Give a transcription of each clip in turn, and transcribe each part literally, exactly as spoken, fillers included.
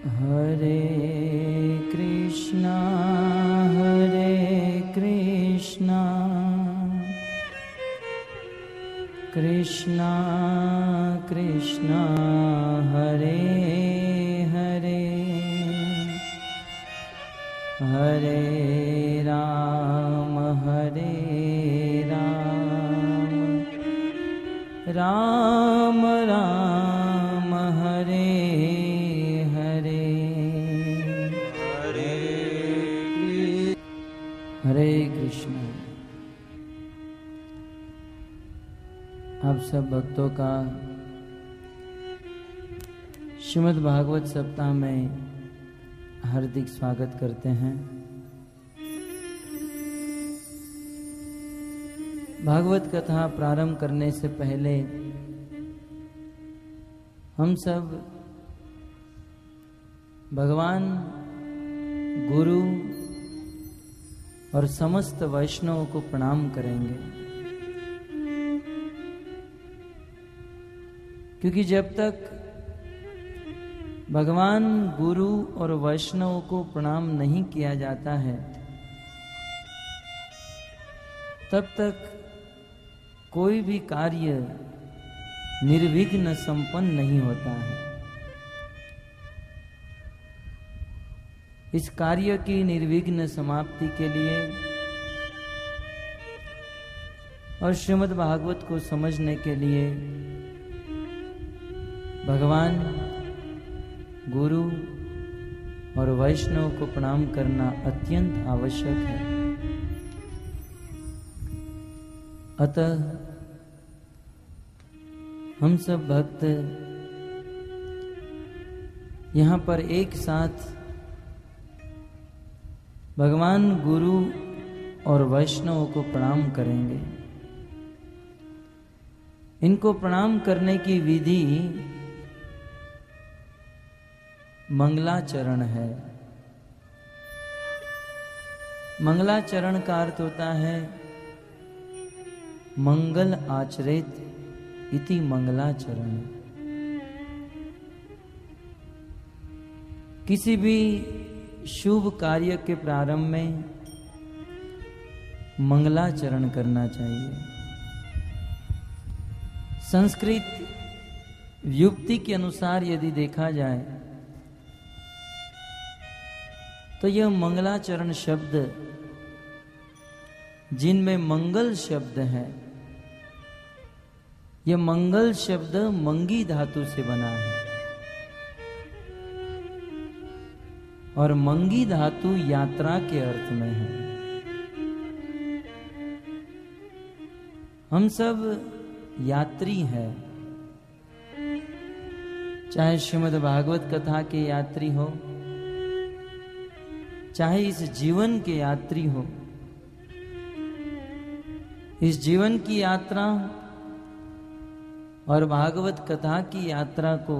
हरे कृष्णा हरे कृष्णा कृष्णा कृष्णा हरे हरे हरे राम हरे राम राम राम हरे हरे कृष्ण। आप सब भक्तों का श्रीमद् भागवत सप्ताह में हार्दिक स्वागत करते हैं। भागवत कथा प्रारंभ करने से पहले हम सब भगवान, गुरु और समस्त वैष्णवों को प्रणाम करेंगे, क्योंकि जब तक भगवान, गुरु और वैष्णवों को प्रणाम नहीं किया जाता है तब तक कोई भी कार्य निर्विघ्न संपन्न नहीं होता है। इस कार्य की निर्विघ्न समाप्ति के लिए और श्रीमद् भागवत को समझने के लिए भगवान, गुरु और वैष्णव को प्रणाम करना अत्यंत आवश्यक है। अतः हम सब भक्त यहाँ पर एक साथ भगवान, गुरु और वैष्णव को प्रणाम करेंगे। इनको प्रणाम करने की विधि मंगलाचरण है। मंगलाचरण का अर्थ होता है मंगल आचरित इति मंगलाचरण। किसी भी शुभ कार्य के प्रारंभ में मंगलाचरण करना चाहिए। संस्कृत व्युक्ति के अनुसार यदि देखा जाए तो यह मंगलाचरण शब्द, जिनमें मंगल शब्द है, यह मंगल शब्द मंगी धातु से बना है और मंगी धातु यात्रा के अर्थ में है। हम सब यात्री हैं, चाहे श्रीमद् भागवत कथा के यात्री हो, चाहे इस जीवन के यात्री हो। इस जीवन की यात्रा और भागवत कथा की यात्रा को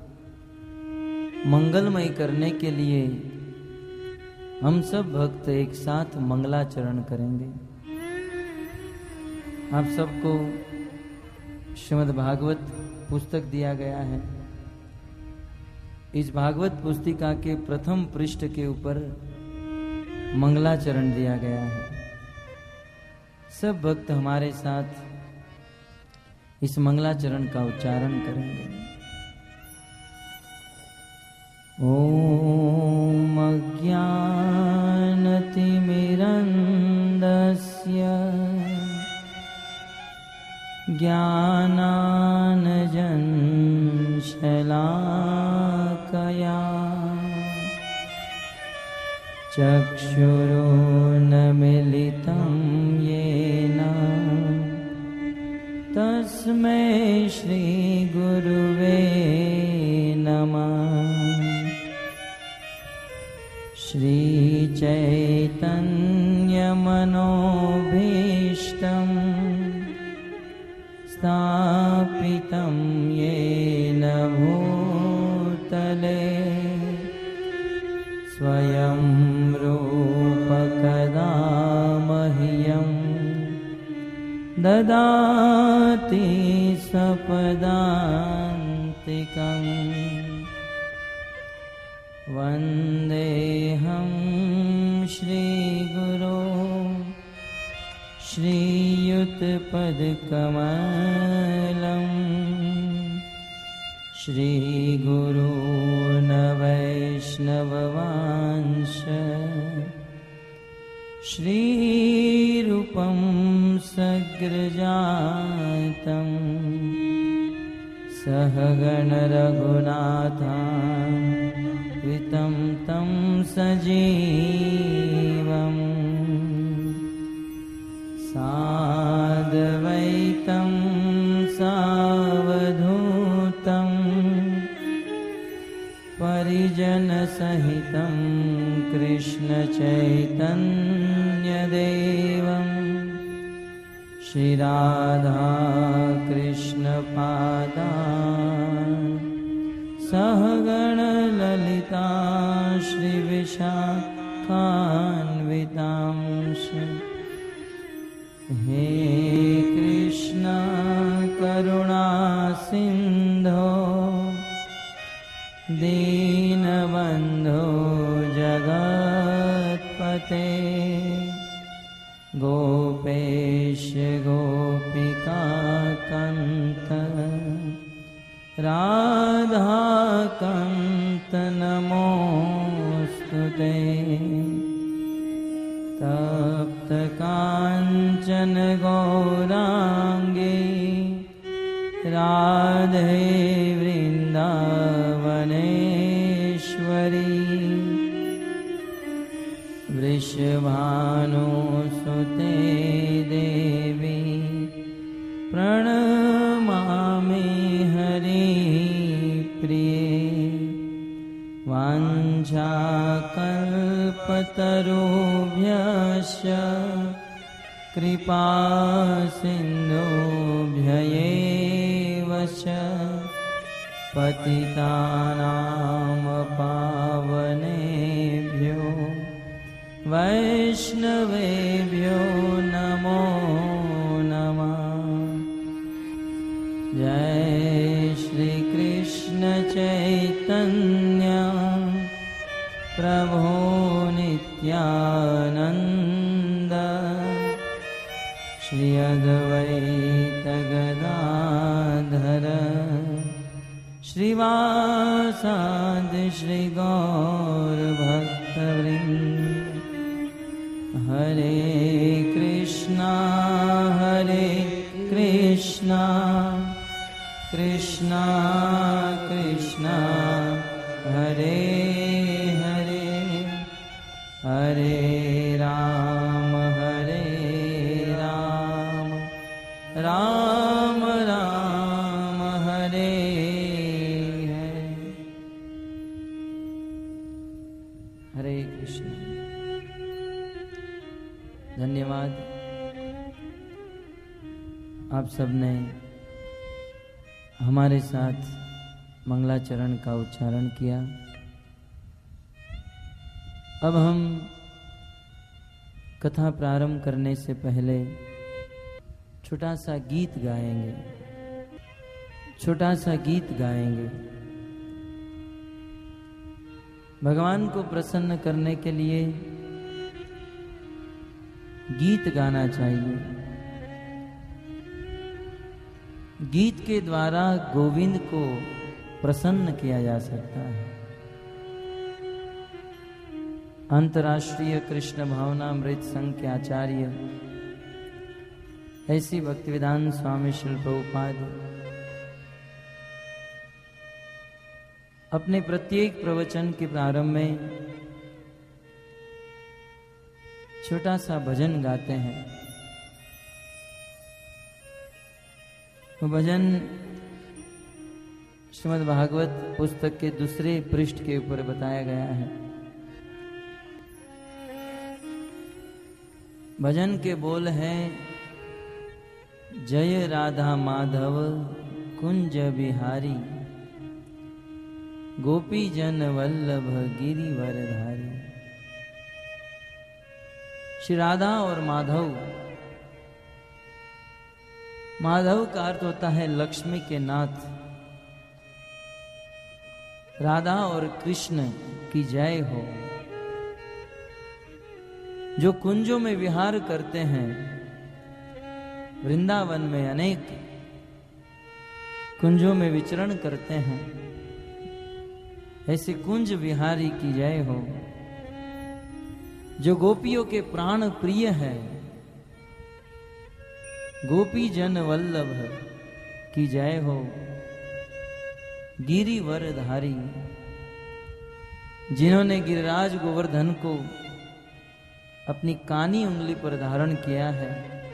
मंगलमय करने के लिए हम सब भक्त एक साथ मंगलाचरण करेंगे। आप सबको श्रीमद् भागवत पुस्तक दिया गया है। इस भागवत पुस्तिका के प्रथम पृष्ठ के ऊपर मंगलाचरण दिया गया है। सब भक्त हमारे साथ इस मंगलाचरण का उच्चारण करेंगे। ओम अज्ञानतिमिरन्धस्य ज्ञानाञ्जनशलाकया चक्षुरुन्मीलितं येन तस्मै श्रीगुरुवे नमः। श्रीचैतन्यमनोभीष्टं स्थापितं येन भूतले स्वयं रूप कदा मह्यं ददाति स्वपदान्तिकम्। वन्देऽहं श्रीगुरो श्रीयुतपदकमलम् श्रीगुरून् वैष्णववांश श्रीरूपं सग्रजातं सहगणरघुनाथान्वितं तं सजीवम् साद्वैतं सावधूतं परिजनसहितं कृष्णचैतन्यदेवं श्रीराधा कृष्णपादान् सहगणललिता श्रीविशाखान्वितांश्च हे कृष्ण करुणा सिंधो दीनबंधो जगत्पते गोपेश गोपिकाकंत राधाकांत नमोस्तुते तप्त कांचन गौरांगी राधे वृंदावनेश्वरी वृषभानुसुते देवी प्रणमामि हरिप्रिये वाञ्छाकल्पतरुभ्यश्च कृपा सिन्धुभ्य एव च पतितानां पावनेभ्यो वैष्णवेभ्यो नमो नमः। जय श्री कृष्ण चैतन्य प्रभो नित्यानंद श्री अद्वैत गदाधर श्रीवासादि श्री गौर भक्तवृंद। हरे कृष्णा हरे कृष्णा कृष्णा कृष्णा हरे हरे हरे राम हरे राम राम राम हरे हरे। हरे कृष्ण। धन्यवाद आप सबने हमारे साथ मंगलाचरण का उच्चारण किया। अब हम कथा प्रारंभ करने से पहले छोटा सा गीत गाएंगे छोटा सा गीत गाएंगे। भगवान को प्रसन्न करने के लिए गीत गाना चाहिए। गीत के द्वारा गोविंद को प्रसन्न किया जा सकता है। अंतर्राष्ट्रीय कृष्ण भावनामृत संघ के आचार्य ऐसी भक्तिवेदांत स्वामी श्रील प्रभुपाद अपने प्रत्येक प्रवचन के प्रारंभ में छोटा सा भजन गाते हैं। वो भजन श्रीमद् भागवत पुस्तक के दूसरे पृष्ठ के ऊपर बताया गया है। भजन के बोल हैं, जय राधा माधव कुंज बिहारी, गोपी जन वल्लभ गिरिवरधारी। श्री राधा और माधव, माधव का अर्थ होता है लक्ष्मी के नाथ। राधा और कृष्ण की जय हो। जो कुंजों में विहार करते हैं, वृंदावन में अनेक कुंजों में विचरण करते हैं, ऐसे कुंज विहारी की जय हो। जो गोपियों के प्राण प्रिय है, गोपी जन वल्लभ की जय हो। गिरिवर धारी, जिन्होंने गिरिराज गोवर्धन को अपनी कानी उंगली पर धारण किया है,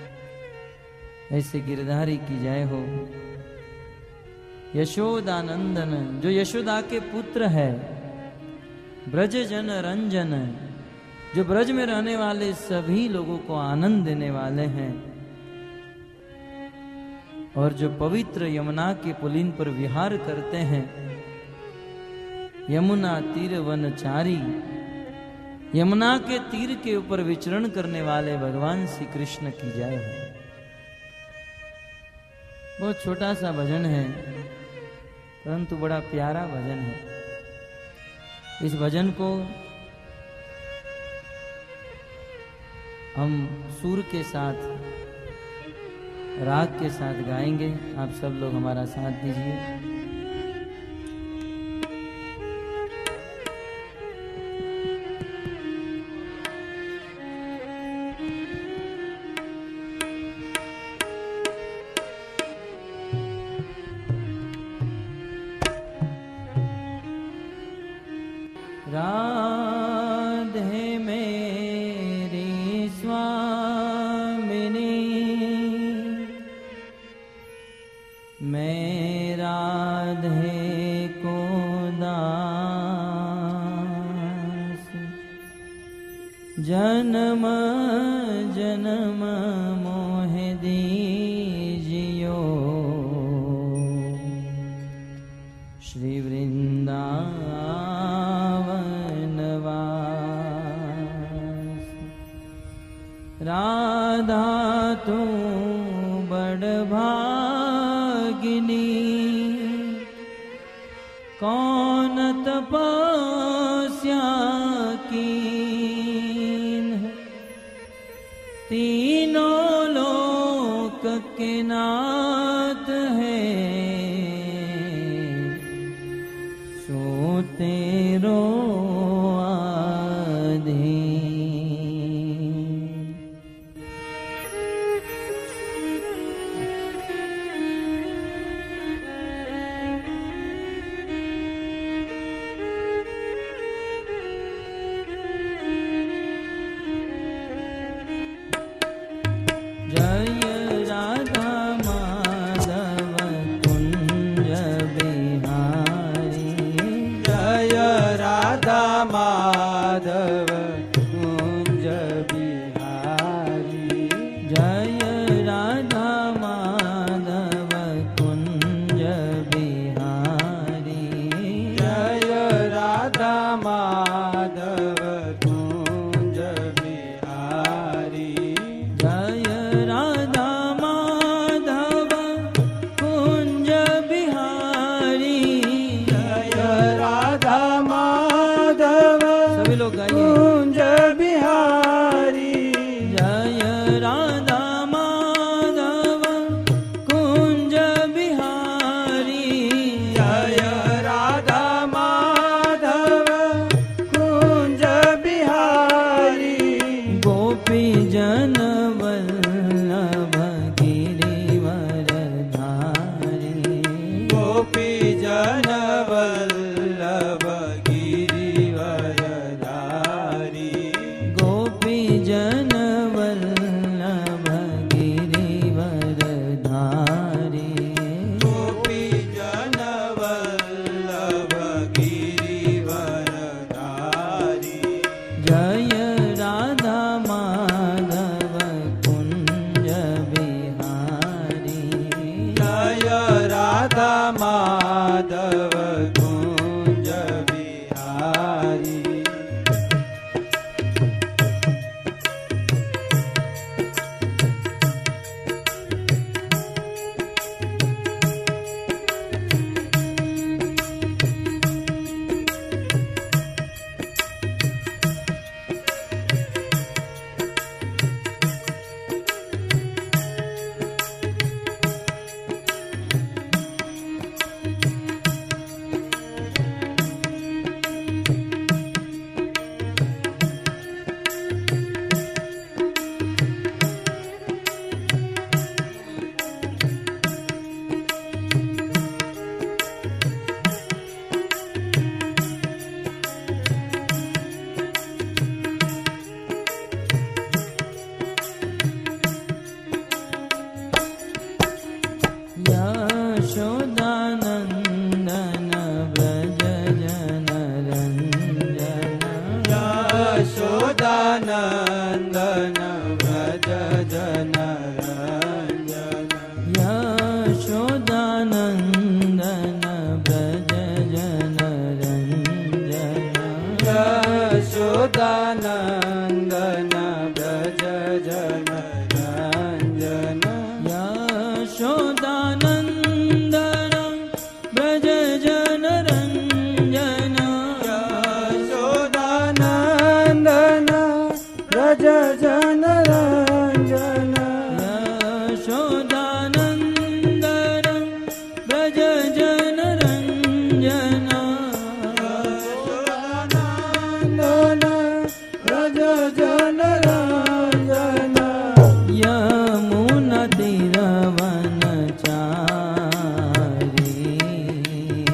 ऐसे गिरधारी की जय हो। यशोदानंदन, जो यशोदा के पुत्र है, ब्रज जन रंजन, जो ब्रज में रहने वाले सभी लोगों को आनंद देने वाले हैं, और जो पवित्र यमुना के पुलिन पर विहार करते हैं, यमुना तीर वनचारी, यमुना के तीर के ऊपर विचरण करने वाले भगवान श्री कृष्ण की जय हो। बहुत छोटा सा भजन है, परंतु बड़ा प्यारा भजन है। इस भजन को हम सुर के साथ, राग के साथ गाएंगे। आप सब लोग हमारा साथ दीजिए। राधे मेरी स्वामिनी, मैं राधे को दास, जन्म जन्म मोह दीजियो, श्री वृंदावन वास। राधा तू बड़ भागिनी, कौन तपस्या कीन, तीनों लोक के नाथ है, सो तेरो माधव कुंज बिहारी। जय राधा माधव कुंज बिहारी। जय राधा माधव कुंज बिहारी। जय राधा माधव कुंज बिहारी। जय राधा सभी लोग गाइए। कुंज बिहारी। जय राधा माधव कुंज बिहारी। जय राधा माधव कुंज बिहारी। गोपी जन वल्लभ गिरिवर धारी। गोपी जन वल्लभ गिरिवर धारी। गोपी जन वल्लभ गिरिवर धारी। गोपी जन वल्लभ गिरिवर धारी। जय राधा माधव कुंज बिहारी। जय राधा माधव कुंज बिहारी। ब्रज जन रंजन यशोदानंदन ब्रज जन रंजन यशोदानंदन ब्रज जन रंजन यशोदानंदन ब्रज जन रंजन यमुना तीरवन चारी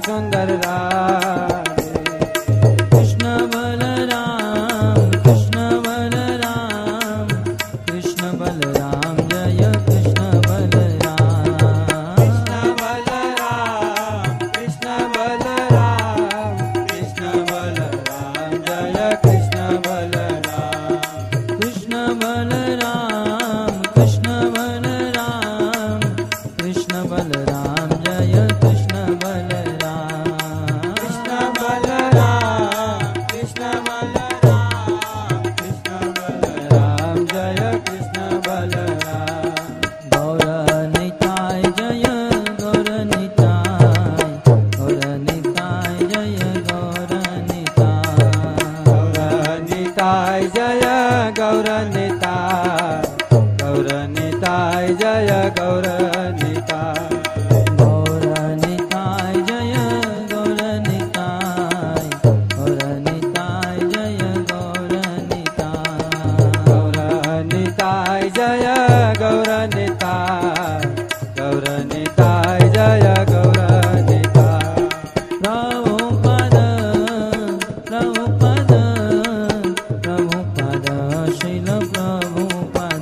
सुंदर राधे। कृष्ण बलराम कृष्ण बलराम कृष्ण बलराम जय कृष्ण बलराम। कृष्ण बलराम कृष्ण बलराम कृष्ण बलराम जय कृष्ण बलराम। कृष्ण बलराम कृष्ण बलराम कृष्ण बलराम जय कृष्ण बलराम। कृष्ण बलराम कृष्ण बलराम कृष्ण बलराम जय कृष्ण बलराम। गौर निताय जय गौर निताय गौर निताय जय गौर निताय। गौर निताय जय गौर निताय गौर निताय जय गौर निताय। गौर निताय जय गौर निताय गौर निताय जय गौर निताय। गौर निताय जय गौर निताय गौर निताय जय गौर निताय। प्रभुपद प्रभुपद प्रभुपद श्रील प्रभुपद।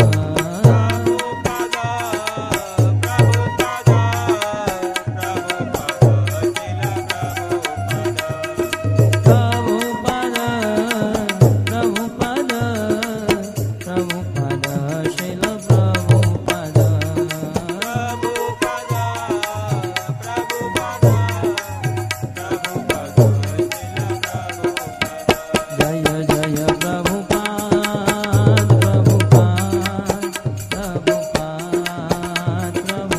प्रभुपद प्रभुपद प्रभुपद श्रील प्रभुपद। जय जय प्रभुपाद प्रभुपाद प्रभुपाद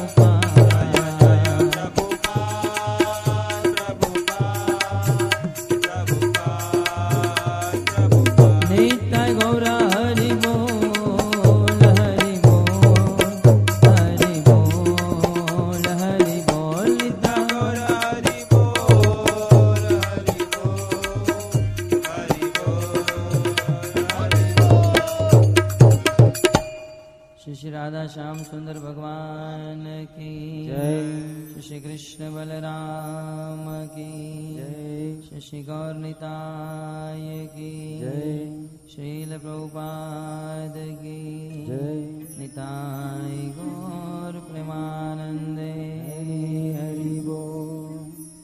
प्रभुपाद। नित्य गौर हरि बोल हरि बोल हरि बोल हरि बोल नित्य गौर हरि बोल हरि श्री श्री राधा श्याम सुंदर भगवान की जय। श्री श्री कृष्ण बलराम की जय। श्री श्री गौर निताय की जय। श्रील प्रभुपाद की जय। निताय गौर प्रेमानंदे हरि बोल।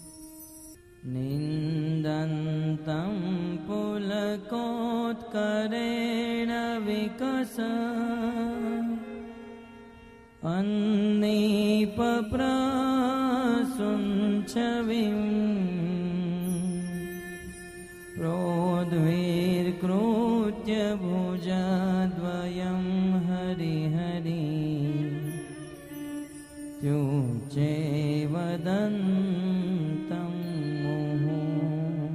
निन्दन्तं पुलकोत्करेण विकस अन्नीपप्रसुञ्छविम् प्रोद्वीर्कृत्य भुजद्वयं हरिहरि त्युचे वदन्तं मुहुः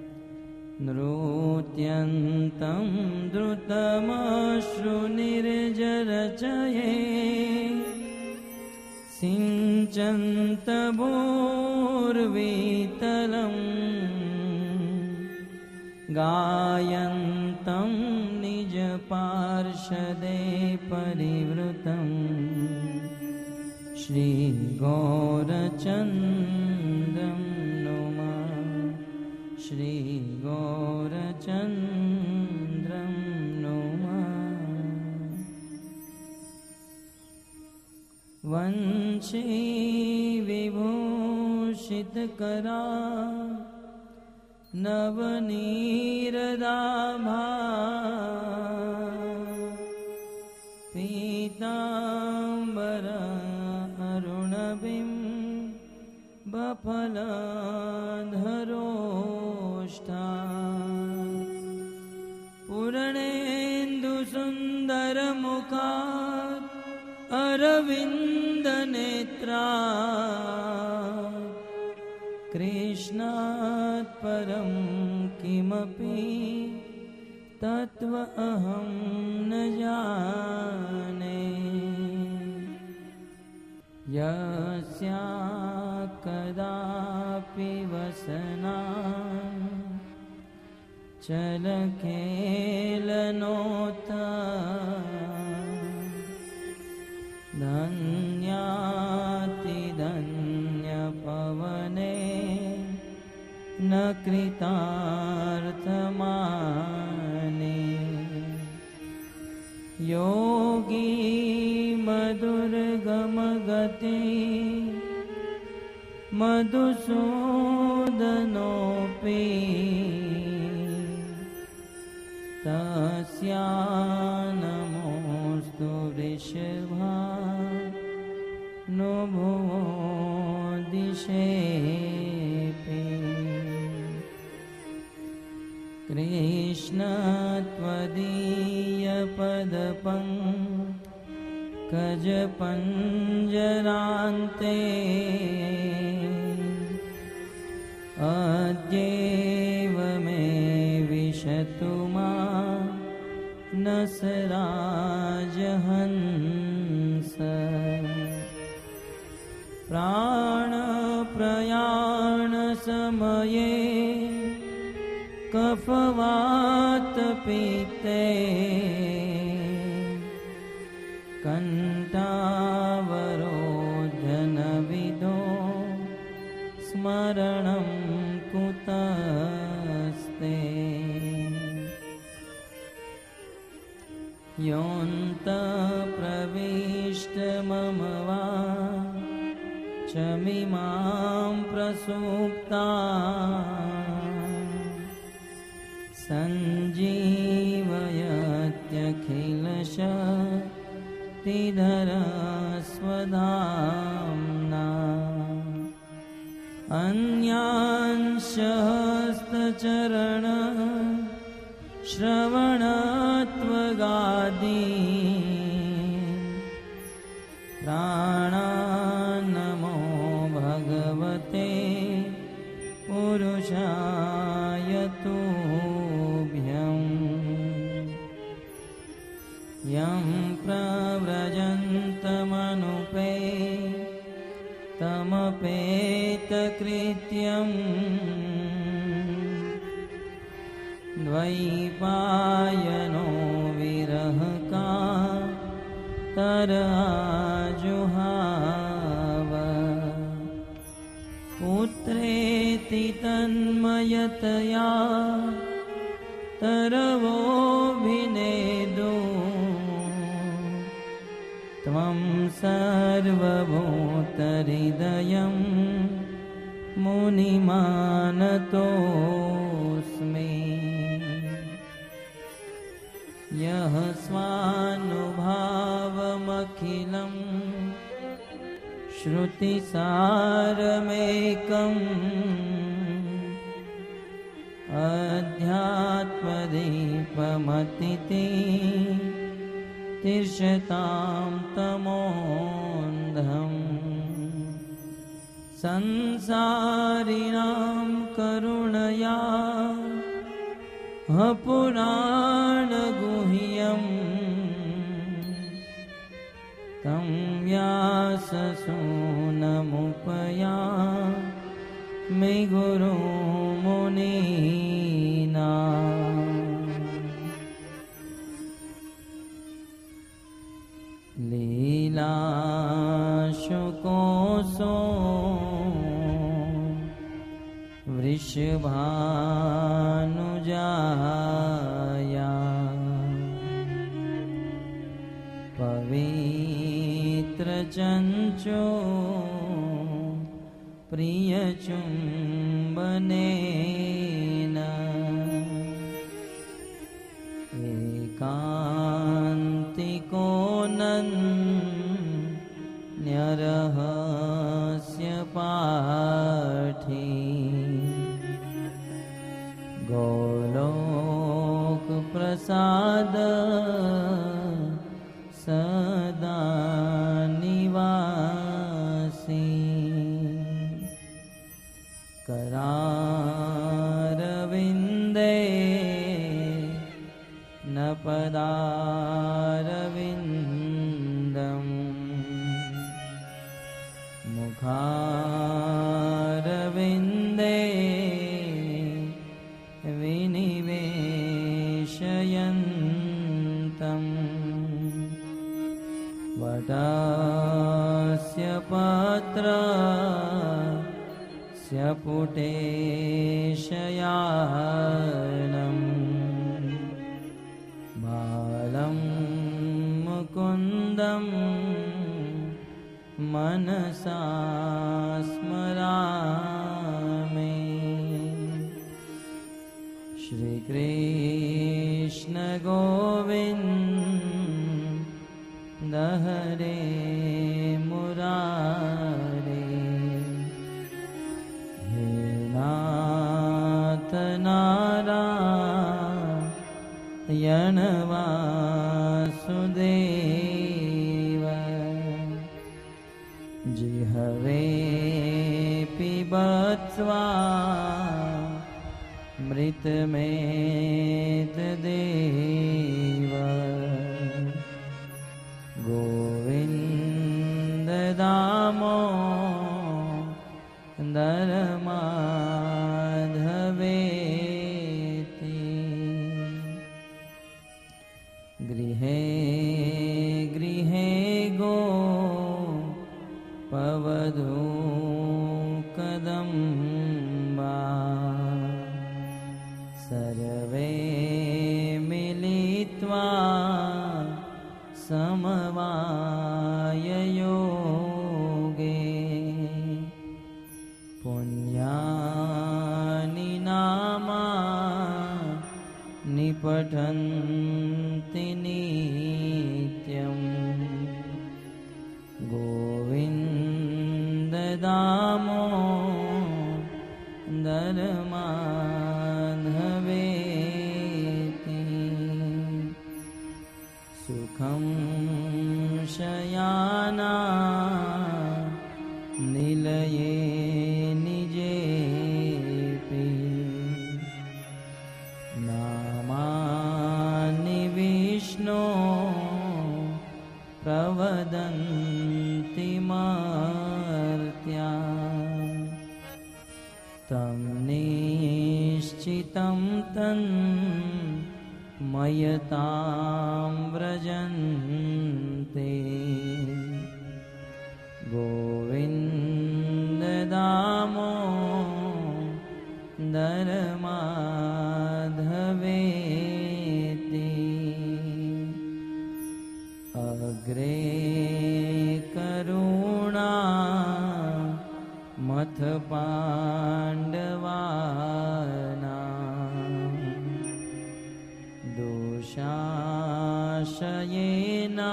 नृत्यन्तं द्रुतमश्रुनिर्जरचये सिञ्चन्तभोर्वीतलम् गायन्तं निजपार्षदे परिवृतम् श्रीगौरचन्द्रं नुमः श्रीगौरचन्द्रं नुमः। वंशी विभूषितकरा नवनीरदाभा पीताम्बर अरुणबिं बफलधरोष्ठा पूर्णेन्दुसुन्दरमुखात् अरविन्दनेत्रा कृष्णात् परं किमपि तत्त्व अहं न जाने। यस्या कदापि वसना चलखेलनोता धन्यातिधन्यपवने न कृतार्थमाने योगी मधुरगमगते मधुसूदनोऽपि तस्या नमोऽस्तु वृषभा नो भुवो दिशेऽपि कृष्ण त्वदीयपदपङ्कजपञ्जरान्ते अद्यैव मे विशतु मानसराजहंस प्राणप्रयाणसमये कफवातपित्ते कण्ठावरोधनविधो स्मरणं कुतस्ते योऽन्तःप्रविष्ट मम वा चमिमां प्रसुप्ता सञ्जीवयत्यखिलशक्तिधरस्वधाम्ना अन्यांशहस्तचरण श्रवणत्वगादि प्राणान्नमो भगवते पुरुषाय तुभ्यम् यं प्रव्रजन्तमनुपे तमपेतकृत्यम् द्वैपायनो विरहकातराजुहाव पुत्रेति तन्मयतया तरवोऽभिनेदो त्वं सर्वभूतहृदयं मुनिमानतोऽस्मि यः स्वानुभावमखिलं श्रुतिसारमेकम् अध्यात्मदीपमतिते तिर्षतां तमोऽन्धम् संसारिणां करुणया पुराणगुह्यम् तं व्याससूनमुपयामि गुरुमुनीना लीलाशुकोसो वृषभानुजाया पवित्रचञ्चो प्रियचुम्बनेन एकान्तिको नन्यरहस्य पाठी गोलोकप्रसाद सदा निवासी करारविन्दे न पदारविन्दम् मुखारविन्दे विनिवेशयन्तम् वटस्य पत्र स्य पुटे शयानम् बालं मुकुन्दं मनसा स्मरामि। श्रीकृष्ण गोविन्द हरे मुरारे, हे नाथ नारायण वासुदेव, जिहवे पिबत्वा मृतमेतदेव। गोविन्द दामोदर माधवेति। गृहे गृहे गो पवधू कदम्बा, सर्वे मिलित्वा समवाययोगे। पुण्यानि नामानि पठन्ति नित्यम्, गोविन्द दामोदर माधवेति। सुखं शयाना निलये निजेपि, नामानि विष्णो प्रवदन्ति मर्त्या। तं निश्चितं तन् मयतां व्रजन्ते, गोविन्द दामोदर माधवेति। अग्रे करुणा मथ पाण्डवानां, दोषाशयेना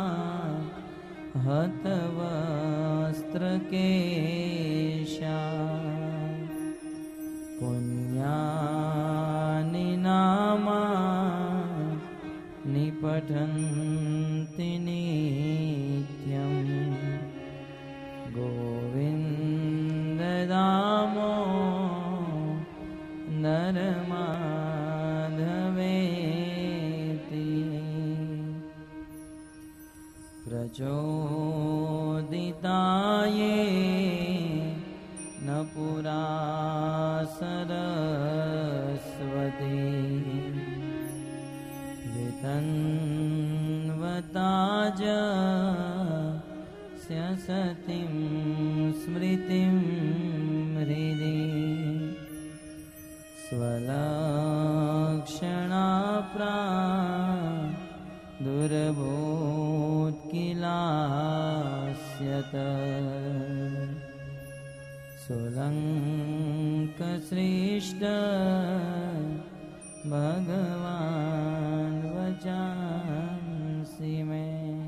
हतवस्त्रकेशा। पुण्यानि नामानि पठन्ति नित्यम्, गोविन्द दामोदर माधवेति। प्रचोदिताये न पुरा सरस्वती, वितन्वता जस्य सतीं स्मृतिं हृदि। स्वलक्षणा प्रादुर्भूत्किलास्यत, सुलङ्कसृष्ट भगवान् वचांसि मे।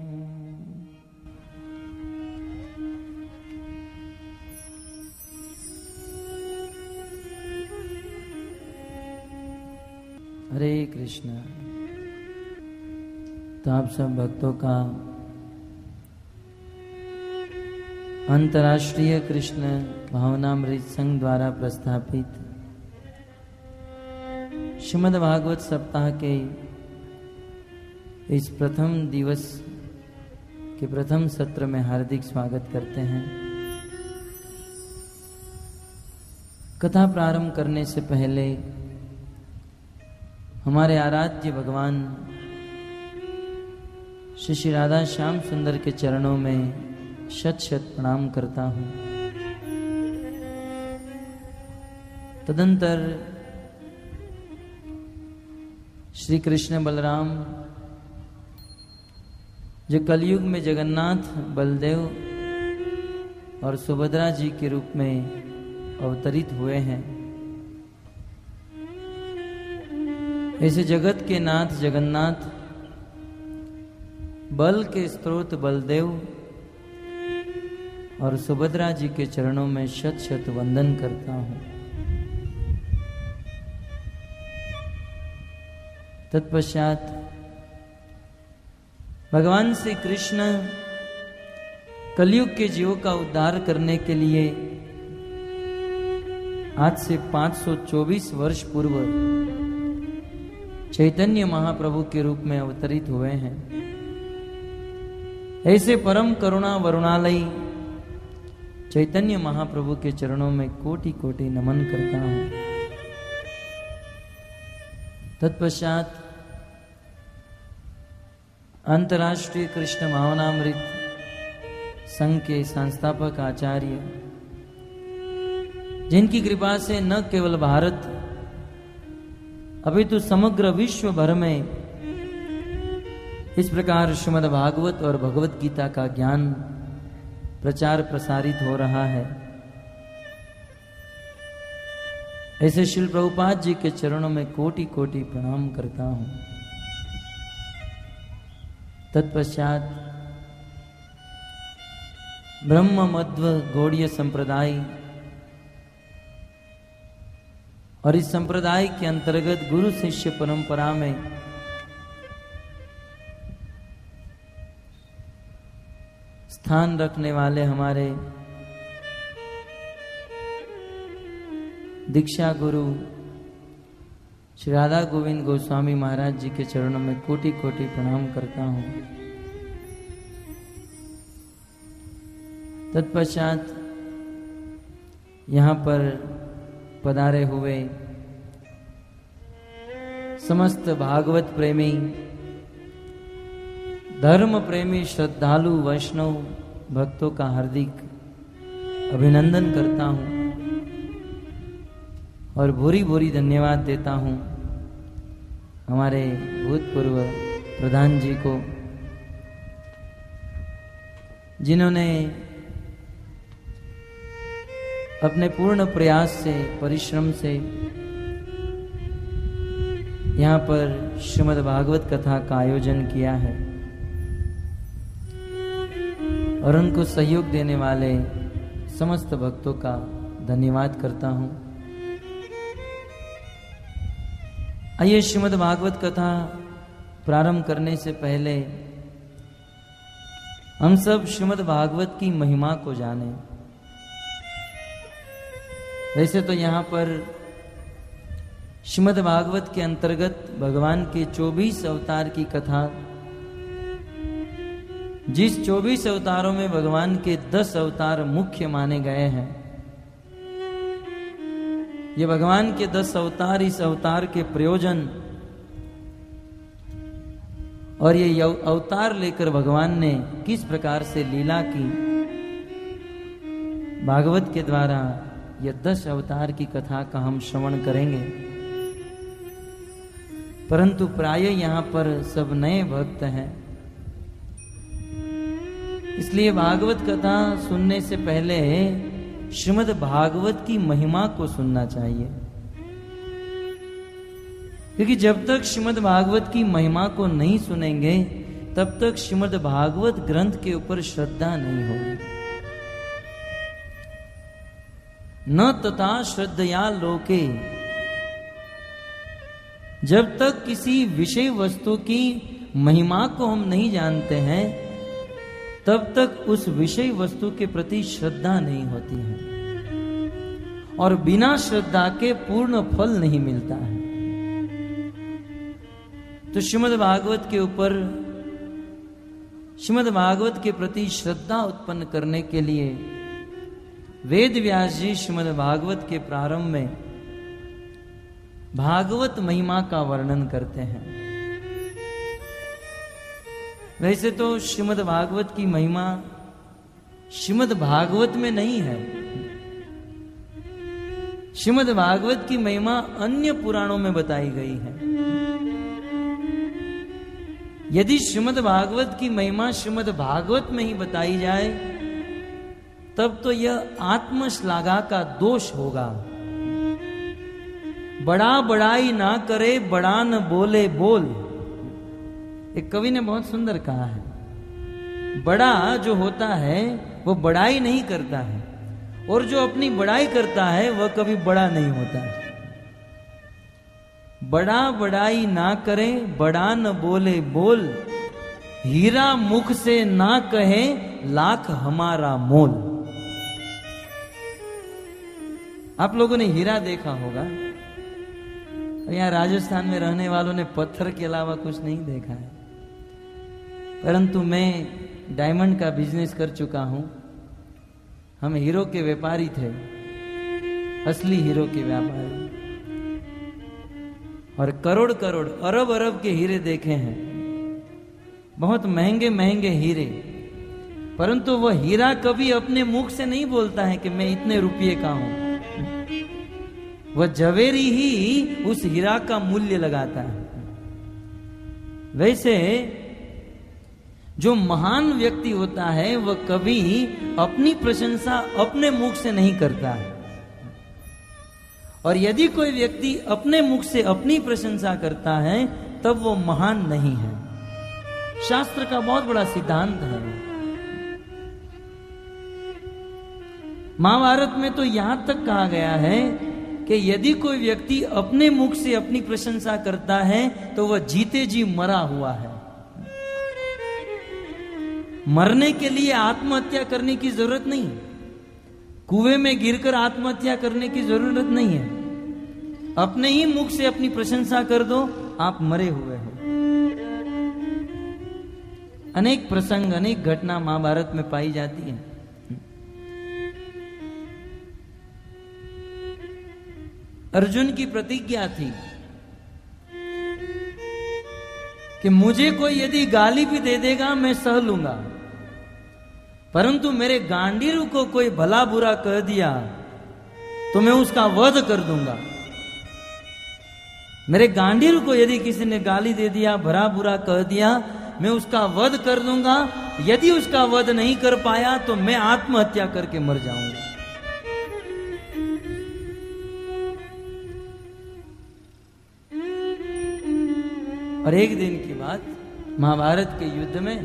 हरे कृष्ण। तो आप सब भक्तों का अंतर्राष्ट्रीय कृष्ण भावनामृत संघ द्वारा प्रस्थापित श्रीमद् भागवत सप्ताह के इस प्रथम दिवस के प्रथम सत्र में हार्दिक स्वागत करते हैं। कथा प्रारंभ करने से पहले हमारे आराध्य भगवान श्री श्री राधा श्याम सुंदर के चरणों में शत शत प्रणाम करता हूँ। तदंतर श्री कृष्ण बलराम जो कलयुग में जगन्नाथ बलदेव और सुभद्रा जी के रूप में अवतरित हुए हैं, ऐसे जगत के नाथ जगन्नाथ, बल के स्रोत बलदेव और सुभद्रा जी के चरणों में शत शत वंदन करता हूं। तत्पश्चात भगवान श्री कृष्ण कलयुग के जीवों का उद्धार करने के लिए आज से पाँच सौ चौबीस वर्ष पूर्व चैतन्य महाप्रभु के रूप में अवतरित हुए हैं। ऐसे परम करुणा वरुणालयी चैतन्य महाप्रभु के चरणों में कोटि कोटि नमन करता हूं। तत्पश्चात अंतर्राष्ट्रीय कृष्ण भावनामृत संघ के संस्थापक आचार्य, जिनकी कृपा से न केवल भारत अपितु समग्र विश्व भर में इस प्रकार श्रीमद् भागवत और भगवत गीता का ज्ञान प्रचार प्रसारित हो रहा है, ऐसे श्रील प्रभुपाद जी के चरणों में कोटि कोटि प्रणाम करता हूं। तत्पश्चात ब्रह्म मध्व गौड़ीय संप्रदाय और इस संप्रदाय के अंतर्गत गुरु शिष्य परंपरा में स्थान रखने वाले हमारे दीक्षा गुरु श्री राधा गोविंद गोस्वामी महाराज जी के चरणों में कोटि कोटि प्रणाम करता हूं। तत्पश्चात यहाँ पर पधारे हुए समस्त भागवत प्रेमी, धर्म प्रेमी, श्रद्धालु वैष्णव भक्तों का हार्दिक अभिनंदन करता हूं और भूरी भूरी धन्यवाद देता हूं हमारे भूतपूर्व प्रधान जी को, जिन्होंने अपने पूर्ण प्रयास से, परिश्रम से यहाँ पर श्रीमद् भागवत कथा का आयोजन किया है और उनको सहयोग देने वाले समस्त भक्तों का धन्यवाद करता हूं। आइए श्रीमद् भागवत कथा प्रारंभ करने से पहले हम सब श्रीमद् भागवत की महिमा को जानें। वैसे तो यहाँ पर श्रीमद् भागवत के अंतर्गत भगवान के चौबीस अवतार की कथा, जिस चौबीस अवतारों में भगवान के दस अवतार मुख्य माने गए हैं, ये भगवान के दस अवतार, इस अवतार के प्रयोजन और ये अवतार लेकर भगवान ने किस प्रकार से लीला की, भागवत के द्वारा ये दस अवतार की कथा का हम श्रवण करेंगे। परंतु प्राय यहाँ पर सब नए भक्त हैं, इसलिए भागवत कथा सुनने से पहले श्रीमद् भागवत की महिमा को सुनना चाहिए, क्योंकि जब तक श्रीमद् भागवत की महिमा को नहीं सुनेंगे तब तक श्रीमद् भागवत ग्रंथ के ऊपर श्रद्धा नहीं होगी। न तथा श्रद्धया लोके, जब तक किसी विषय वस्तु की महिमा को हम नहीं जानते हैं तब तक उस विषय वस्तु के प्रति श्रद्धा नहीं होती है और बिना श्रद्धा के पूर्ण फल नहीं मिलता है। तो श्रीमद् भागवत के ऊपर, श्रीमद् भागवत के प्रति श्रद्धा उत्पन्न करने के लिए वेद व्यास जी श्रीमद् भागवत के प्रारंभ में भागवत महिमा का वर्णन करते हैं। वैसे तो श्रीमद् भागवत की महिमा श्रीमद् भागवत में नहीं है, श्रीमद् भागवत की महिमा अन्य पुराणों में बताई गई है। यदि श्रीमद् भागवत की महिमा श्रीमद् भागवत में ही बताई जाए तब तो यह आत्मश्लाघा का दोष होगा। बड़ा बड़ाई ना करे, बड़ा न बोले बोल। एक कवि ने बहुत सुंदर कहा है, बड़ा जो होता है वो बड़ाई नहीं करता है, और जो अपनी बड़ाई करता है वह कभी बड़ा नहीं होता है। बड़ा बड़ाई ना करे, बड़ा न बोले बोल, हीरा मुख से ना कहे, लाख हमारा मोल। आप लोगों ने हीरा देखा होगा, यहाँ राजस्थान में रहने वालों ने पत्थर के अलावा कुछ नहीं देखा है, परंतु मैं डायमंड का बिजनेस कर चुका हूं। हम हीरो के व्यापारी थे, असली हीरो के व्यापारी, और करोड़ करोड़ अरब अरब के हीरे देखे हैं, बहुत महंगे महंगे हीरे, परंतु वह हीरा कभी अपने मुख से नहीं बोलता है कि मैं इतने रुपये का हूं। वह जवेरी ही उस हीरा का मूल्य लगाता है। वैसे जो महान व्यक्ति होता है वह कभी अपनी प्रशंसा अपने मुख से नहीं करता है, और यदि कोई व्यक्ति अपने मुख से अपनी प्रशंसा करता है तब वो महान नहीं है। शास्त्र का बहुत बड़ा सिद्धांत है। महाभारत में तो यहां तक कहा गया है कि यदि कोई व्यक्ति अपने मुख से अपनी प्रशंसा करता है तो वह जीते जी मरा हुआ है। मरने के लिए आत्महत्या करने की जरूरत नहीं, कुएं में गिरकर आत्महत्या करने की जरूरत नहीं है। अपने ही मुख से अपनी प्रशंसा कर दो, आप मरे हुए हो। अनेक प्रसंग, अनेक घटना महाभारत में पाई जाती है। अर्जुन की प्रतिज्ञा थी कि मुझे कोई यदि गाली भी दे देगा मैं सह लूंगा, परंतु मेरे गांडीव को कोई भला बुरा कह दिया तो मैं उसका वध कर दूंगा। मेरे गांडीव को यदि किसी ने गाली दे दिया, भला बुरा कह दिया, मैं उसका वध कर दूंगा। यदि उसका वध नहीं कर पाया तो मैं आत्महत्या करके मर जाऊंगा। और एक दिन की बात, महाभारत के युद्ध में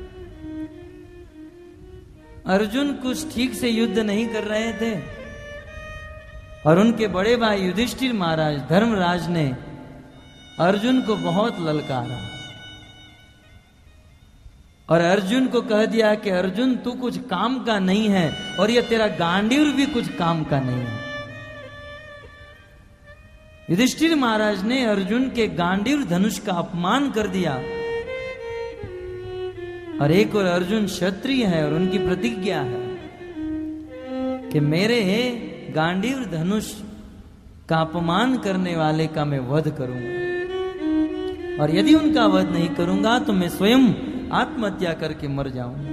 अर्जुन कुछ ठीक से युद्ध नहीं कर रहे थे, और उनके बड़े भाई युधिष्ठिर महाराज धर्मराज ने अर्जुन को बहुत ललकारा, और अर्जुन को कह दिया कि अर्जुन तू कुछ काम का नहीं है, और यह तेरा गांडीव भी कुछ काम का नहीं है। युधिष्ठिर महाराज ने अर्जुन के गांडीव धनुष का अपमान कर दिया, और एक और अर्जुन क्षत्रिय है और उनकी प्रतिज्ञा है कि मेरे गांडीव धनुष का अपमान करने वाले का मैं वध करूंगा, और यदि उनका वध नहीं करूंगा तो मैं स्वयं आत्महत्या करके मर जाऊंगा।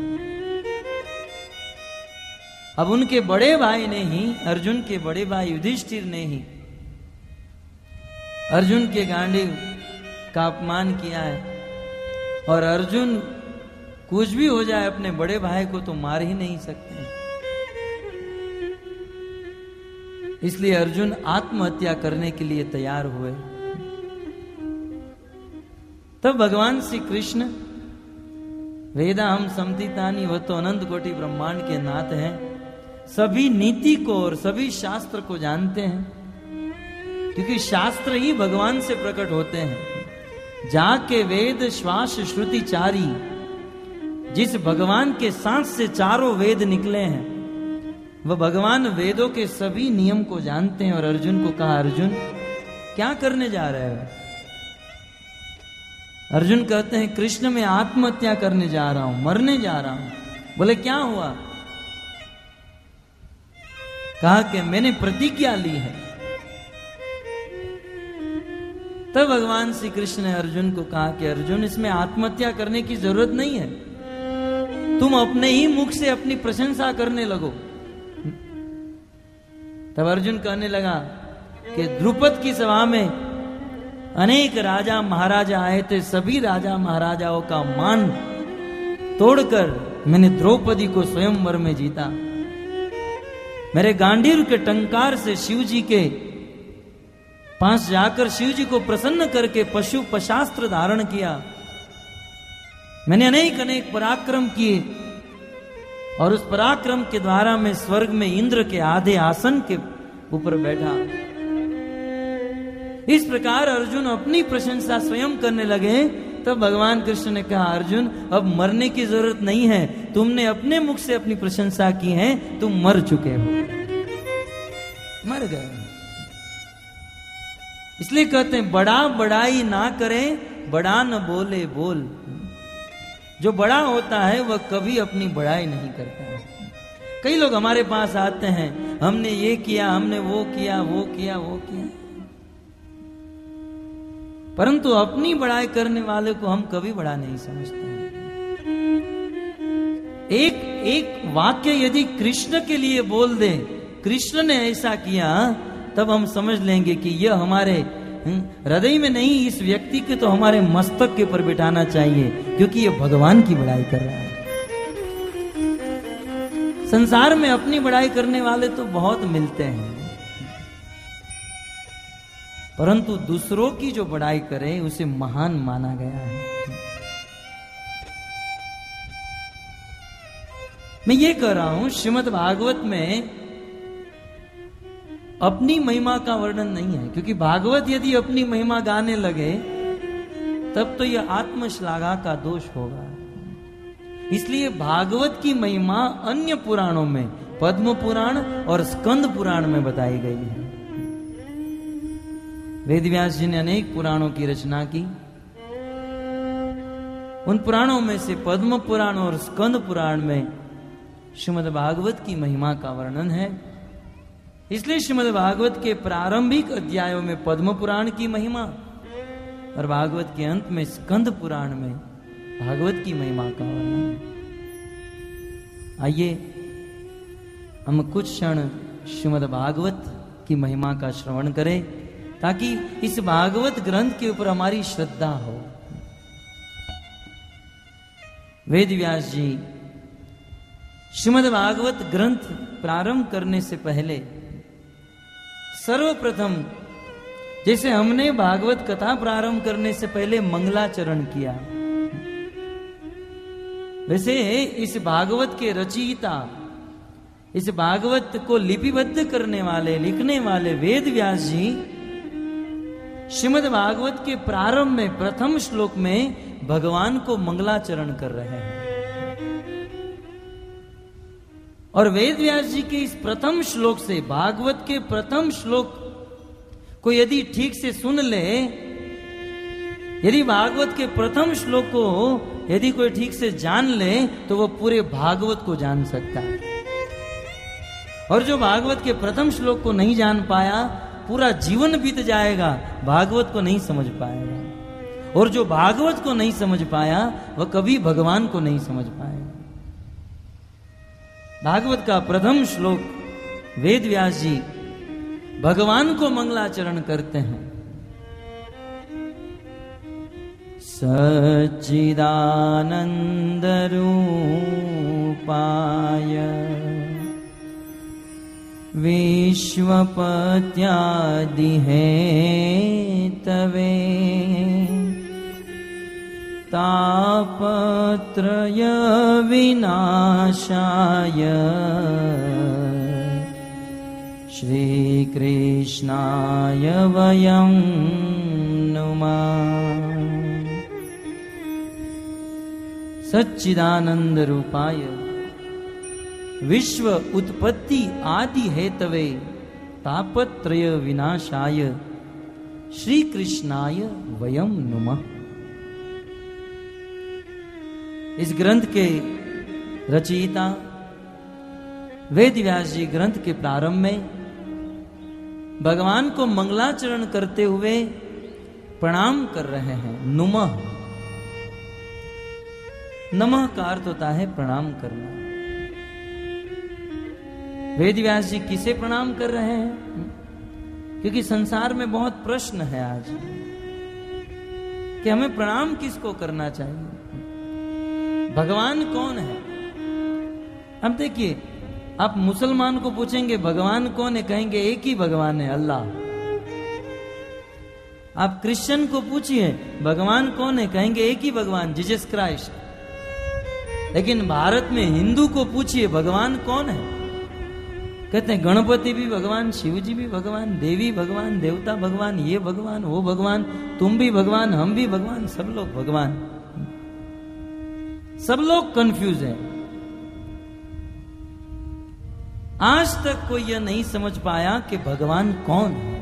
अब उनके बड़े भाई ने ही, अर्जुन के बड़े भाई युधिष्ठिर ने ही अर्जुन के गांडीव का अपमान किया है, और अर्जुन कुछ भी हो जाए अपने बड़े भाई को तो मार ही नहीं सकते, इसलिए अर्जुन आत्महत्या करने के लिए तैयार हुए। तब भगवान श्री कृष्ण, वेदा हम समतीतानी, वह तो अनंत कोटि ब्रह्मांड के नाथ हैं, सभी नीति को और सभी शास्त्र को जानते हैं, क्योंकि शास्त्र ही भगवान से प्रकट होते हैं। जाके वेद श्वास श्रुति चारी, जिस भगवान के सांस से चारों वेद निकले हैं वह भगवान वेदों के सभी नियम को जानते हैं। और अर्जुन को कहा, अर्जुन क्या करने जा रहे हो? अर्जुन कहते हैं, कृष्ण मैं आत्महत्या करने जा रहा हूं, मरने जा रहा हूं। बोले क्या हुआ? कहा कि मैंने प्रतिज्ञा ली है। तब भगवान श्री कृष्ण ने अर्जुन को कहा कि अर्जुन इसमें आत्महत्या करने की जरूरत नहीं है, तुम अपने ही मुख से अपनी प्रशंसा करने लगो। तब अर्जुन कहने लगा कि द्रुपद की सभा में अनेक राजा महाराजा आए थे, सभी राजा महाराजाओं का मान तोड़कर मैंने द्रौपदी को स्वयंवर में जीता। मेरे गांडीव के टंकार से शिव जी के पास जाकर शिव जी को प्रसन्न करके पशु पशास्त्र धारण किया। मैंने अनेक अनेक पराक्रम किए और उस पराक्रम के द्वारा मैं स्वर्ग में इंद्र के आधे आसन के ऊपर बैठा। इस प्रकार अर्जुन अपनी प्रशंसा स्वयं करने लगे। तब भगवान कृष्ण ने कहा, अर्जुन अब मरने की जरूरत नहीं है, तुमने अपने मुख से अपनी प्रशंसा की है, तुम मर चुके हो, मर गए। इसलिए कहते हैं बड़ा बड़ाई ना करे, बड़ा न बोले बोल। जो बड़ा होता है वह कभी अपनी बड़ाई नहीं करता है। कई लोग हमारे पास आते हैं, हमने ये किया, हमने वो किया, वो किया, वो किया, परंतु अपनी बड़ाई करने वाले को हम कभी बड़ा नहीं समझते हैं। एक एक वाक्य यदि कृष्ण के लिए बोल दे, कृष्ण ने ऐसा किया, तब हम समझ लेंगे कि यह हमारे हृदय में नहीं, इस व्यक्ति के तो हमारे मस्तक के ऊपर बिठाना चाहिए, क्योंकि यह भगवान की बड़ाई कर रहा है। संसार में अपनी बड़ाई करने वाले तो बहुत मिलते हैं, परंतु दूसरों की जो बड़ाई करे उसे महान माना गया है। मैं ये कह रहा हूं, श्रीमद् भागवत में अपनी महिमा का वर्णन नहीं है, क्योंकि भागवत यदि अपनी महिमा गाने लगे तब तो यह आत्मश्लाघा का दोष होगा। इसलिए भागवत की महिमा अन्य पुराणों में, पद्म पुराण और स्कंद पुराण में बताई गई है। वेदव्यास जी ने अनेक पुराणों की रचना की। उन पुराणों में से पद्म पुराण और स्कंद पुराण में श्रीमद् भागवत की महिमा का वर्णन है। इसलिए श्रीमद् भागवत के प्रारंभिक अध्यायों में पद्म पुराण की महिमा और भागवत के अंत में स्कंद पुराण में भागवत की महिमा का वर्णन। आइए हम कुछ क्षण श्रीमद् भागवत की महिमा का श्रवण करें, ताकि इस भागवत ग्रंथ के ऊपर हमारी श्रद्धा हो। वेदव्यास जी श्रीमद् भागवत ग्रंथ प्रारंभ करने से पहले सर्वप्रथम, जैसे हमने भागवत कथा प्रारंभ करने से पहले मंगलाचरण किया, वैसे इस भागवत के रचयिता, इस भागवत को लिपिबद्ध करने वाले, लिखने वाले वेदव्यास जी श्रीमद् भागवत के प्रारंभ में प्रथम श्लोक में भगवान को मंगलाचरण कर रहे हैं। और वेदव्यास जी के इस प्रथम श्लोक से, भागवत के प्रथम श्लोक को यदि ठीक से सुन ले, यदि भागवत के प्रथम श्लोक को यदि कोई ठीक से जान ले, तो वह पूरे भागवत को जान सकता है। और जो भागवत के प्रथम श्लोक को नहीं जान पाया, पूरा जीवन बीत जाएगा, भागवत को नहीं समझ पाएगा। और जो भागवत को नहीं समझ पाया, वह कभी भगवान को नहीं समझ पाएगा। भागवत का प्रथम श्लोक वेदव्यास जी भगवान को मंगलाचरण करते हैं। सच्चिदानंद रूपाय विश्वपत्यादिहेतवे तापत्रय विनाशाय श्रीकृष्णाय वयं नुमः। सच्चिदानंद रूपाय विश्व उत्पत्ति आदि हेतवे तापत्रय विनाशाय श्री कृष्णाय वयम नुमः। इस ग्रंथ के रचयिता वेदव्यास जी ग्रंथ के प्रारंभ में भगवान को मंगलाचरण करते हुए प्रणाम कर रहे हैं। नुमः, नमः का अर्थ होता है प्रणाम करना। वेद व्यास जी किसे प्रणाम कर रहे हैं? क्योंकि संसार में बहुत प्रश्न है आज कि हमें प्रणाम किसको करना चाहिए, भगवान कौन है। अब देखिए, आप मुसलमान को पूछेंगे भगवान कौन है, कहेंगे एक ही भगवान है, अल्लाह। आप क्रिश्चियन को पूछिए भगवान कौन है, कहेंगे एक ही भगवान, जीसस क्राइस्ट। लेकिन भारत में हिंदू को पूछिए भगवान कौन है, कहते हैं गणपति भी भगवान, शिव जी भी भगवान, देवी भगवान, देवता भगवान, ये भगवान, वो भगवान, तुम भी भगवान, हम भी भगवान, सब लोग भगवान। सब लोग कंफ्यूज हैं। आज तक कोई यह नहीं समझ पाया कि भगवान कौन है।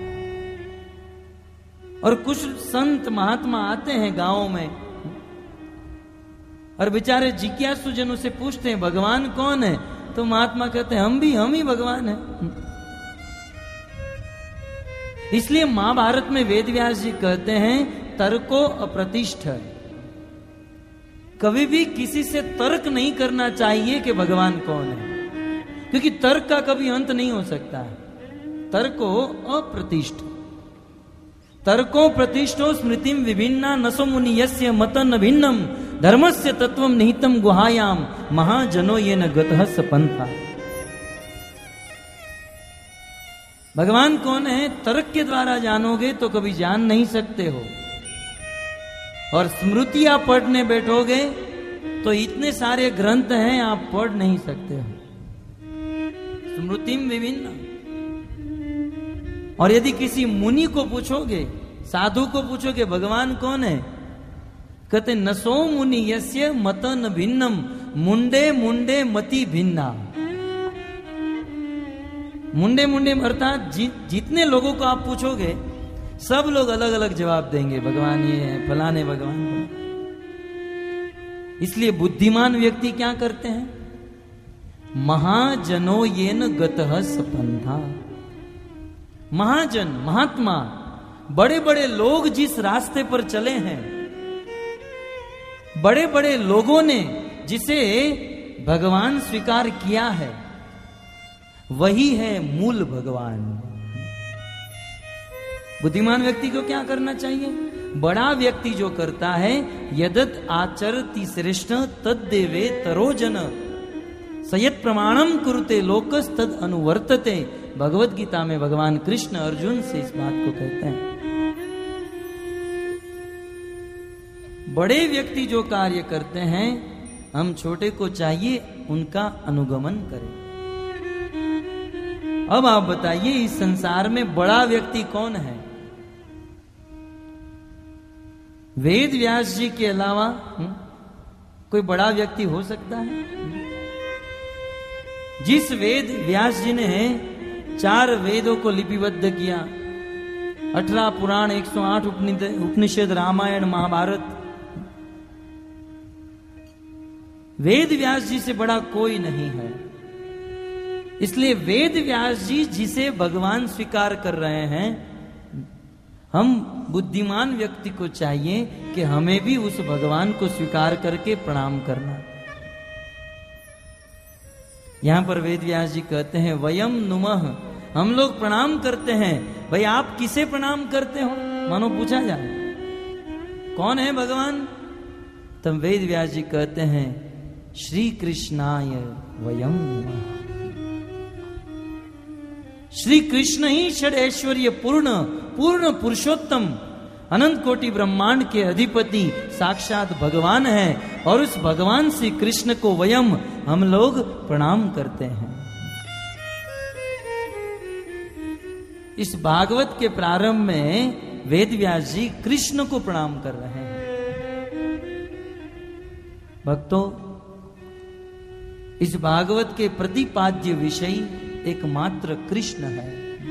और कुछ संत महात्मा आते हैं गांवों में और बेचारे जिज्ञासु जनों से पूछते हैं भगवान कौन है, तो महात्मा कहते हैं हम भी हम ही भगवान हैं। इसलिए महाभारत में वेद व्यास जी कहते हैं तर्को अप्रतिष्ठ, कभी भी किसी से तर्क नहीं करना चाहिए कि भगवान कौन है, क्योंकि तर्क का कभी अंत नहीं हो सकता है। तर्को अप्रतिष्ठ, तर्को प्रतिष्ठो स्मृतिम विभिन्ना नसो मुनि यस्य मतन भिन्नम धर्मस्य तत्वम निहितम गुहायाम महाजनो ये न गतः सपंथा। भगवान कौन है तर्क के द्वारा जानोगे तो कभी जान नहीं सकते हो, और स्मृतियां पढ़ने बैठोगे तो इतने सारे ग्रंथ हैं आप पढ़ नहीं सकते हो। स्मृतिम विभिन्न। और यदि किसी मुनि को पूछोगे, साधु को पूछोगे भगवान कौन है, कहते नसो मुनि यस्य मतन भिन्नम मुंडे मुंडे मति भिन्ना। मुंडे मुंडे अर्थात जि, जितने लोगों को आप पूछोगे सब लोग अलग अलग जवाब देंगे, भगवान ये है, फलाने भगवान को। इसलिए बुद्धिमान व्यक्ति क्या करते हैं, महाजनो येन गतः सपंथा। महाजन, महात्मा, बड़े बड़े लोग जिस रास्ते पर चले हैं, बड़े बड़े लोगों ने जिसे भगवान स्वीकार किया है, वही है मूल भगवान। बुद्धिमान व्यक्ति को क्या करना चाहिए, बड़ा व्यक्ति जो करता है यदत आचरति श्रेष्ठ तद देवे तरोजन सयत प्रमाणम कुरुते लोकस तद अनुवर्तते। भगवत गीता में भगवान कृष्ण अर्जुन से इस बात को कहते हैं। बड़े व्यक्ति जो कार्य करते हैं हम छोटे को चाहिए उनका अनुगमन करें। अब आप बताइए इस संसार में बड़ा व्यक्ति कौन है? वेद व्यास जी के अलावा हुँ? कोई बड़ा व्यक्ति हो सकता है? जिस वेद व्यास जी ने चार वेदों को लिपिबद्ध किया, अठारह पुराण, एक सौ आठ उपनिषद, रामायण, महाभारत, वेद व्यास जी से बड़ा कोई नहीं है। इसलिए वेद व्यास जी जिसे भगवान स्वीकार कर रहे हैं, हम बुद्धिमान व्यक्ति को चाहिए कि हमें भी उस भगवान को स्वीकार करके प्रणाम करना। यहां पर वेद व्यास जी कहते हैं वयम नुमः, हम लोग प्रणाम करते हैं। भाई आप किसे प्रणाम करते हो, मानो पूछा जाए कौन है भगवान, तब वेद व्यास जी कहते हैं श्री कृष्णाय वयम नुमः। श्री कृष्ण ही षड ऐश्वर्य पूर्ण पूर्ण पुरुषोत्तम अनंत कोटि ब्रह्मांड के अधिपति साक्षात भगवान है, और उस भगवान श्री कृष्ण को वयम, हम लोग प्रणाम करते हैं। इस भागवत के प्रारंभ में वेद व्यास जी कृष्ण को प्रणाम कर रहे हैं। भक्तों, इस भागवत के प्रतिपाद्य विषय एकमात्र कृष्ण है।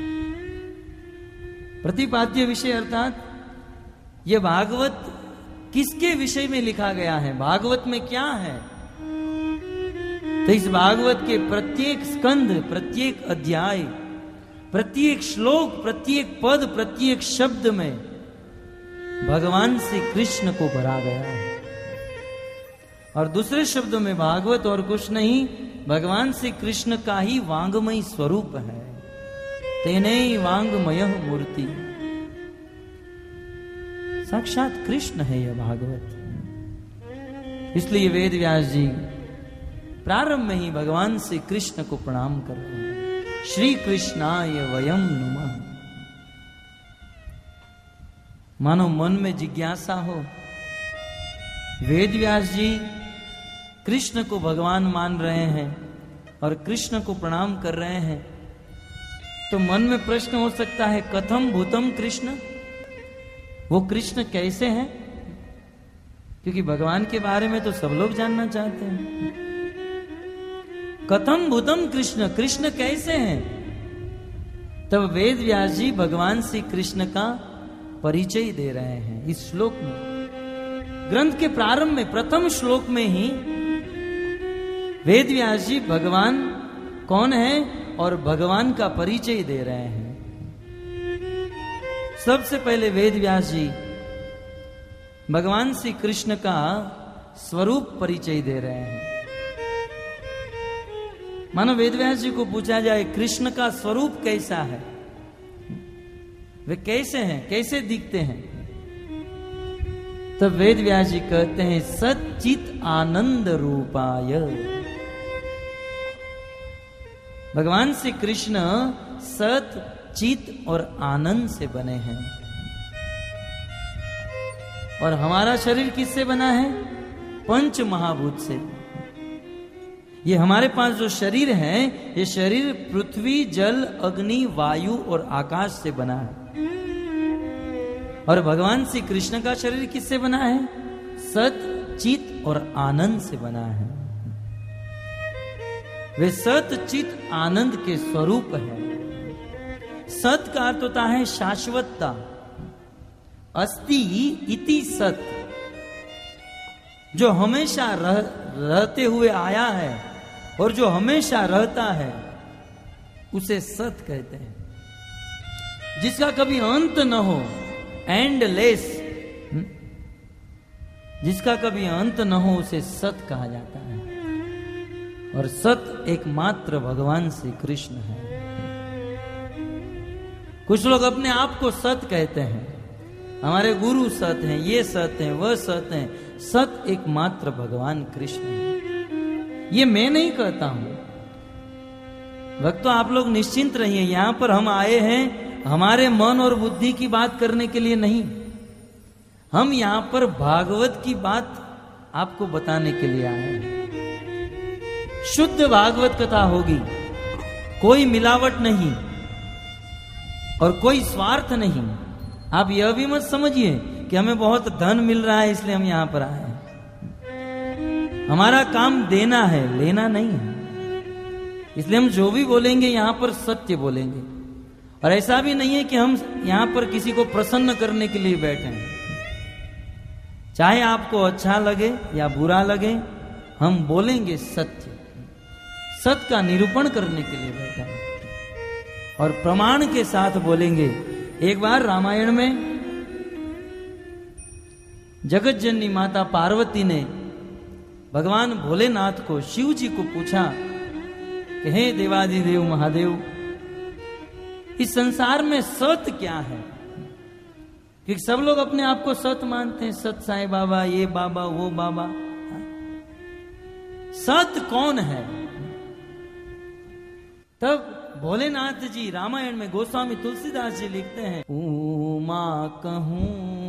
प्रतिपाद्य विषय अर्थात यह भागवत किसके विषय में लिखा गया है, भागवत में क्या है। तो इस भागवत के प्रत्येक स्कंद, प्रत्येक अध्याय, प्रत्येक श्लोक, प्रत्येक पद, प्रत्येक शब्द में भगवान श्री कृष्ण को भरा गया है। और दूसरे शब्दों में भागवत और कुछ नहीं, भगवान श्री कृष्ण का ही वांगमय स्वरूप है। तेने ही वांगमय मूर्ति, साक्षात कृष्ण है यह भागवत। इसलिए वेद व्यास जी प्रारंभ में ही भगवान श्री कृष्ण को प्रणाम कर रहे हैं। श्री कृष्णाय वयम नुमः। मानो मन में जिज्ञासा हो, वेद व्यास जी कृष्ण को भगवान मान रहे हैं और कृष्ण को प्रणाम कर रहे हैं, तो मन में प्रश्न हो सकता है, कथम भूतम कृष्ण, वो कृष्ण कैसे हैं? क्योंकि भगवान के बारे में तो सब लोग जानना चाहते हैं। कथम भूतम कृष्ण, कृष्ण कैसे हैं? तब वेद व्यास जी भगवान श्री कृष्ण का परिचय दे रहे हैं इस श्लोक में। ग्रंथ के प्रारंभ में प्रथम श्लोक में ही वेद व्यास जी भगवान कौन है और भगवान का परिचय दे रहे हैं। सबसे पहले वेद व्यास जी भगवान श्री कृष्ण का स्वरूप परिचय दे रहे हैं। मानो वेद व्यास जी को पूछा जाए कृष्ण का स्वरूप कैसा है, वे कैसे हैं, कैसे दिखते हैं, तब वेद व्यास जी कहते हैं सच्चित आनंद रूपाय। भगवान श्री कृष्ण सत, चित और आनंद से बने हैं। और हमारा शरीर किससे बना है? पंच महाभूत से। ये हमारे पास जो शरीर है, ये शरीर पृथ्वी, जल, अग्नि, वायु और आकाश से बना है। और भगवान श्री कृष्ण का शरीर किससे बना है? सत, चित और आनंद से बना है। वे सत, चित, आनंद के स्वरूप है। सत का अर्थ होता है शाश्वतता। अस्ति इति सत, जो हमेशा रह, रहते हुए आया है और जो हमेशा रहता है उसे सत कहते हैं। जिसका कभी अंत न हो, एंडलेस, जिसका कभी अंत न हो उसे सत कहा जाता है। और सत एकमात्र भगवान श्री कृष्ण है। कुछ लोग अपने आप को सत कहते हैं, हमारे गुरु सत हैं, ये सत हैं, वह सत हैं। सत एकमात्र भगवान कृष्ण है। ये मैं नहीं कहता हूं भक्तों, आप लोग निश्चिंत रहिए। यहां पर हम आए हैं हमारे मन और बुद्धि की बात करने के लिए नहीं, हम यहां पर भागवत की बात आपको बताने के लिए आए हैं। शुद्ध भागवत कथा होगी, कोई मिलावट नहीं और कोई स्वार्थ नहीं। आप यह भी मत समझिए कि हमें बहुत धन मिल रहा है इसलिए हम यहां पर आए हैं। हमारा काम देना है, लेना नहीं है। इसलिए हम जो भी बोलेंगे यहां पर सत्य बोलेंगे। और ऐसा भी नहीं है कि हम यहां पर किसी को प्रसन्न करने के लिए बैठे हैं। चाहे आपको अच्छा लगे या बुरा लगे, हम बोलेंगे सत्य। सत्य का निरूपण करने के लिए बैठा है और प्रमाण के साथ बोलेंगे। एक बार रामायण में जगत जननी माता पार्वती ने भगवान भोलेनाथ को, शिव जी को पूछा कि हे देवादिदेव महादेव, इस संसार में सत क्या है? क्योंकि सब लोग अपने आप को सत मानते हैं, सत साईं बाबा, ये बाबा, वो बाबा। सत कौन है? तब भोलेनाथ जी रामायण में गोस्वामी तुलसीदास जी लिखते हैं, उमा कहूं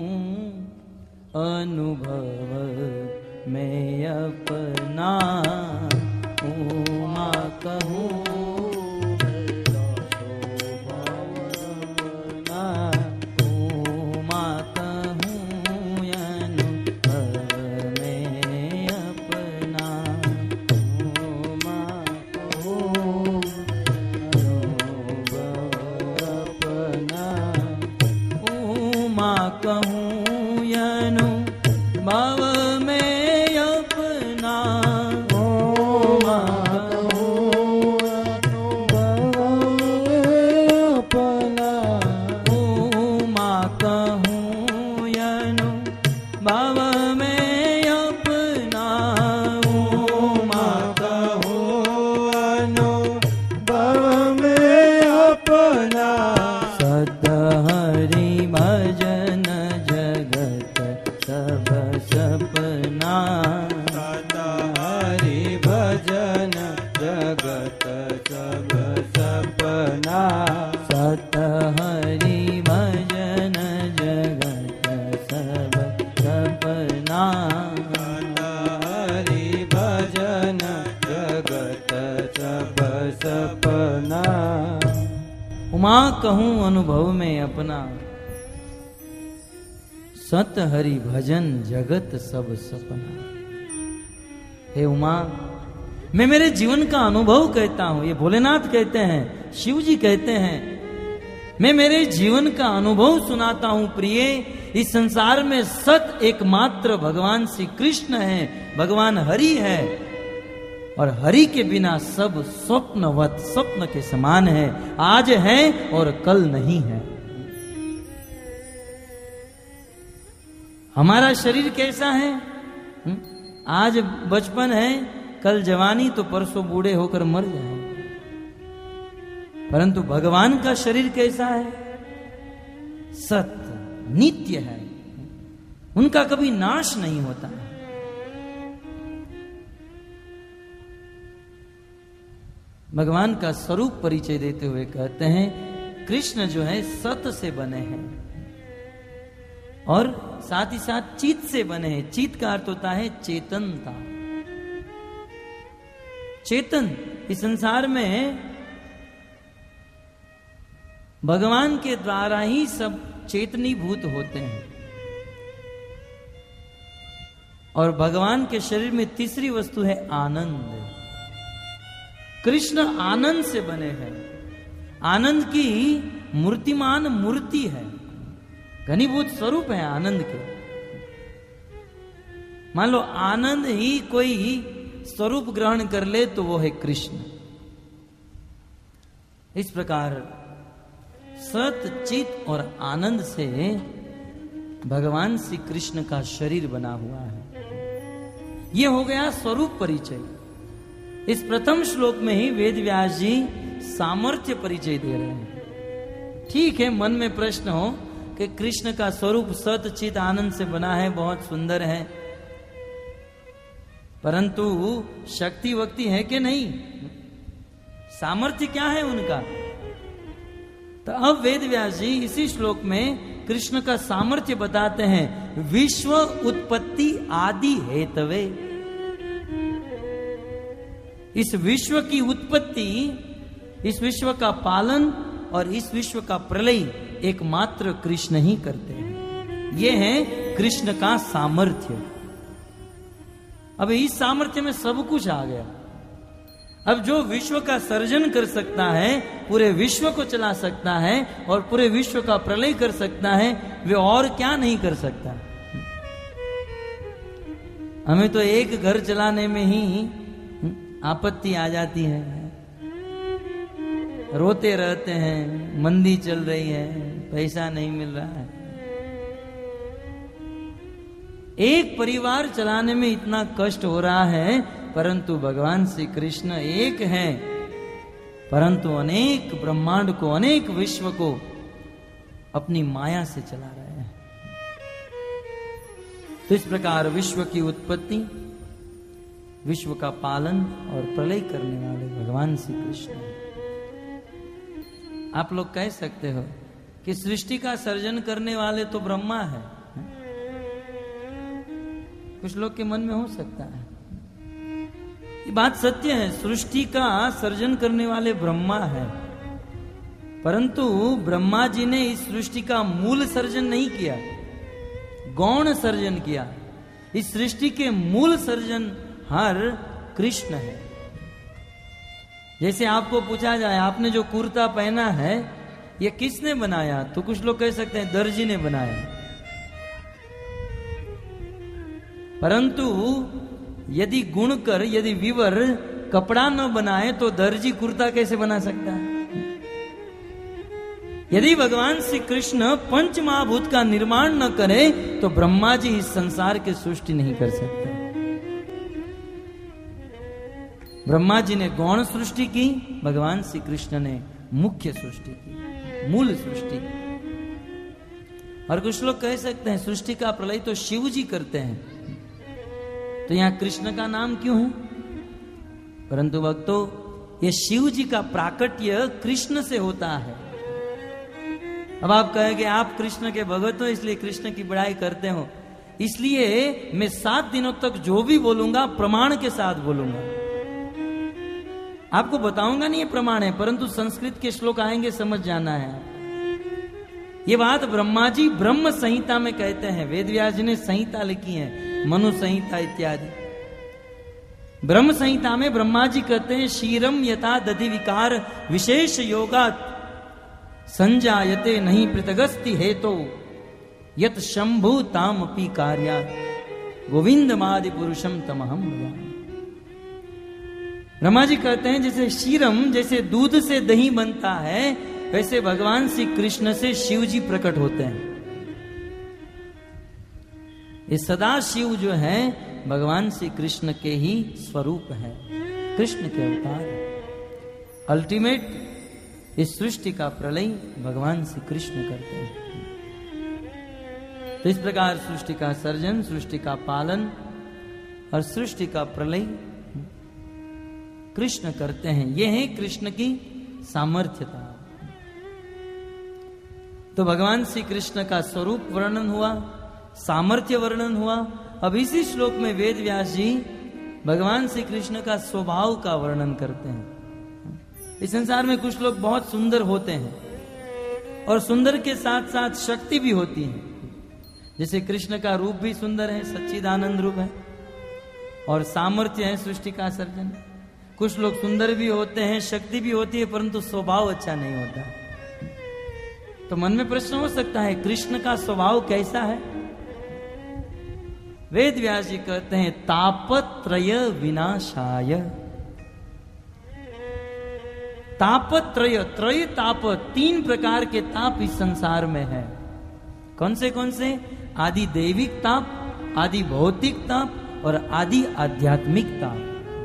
अनुभव में अपना, उमा कहूं सपना सत हरि भजन जगत सब सपना हरि भजन जगत सब सपना उमा कहूं अनुभव में अपना सत हरि भजन जगत सब सपना। हे उमा, मैं मेरे जीवन का अनुभव कहता हूं, ये भोलेनाथ कहते हैं, शिव जी कहते हैं, मैं मेरे जीवन का अनुभव सुनाता हूं प्रिय। इस संसार में सत एकमात्र भगवान श्री कृष्ण है, भगवान हरि है, और हरि के बिना सब स्वप्नवत, स्वप्न के समान है, आज है और कल नहीं है। हमारा शरीर कैसा है? हुँ? आज बचपन है, कल जवानी, तो परसों बूढ़े होकर मर जाएंगे। परंतु भगवान का शरीर कैसा है? सत्य, नित्य है, उनका कभी नाश नहीं होता। भगवान का स्वरूप परिचय देते हुए कहते हैं, कृष्ण जो है सत से बने हैं और साथ ही साथ चित से बने हैं। चित का अर्थ होता है चेतनता, चेतन। इस संसार में भगवान के द्वारा ही सब चेतनीभूत होते हैं, और भगवान के शरीर में तीसरी वस्तु है आनंद। कृष्ण आनंद से बने हैं, आनंद की मूर्तिमान मूर्ति है, घनीभूत स्वरूप है आनंद के। मान लो आनंद ही कोई स्वरूप ग्रहण कर ले तो वो है कृष्ण। इस प्रकार सत, चित और आनंद से भगवान श्री कृष्ण का शरीर बना हुआ है। यह हो गया स्वरूप परिचय। इस प्रथम श्लोक में ही वेद व्यास जी सामर्थ्य परिचय दे रहे हैं। ठीक है, मन में प्रश्न हो कि कृष्ण का स्वरूप सत, चित, आनंद से बना है, बहुत सुंदर है, परंतु शक्ति वक्ति है कि नहीं? सामर्थ्य क्या है उनका? तो अब वेद व्यास जी इसी श्लोक में कृष्ण का सामर्थ्य बताते हैं। विश्व उत्पत्ति आदि हेतवे, इस विश्व की उत्पत्ति, इस विश्व का पालन और इस विश्व का प्रलय एकमात्र कृष्ण ही करते हैं। यह है कृष्ण का सामर्थ्य। अब इस सामर्थ्य में सब कुछ आ गया। अब जो विश्व का सर्जन कर सकता है, पूरे विश्व को चला सकता है और पूरे विश्व का प्रलय कर सकता है, वे और क्या नहीं कर सकता? हमें तो एक घर चलाने में ही आपत्ति आ जाती है, रोते रहते हैं, मंदी चल रही है, पैसा नहीं मिल रहा है। एक परिवार चलाने में इतना कष्ट हो रहा है, परंतु भगवान श्री कृष्ण एक हैं, परंतु अनेक ब्रह्मांड को, अनेक विश्व को अपनी माया से चला रहे हैं। तो इस प्रकार विश्व की उत्पत्ति, विश्व का पालन और प्रलय करने वाले भगवान श्री कृष्ण हैं। आप लोग कह सकते हो कि सृष्टि का सर्जन करने वाले तो ब्रह्मा है। कुछ लोग के मन में हो सकता है, ये बात सत्य है, सृष्टि का सर्जन करने वाले ब्रह्मा है, परंतु ब्रह्मा जी ने इस सृष्टि का मूल सर्जन नहीं किया, गौण सर्जन किया। इस सृष्टि के मूल सर्जन हर कृष्ण है। जैसे आपको पूछा जाए, आपने जो कुर्ता पहना है ये किसने बनाया, तो कुछ लोग कह सकते हैं दर्जी ने बनाया, परंतु यदि गुणकर, यदि विवर कपड़ा न बनाए तो दर्जी कुर्ता कैसे बना सकता है? यदि भगवान श्री कृष्ण पंच महाभूत का निर्माण न करे तो ब्रह्मा जी इस संसार की सृष्टि नहीं कर सकते। ब्रह्मा जी ने गौण सृष्टि की, भगवान श्री कृष्ण ने मुख्य सृष्टि की, मूल सृष्टि। और कुछ लोग कह सकते हैं सृष्टि का प्रलय तो शिव जी करते हैं, तो यहां कृष्ण का नाम क्यों है? परंतु भक्तों, ये शिव जी का प्राकट्य कृष्ण से होता है। अब आप कहेंगे आप कृष्ण के भगत हो इसलिए कृष्ण की बड़ाई करते हो, इसलिए मैं सात दिनों तक जो भी बोलूंगा प्रमाण के साथ बोलूंगा। आपको बताऊंगा नहीं ये प्रमाण है, परंतु संस्कृत के श्लोक आएंगे समझ जाना है। ये बात ब्रह्मा जी ब्रह्म संहिता में कहते हैं। वेद व्यास जी ने संहिता लिखी है, मनु संहिता इत्यादि। ब्रह्म संहिता में ब्रह्मा जी कहते हैं शीरम यथा दधि विकार विशेष योगात संजायते नहीं पृथगस्ति हेतो यत शंभु ताम अपि कार्या गोविंदमादि पुरुषम तमहम भजामि। ब्रह्मा जी कहते हैं जैसे शीरम, जैसे दूध से दही बनता है, वैसे भगवान श्री कृष्ण से शिव जी प्रकट होते हैं। ये सदा शिव जो है भगवान श्री कृष्ण के ही स्वरूप है, कृष्ण के अवतार। अल्टीमेट इस सृष्टि का प्रलय भगवान श्री कृष्ण करते हैं। तो इस प्रकार सृष्टि का सर्जन, सृष्टि का पालन और सृष्टि का प्रलय कृष्ण करते हैं। यह है कृष्ण की सामर्थ्यता। तो भगवान श्री कृष्ण का स्वरूप वर्णन हुआ, सामर्थ्य वर्णन हुआ। अब इसी श्लोक में वेद व्यास जी भगवान श्री कृष्ण का स्वभाव का वर्णन करते हैं। इस संसार में कुछ लोग बहुत सुंदर होते हैं और सुंदर के साथ साथ शक्ति भी होती है। जैसे कृष्ण का रूप भी सुंदर है, सच्चिदानंद रूप है, और सामर्थ्य है सृष्टि का सर्जन। कुछ लोग सुंदर भी होते हैं, शक्ति भी होती है, परंतु स्वभाव अच्छा नहीं होता। तो मन में प्रश्न हो सकता है कृष्ण का स्वभाव कैसा है? वेद व्यास जी कहते हैं तापत्रय विनाशाय। तापत्रय, त्रय ताप, तीन प्रकार के ताप इस संसार में है। कौन से कौन से? आदि दैविक ताप, आदि भौतिक ताप और आदि आध्यात्मिक ताप।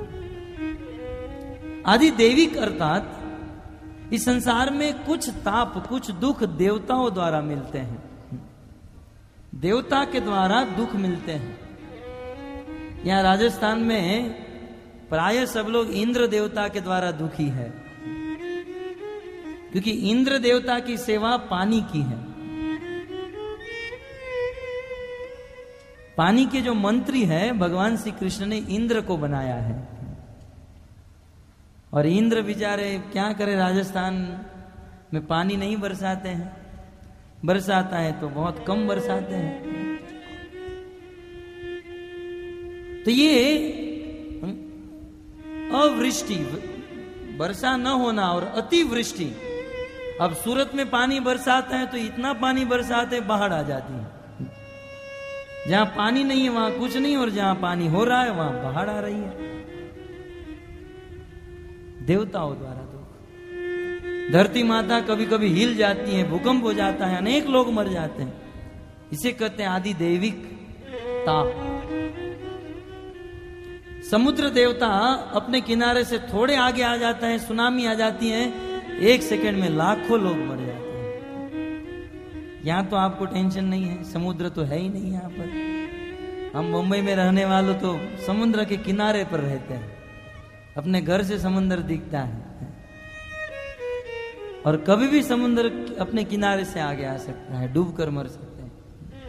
आदि दैविक अर्थात इस संसार में कुछ ताप, कुछ दुख देवताओं द्वारा मिलते हैं। देवता के द्वारा दुख मिलते हैं। यहां राजस्थान में प्राय सब लोग इंद्र देवता के द्वारा दुखी है, क्योंकि इंद्र देवता की सेवा पानी की है। पानी के जो मंत्री है भगवान श्री कृष्ण ने इंद्र को बनाया है। और इंद्र बेचारे क्या करे, राजस्थान में पानी नहीं बरसाते हैं, बरसाता है तो बहुत कम बरसाते हैं। तो ये अवृष्टि, वर्षा न होना और अतिवृष्टि। अब सूरत में पानी बरसाते हैं तो इतना पानी बरसाते हैं बाढ़ आ जाती है। जहां पानी नहीं है वहां कुछ नहीं, और जहां पानी हो रहा है वहां बाढ़ आ रही है। देवताओं द्वारा दुख। धरती माता कभी कभी हिल जाती है, भूकंप हो जाता है, अनेक लोग मर जाते हैं। इसे कहते हैं आदि दैविक ताप। समुद्र देवता अपने किनारे से थोड़े आगे आ जाता है, सुनामी आ जाती है, एक सेकंड में लाखों लोग मर जाते हैं। यहां तो आपको टेंशन नहीं है, समुद्र तो है ही नहीं यहां पर। हम मुंबई में रहने वालों तो समुद्र के किनारे पर रहते हैं, अपने घर से समुद्र दिखता है, और कभी भी समुद्र अपने किनारे से आगे आ सकता है, डूब कर मर सकते हैं।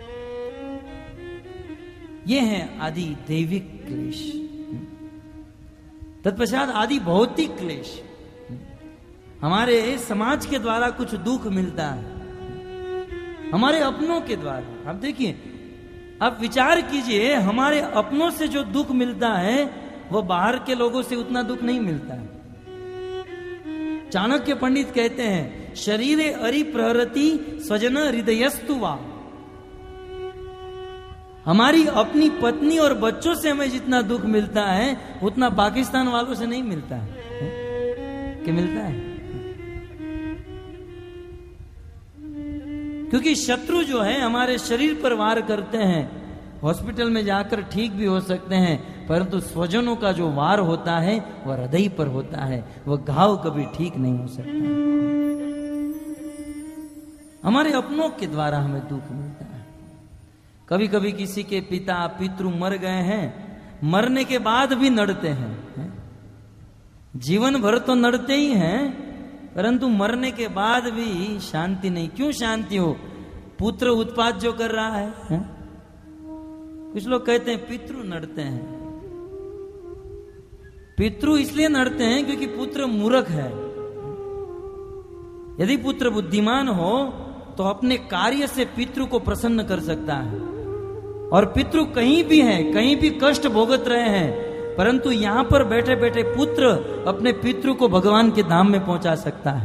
ये है आदि दैविक क्लेश। तत्पश्चात आदि भौतिक क्लेश। हमारे समाज के द्वारा कुछ दुख मिलता है, हमारे अपनों के द्वारा। आप देखिए, आप विचार कीजिए, हमारे अपनों से जो दुख मिलता है वो बाहर के लोगों से उतना दुख नहीं मिलता है। चाणक्य पंडित कहते हैं शरीरे अरि प्रहरति स्वजन हृदयस्तु वा। हमारी अपनी पत्नी और बच्चों से हमें जितना दुख मिलता है उतना पाकिस्तान वालों से नहीं मिलता है। क्या मिलता है? क्योंकि शत्रु जो है हमारे शरीर पर वार करते हैं, हॉस्पिटल में जाकर ठीक भी हो सकते हैं, परंतु स्वजनों का जो वार होता है वह हृदय पर होता है, वह घाव कभी ठीक नहीं हो सकता। हमारे अपनों के द्वारा हमें दुख मिलता है। कभी कभी किसी के पिता पितृ मर गए हैं, मरने के बाद भी नड़ते हैं, जीवन भर तो नड़ते ही हैं, परंतु मरने के बाद भी शांति नहीं। क्यों शांति हो? पुत्र उत्पात जो कर रहा है, है? कुछ लोग कहते हैं पितृ नड़ते हैं। पितृ इसलिए नड़ते हैं क्योंकि पुत्र मूर्ख है। यदि पुत्र बुद्धिमान हो तो अपने कार्य से पितृ को प्रसन्न कर सकता है। और पितृ कहीं भी है, कहीं भी कष्ट भोगत रहे हैं, परंतु यहां पर बैठे बैठे पुत्र अपने पितृ को भगवान के धाम में पहुंचा सकता है।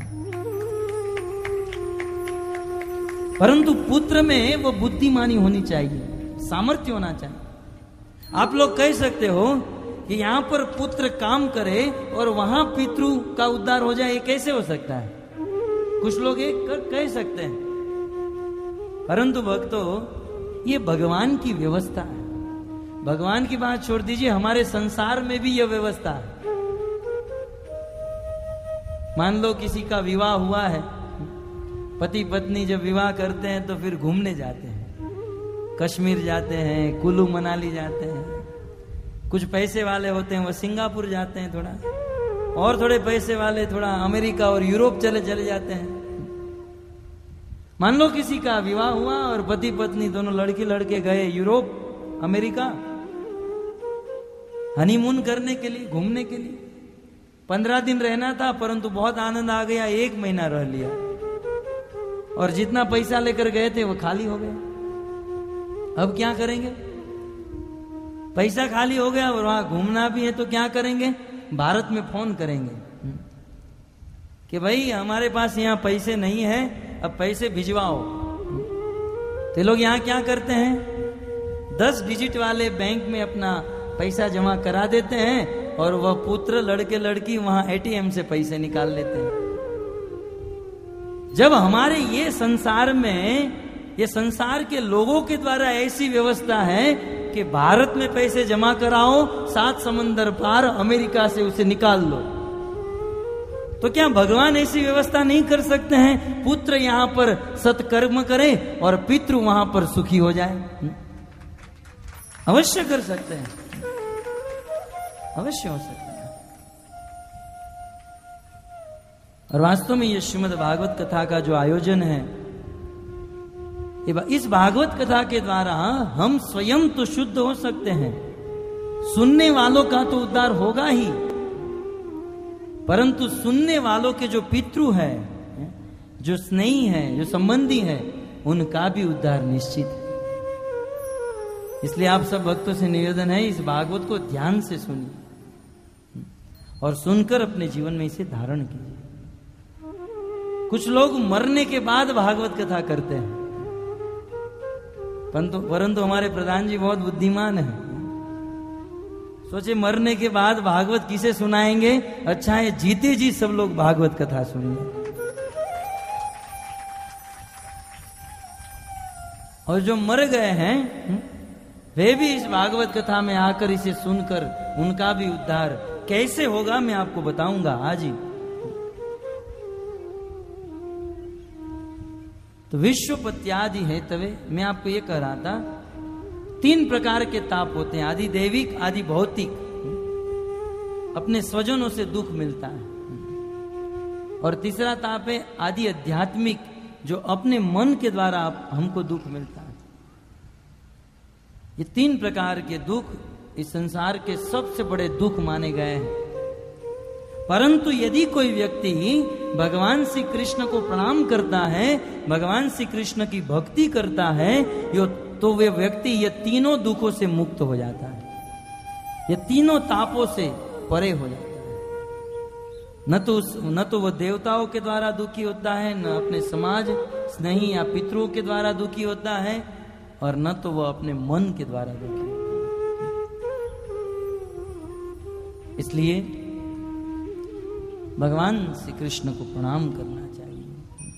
परंतु पुत्र में वो बुद्धिमानी होनी चाहिए, सामर्थ्य होना चाहिए। आप लोग कह सकते हो कि यहां पर पुत्र काम करे और वहां पितृ का उद्धार हो जाए, ये कैसे हो सकता है? कुछ लोग ये कह सकते हैं, परंतु भक्तों ये भगवान की व्यवस्था है। भगवान की बात छोड़ दीजिए, हमारे संसार में भी यह व्यवस्था है। मान लो किसी का विवाह हुआ है, पति पत्नी जब विवाह करते हैं तो फिर घूमने जाते हैं, कश्मीर जाते हैं, कुल्लू मनाली जाते हैं। कुछ पैसे वाले होते हैं वो सिंगापुर जाते हैं थोड़ा, और थोड़े पैसे वाले थोड़ा अमेरिका और यूरोप चले चले जाते हैं। मान लो किसी का विवाह हुआ और पति पत्नी दोनों लड़की लड़के गए यूरोप अमेरिका हनीमून करने के लिए, घूमने के लिए। पंद्रह दिन रहना था, परंतु बहुत आनंद आ गया, एक महीना रह लिया और जितना पैसा लेकर गए थे वो खाली हो गया। अब क्या करेंगे? पैसा खाली हो गया और वहां घूमना भी है तो क्या करेंगे? भारत में फोन करेंगे कि भाई हमारे पास यहाँ पैसे नहीं है, अब पैसे भिजवाओ। तो लोग यहाँ क्या करते हैं? दस डिजिट वाले बैंक में अपना पैसा जमा करा देते हैं और वह पुत्र लड़के लड़की वहां एटीएम से पैसे निकाल लेते हैं। जब हमारे ये संसार में, ये संसार के लोगों के द्वारा ऐसी व्यवस्था है कि भारत में पैसे जमा कराओ, सात समंदर पार अमेरिका से उसे निकाल लो, तो क्या भगवान ऐसी व्यवस्था नहीं कर सकते हैं? पुत्र यहां पर सत्कर्म करे और पितृ वहां पर सुखी हो जाए। अवश्य कर सकते हैं, अवश्य हो सकता है। और वास्तव में यह श्रीमद् भागवत कथा का जो आयोजन है, इस भागवत कथा के द्वारा हम स्वयं तो शुद्ध हो सकते हैं, सुनने वालों का तो उद्धार होगा ही, परंतु सुनने वालों के जो पितृ है, जो स्नेही है, जो संबंधी है, उनका भी उद्धार निश्चित है। इसलिए आप सब भक्तों से निवेदन है, इस भागवत को ध्यान से सुनिए और सुनकर अपने जीवन में इसे धारण कीजिए। कुछ लोग मरने के बाद भागवत कथा करते हैं, परंतु परंतु हमारे प्रधान जी बहुत बुद्धिमान हैं। सोचे मरने के बाद भागवत किसे सुनाएंगे? अच्छा है जीते जी सब लोग भागवत कथा सुनिए। और जो मर गए हैं वे भी इस भागवत कथा में आकर इसे सुनकर उनका भी उद्धार कैसे होगा मैं आपको बताऊंगा आज ही। तो विश्वपत्यादि है तवे, मैं आपको ये कह रहा था, तीन प्रकार के ताप होते हैं, आदि दैविक, आदि भौतिक। अपने स्वजनों से दुख मिलता है। और तीसरा ताप है आदि आध्यात्मिक, जो अपने मन के द्वारा हमको दुख मिलता है। ये तीन प्रकार के दुख इस संसार के सबसे बड़े दुख माने गए हैं। परंतु यदि कोई व्यक्ति भगवान श्री कृष्ण को प्रणाम करता है, भगवान श्री कृष्ण की भक्ति करता है, यो तो वे व्यक्ति ये तीनों दुखों से मुक्त हो जाता है, ये तीनों तापों से परे हो जाता है। न तो न तो वह देवताओं के द्वारा दुखी होता है, न अपने समाज स्नेही या पितरों के द्वारा दुखी होता है, और न तो वह अपने मन के द्वारा दुखी होता है। इसलिए भगवान श्री कृष्ण को प्रणाम करना चाहिए।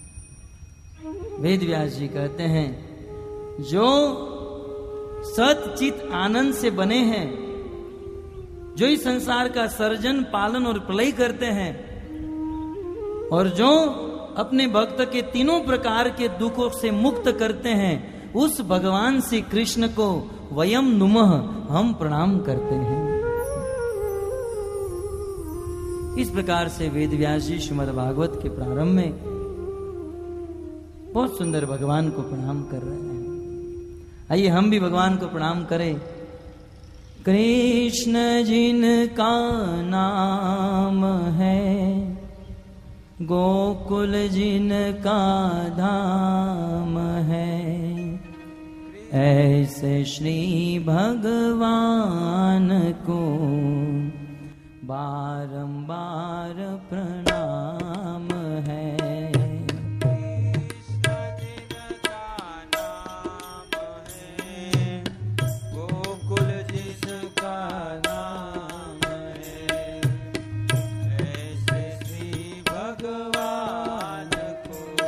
वेद व्यास जी कहते हैं, जो सत चित आनंद से बने हैं, जो इस संसार का सर्जन पालन और प्रलय करते हैं, और जो अपने भक्त के तीनों प्रकार के दुखों से मुक्त करते हैं, उस भगवान श्री कृष्ण को वयम नुमः हम प्रणाम करते हैं। इस प्रकार से वेद व्यास जी श्रीमद् भागवत के प्रारंभ में बहुत सुंदर भगवान को प्रणाम कर रहे हैं। आइए हम भी भगवान को प्रणाम करें। कृष्ण जिनका नाम है, गोकुल जिनका धाम है, ऐसे श्री भगवान को बारंबार प्रणाम है। कृष्ण जिनका नाम है, गोकुल जिसका नाम है, ऐसे श्री भगवान को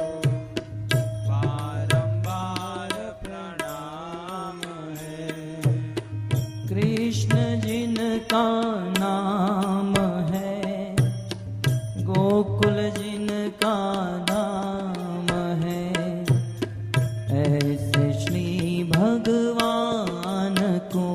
बारंबार प्रणाम है। कृष्ण जिनका नाम है, गोकुल जिनका धाम है, ऐसे श्री भगवान को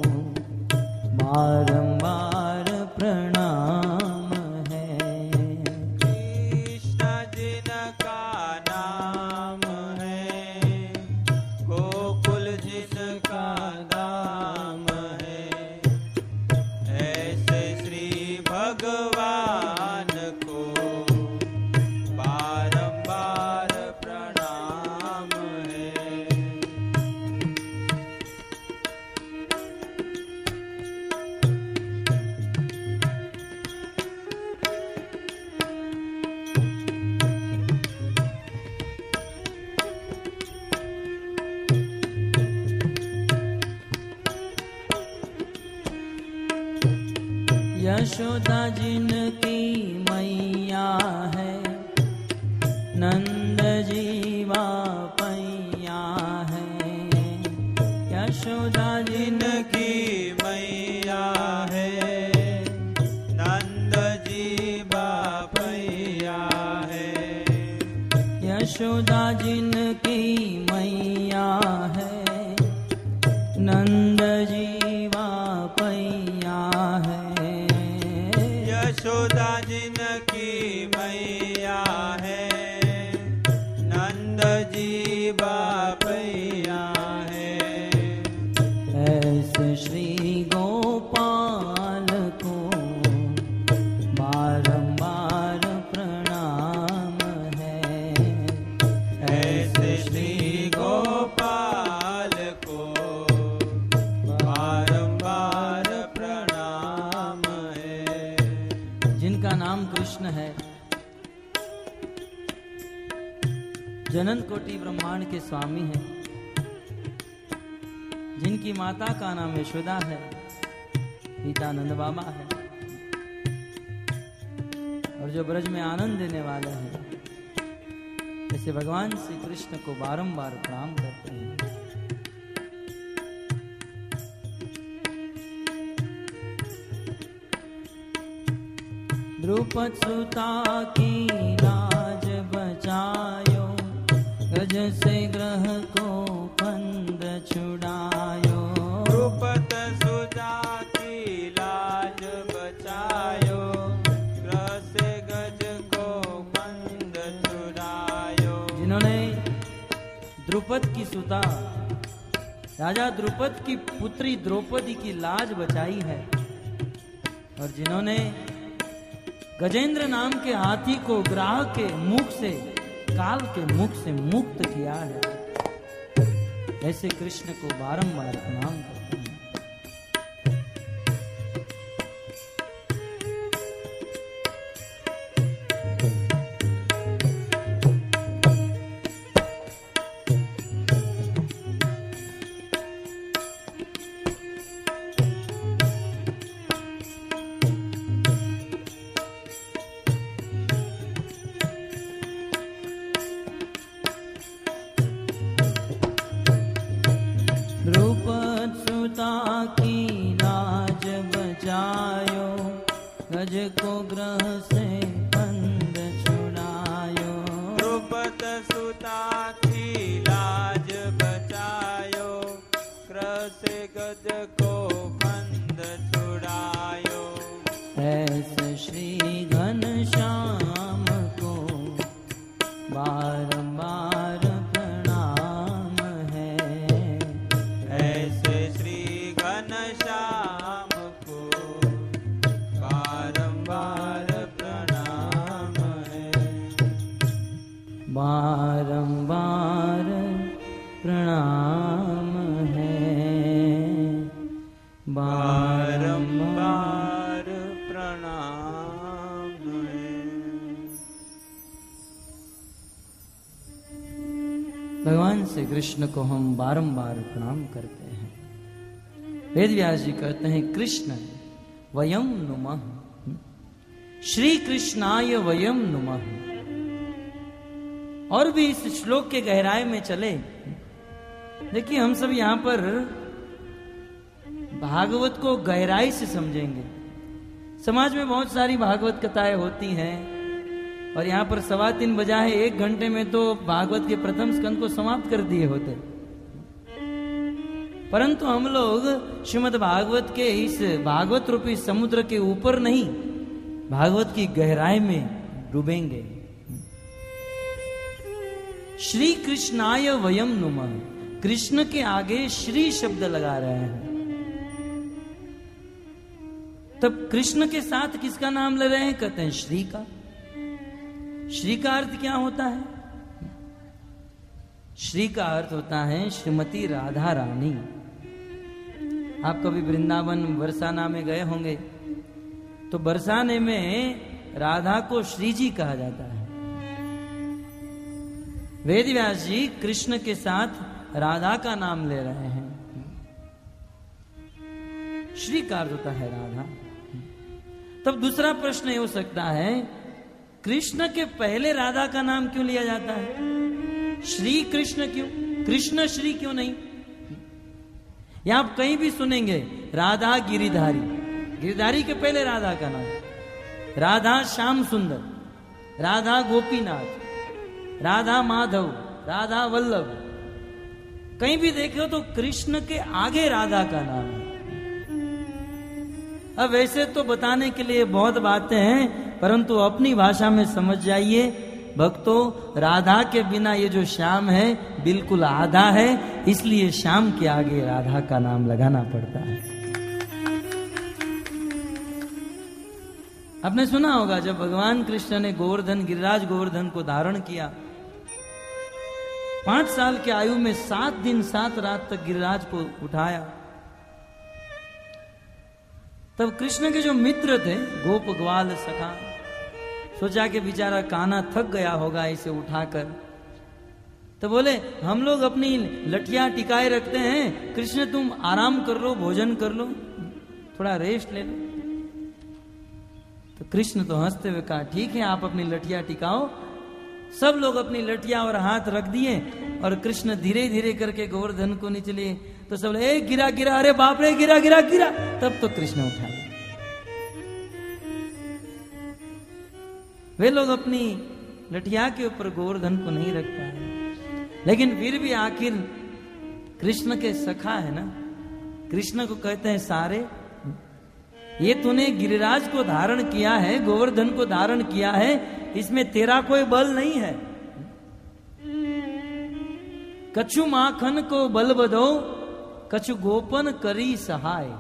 बारंबार प्रणाम है। कृष्ण जिनका नाम है, गोकुल जिसका धाम है, ऐसे श्री भगवान को बारंबार प्रणाम है। यशोदा जिनकी मैया है, नंद जीवा पैया है। यशोदा जिनकी जिनकी मैया है, नंद जी बापैया है। यशोदा जिनकी मैया है, नंद जीवा पैया है। यशोदा जिनकी मैया है, नंद जी बापैया है। ऐसे श्री गोपाल को बारंबार प्रणाम है। ऐसे श्री गोपाल को बारंबार प्रणाम है। जिनका नाम कृष्ण है, जनन कोटि ब्रह्मांड के स्वामी हैं, जिनकी माता का नाम यशोदा है, पिता नंद बाबा है, और जो ब्रज में आनंद देने वाले हैं, ऐसे भगवान श्री कृष्ण को बारंबार प्रणाम करते हैं। द्रुपद सुता की लाज बचायो, गज से ग्रह को फंद छुड़ायो। द्रुपद सुता की लाज बचायो, ग्रह से गज को फंद छुड़ायो। जिन्होंने द्रुपद की सुता राजा द्रुपद की पुत्री द्रौपदी की लाज बचाई है, और जिन्होंने गजेंद्र नाम के हाथी को ग्राह के मुख से, काल के मुख से मुक्त किया है, ऐसे कृष्ण को बारंबार प्रणाम करते हैं। द्रुपद सुता की लाज बचायो, गज को ग्रह से बंद छुड़ायो। द्रुपद सुता की लाज बचायो, ग्रह से गज को फंद छुड़ायो। ऐसे श्री बारंबार प्रणाम है। ऐसे श्री घनश्याम को बारंबार प्रणाम है। बारंबार प्रणाम है। बारंबार प्रणाम है। भगवान श्री कृष्ण को हम बारंबार प्रणाम करते हैं। वेद व्यास जी कहते हैं कृष्ण वयम नुमः, श्री कृष्णाय वयम नुमः। और भी इस श्लोक के गहराई में चले, देखिए हम सब यहां पर भागवत को गहराई से समझेंगे। समाज में बहुत सारी भागवत कथाएं होती हैं और यहाँ पर सवा तीन बजा है, एक घंटे में तो भागवत के प्रथम स्कंद को समाप्त कर दिए होते। परंतु हम लोग श्रीमद् भागवत के इस भागवत रूपी समुद्र के ऊपर नहीं, भागवत की गहराई में डूबेंगे। श्री कृष्णाय वयम नुमः, कृष्ण के आगे श्री शब्द लगा रहे हैं। तब कृष्ण के साथ किसका नाम ले रहे हैं? कहते हैं श्री का। श्री का अर्थ क्या होता है? श्री का अर्थ होता है श्रीमती राधा रानी। आप कभी वृंदावन बरसाना में गए होंगे तो बरसाने में राधा को श्री जी कहा जाता है। वेद व्यास जी कृष्ण के साथ राधा का नाम ले रहे हैं। श्री का अर्थ होता है राधा। तब दूसरा प्रश्न ये हो सकता है, कृष्ण के पहले राधा का नाम क्यों लिया जाता है? श्री कृष्ण क्यों, कृष्ण श्री क्यों नहीं? यहां आप कहीं भी सुनेंगे राधा गिरिधारी, गिरिधारी के पहले राधा का नाम, राधा श्याम सुंदर, राधा गोपीनाथ, राधा माधव, राधा वल्लभ। कहीं भी देखो तो कृष्ण के आगे राधा का नाम है। अब वैसे तो बताने के लिए बहुत बातें हैं, परंतु अपनी भाषा में समझ जाइए भक्तों, राधा के बिना ये जो श्याम है बिल्कुल आधा है, इसलिए श्याम के आगे राधा का नाम लगाना पड़ता है। आपने सुना होगा जब भगवान कृष्ण ने गोवर्धन, गिरिराज गोवर्धन को धारण किया, पांच साल की आयु में सात दिन सात रात तक गिरिराज को उठाया। तब कृष्ण के जो मित्र थे गोप ग्वाल सखा, सोचा कि बेचारा कान्हा थक गया होगा इसे उठाकर, तो बोले हम लोग अपनी लठिया टिकाए रखते हैं, कृष्ण तुम आराम कर लो, भोजन कर लो, थोड़ा रेस्ट ले लो। तो कृष्ण तो हंसते हुए कहा ठीक है आप अपनी लठिया टिकाओ। सब लोग अपनी लठिया और हाथ रख दिए और कृष्ण धीरे धीरे करके गोवर्धन को नीचे लिए। तो सब लोग ए गिरा गिरा, अरे बाप रे गिरा गिरा गिरा। तब तो कृष्ण उठा लिया। वे लोग अपनी लठिया के ऊपर गोवर्धन को नहीं रख पाए, लेकिन फिर भी आखिर कृष्ण के सखा है ना, कृष्ण को कहते हैं सारे, ये तूने गिरिराज को धारण किया है, गोवर्धन को धारण किया है, इसमें तेरा कोई बल नहीं है। कछु माखन को बल बदो, कछु गोपन करी सहाय।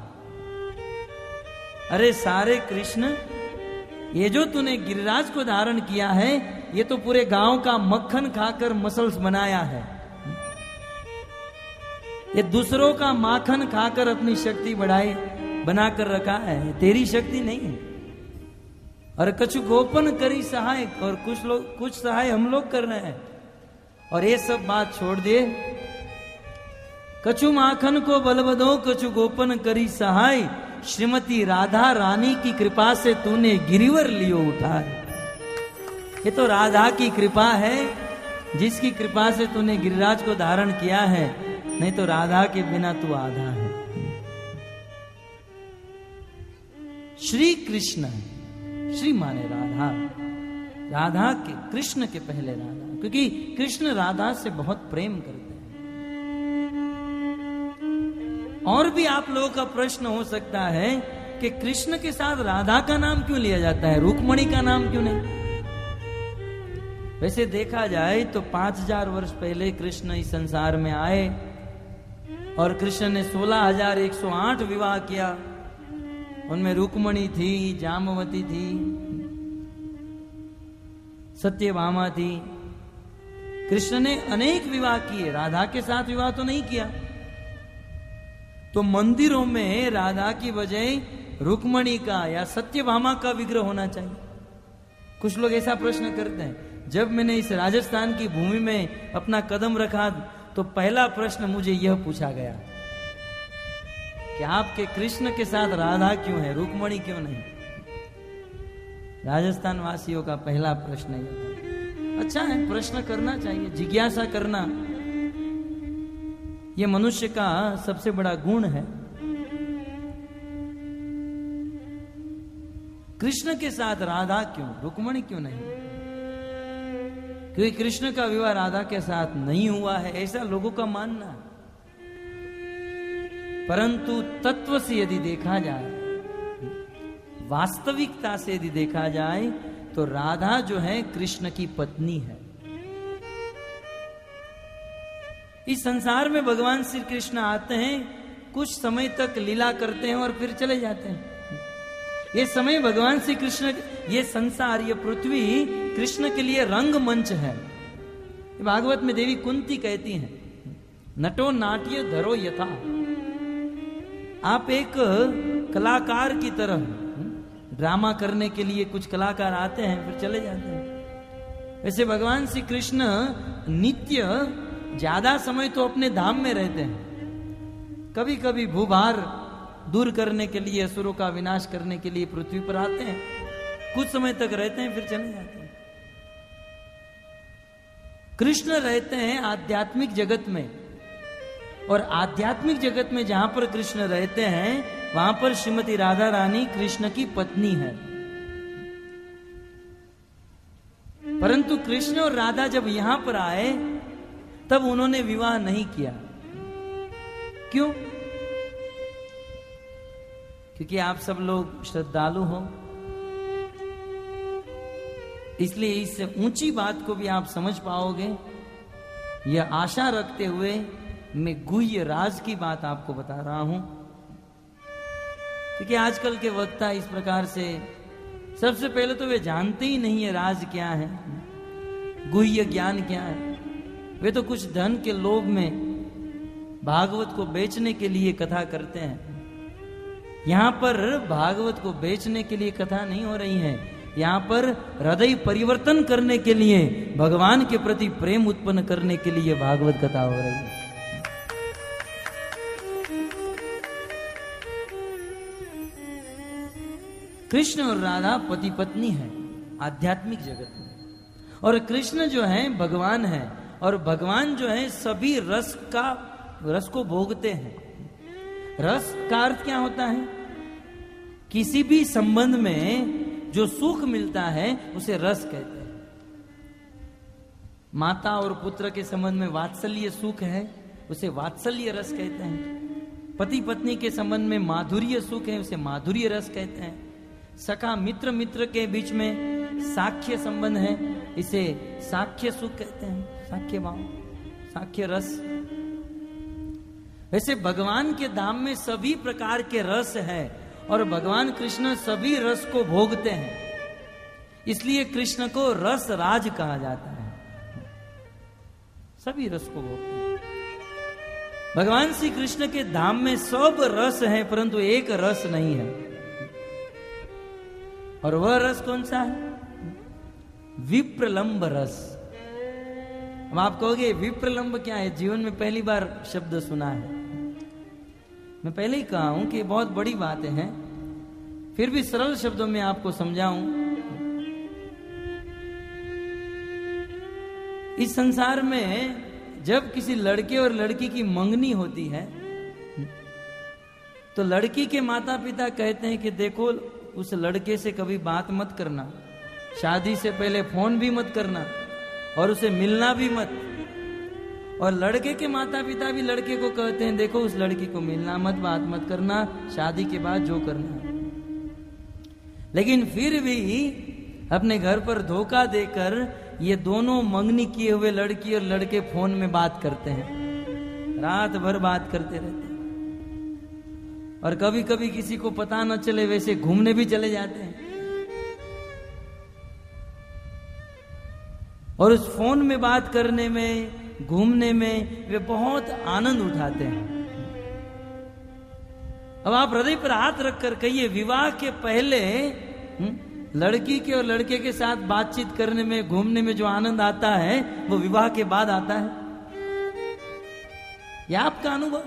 अरे सारे कृष्ण, ये जो तूने गिरिराज को धारण किया है, ये तो पूरे गांव का मक्खन खाकर मसल्स बनाया है, ये दूसरों का माखन खाकर अपनी शक्ति बढ़ाए बनाकर रखा है, तेरी शक्ति नहीं है। और कछु गोपन करी सहाय, और कुछ लोग कुछ सहाय हम लोग कर रहे हैं। और ये सब बात छोड़ दिए, कछु माखन को बलबदो, कछु गोपन करी सहाय, श्रीमती राधा रानी की कृपा से तूने गिरिवर लियो उठाए। ये तो राधा की कृपा है, जिसकी कृपा से तूने गिरिराज को धारण किया है, नहीं तो राधा के बिना तू आधा है। श्री कृष्ण, श्री माने राधा, राधा के, कृष्ण के पहले राधा, क्योंकि कृष्ण राधा से बहुत प्रेम करते हैं। और भी आप लोगों का प्रश्न हो सकता है कि कृष्ण के साथ राधा का नाम क्यों लिया जाता है, रुक्मणी का नाम क्यों नहीं? वैसे देखा जाए तो पांच हजार वर्ष पहले कृष्ण इस संसार में आए और कृष्ण ने सोलह हजार एक सौ आठ विवाह किया। उनमें रुक्मणी थी, जामवती थी, सत्यभामा थी। कृष्ण ने अनेक विवाह किए, राधा के साथ विवाह तो नहीं किया। तो मंदिरों में राधा की बजाय रुक्मणी का या सत्यभामा का विग्रह होना चाहिए। कुछ लोग ऐसा प्रश्न करते हैं। जब मैंने इस राजस्थान की भूमि में अपना कदम रखा तो पहला प्रश्न मुझे यह पूछा गया कि आपके कृष्ण के साथ राधा क्यों है, रुक्मणी क्यों नहीं? राजस्थान वासियों का पहला प्रश्न यह था। अच्छा है, प्रश्न करना चाहिए, जिज्ञासा करना यह मनुष्य का सबसे बड़ा गुण है। कृष्ण के साथ राधा क्यों, रुक्मणी क्यों नहीं? क्योंकि कृष्ण का विवाह राधा के साथ नहीं हुआ है, ऐसा लोगों का मानना है। परंतु तत्व से यदि देखा जाए, वास्तविकता से यदि देखा जाए, तो राधा जो है कृष्ण की पत्नी है। इस संसार में भगवान श्री कृष्ण आते हैं, कुछ समय तक लीला करते हैं और फिर चले जाते हैं। ये समय भगवान श्री कृष्ण, ये संसार, ये पृथ्वी कृष्ण के लिए रंग मंच है। भागवत में देवी कुंती कहती हैं, नटो नाट्य धरो यथा। आप एक कलाकार की तरह, ड्रामा करने के लिए कुछ कलाकार आते हैं फिर चले जाते हैं। वैसे भगवान श्री कृष्ण नित्य ज्यादा समय तो अपने धाम में रहते हैं। कभी कभी भूभार दूर करने के लिए, असुरों का विनाश करने के लिए पृथ्वी पर आते हैं, कुछ समय तक रहते हैं फिर चले जाते हैं। कृष्ण रहते हैं आध्यात्मिक जगत में, और आध्यात्मिक जगत में जहां पर कृष्ण रहते हैं वहां पर श्रीमती राधा रानी कृष्ण की पत्नी है। परंतु कृष्ण और राधा जब यहां पर आए तब उन्होंने विवाह नहीं किया। क्यों? क्योंकि आप सब लोग श्रद्धालु हो, इसलिए इस ऊंची बात को भी आप समझ पाओगे। यह आशा रखते हुए मैं गुह्य राज की बात आपको बता रहा हूं, क्योंकि आजकल के वक्ता इस प्रकार से, सबसे पहले तो वे जानते ही नहीं है राज क्या है, गुह्य ज्ञान क्या है। वे तो कुछ धन के लोभ में भागवत को बेचने के लिए कथा करते हैं। यहां पर भागवत को बेचने के लिए कथा नहीं हो रही है, यहां पर हृदय परिवर्तन करने के लिए, भगवान के प्रति प्रेम उत्पन्न करने के लिए भागवत कथा हो रही है। कृष्ण और राधा पति पत्नी है आध्यात्मिक जगत में, और कृष्ण जो है भगवान है, और भगवान जो है सभी रस का रस को भोगते हैं। रस का अर्थ क्या होता है? किसी भी संबंध में जो सुख मिलता है उसे रस कहते हैं। माता और पुत्र के संबंध में वात्सल्य सुख है, उसे वात्सल्य रस कहते हैं। पति पत्नी के संबंध में माधुर्य सुख है, उसे माधुर्य रस कहते हैं। सखा मित्र मित्र के बीच में साख्य संबंध है, इसे साख्य सुख कहते हैं, साख्य भाव, साख्य रस। वैसे भगवान के धाम में सभी प्रकार के रस है, और भगवान कृष्ण सभी रस को भोगते हैं, इसलिए कृष्ण को रस राज कहा जाता है। सभी रस को भोगते हैं। भगवान श्री कृष्ण के धाम में सब रस है, परंतु एक रस नहीं है, और वह रस कौन सा है? विप्रलंब रस। अब आप कहोगे विप्रलंब क्या है? जीवन में पहली बार शब्द सुना है। मैं पहले ही कहा हूं कि बहुत बड़ी बातें हैं, फिर भी सरल शब्दों में आपको समझाऊं। इस संसार में जब किसी लड़के और लड़की की मंगनी होती है तो लड़की के माता पिता कहते हैं कि देखो, उस लड़के से कभी बात मत करना, शादी से पहले फोन भी मत करना, और उसे मिलना भी मत। और लड़के के माता पिता भी लड़के को कहते हैं देखो, उस लड़की को मिलना मत, बात मत करना, शादी के बाद जो करना है। लेकिन फिर भी अपने घर पर धोखा देकर ये दोनों मंगनी किए हुए लड़की और लड़के फोन में बात करते हैं, रात भर बात करते रहते हैं, और कभी कभी किसी को पता न चले वैसे घूमने भी चले जाते हैं, और उस फोन में बात करने में, घूमने में वे बहुत आनंद उठाते हैं। अब आप हृदय पर हाथ रखकर कहिए, विवाह के पहले हुँ? लड़की के और लड़के के साथ बातचीत करने में, घूमने में जो आनंद आता है वो विवाह के बाद आता है? यह आपका अनुभव?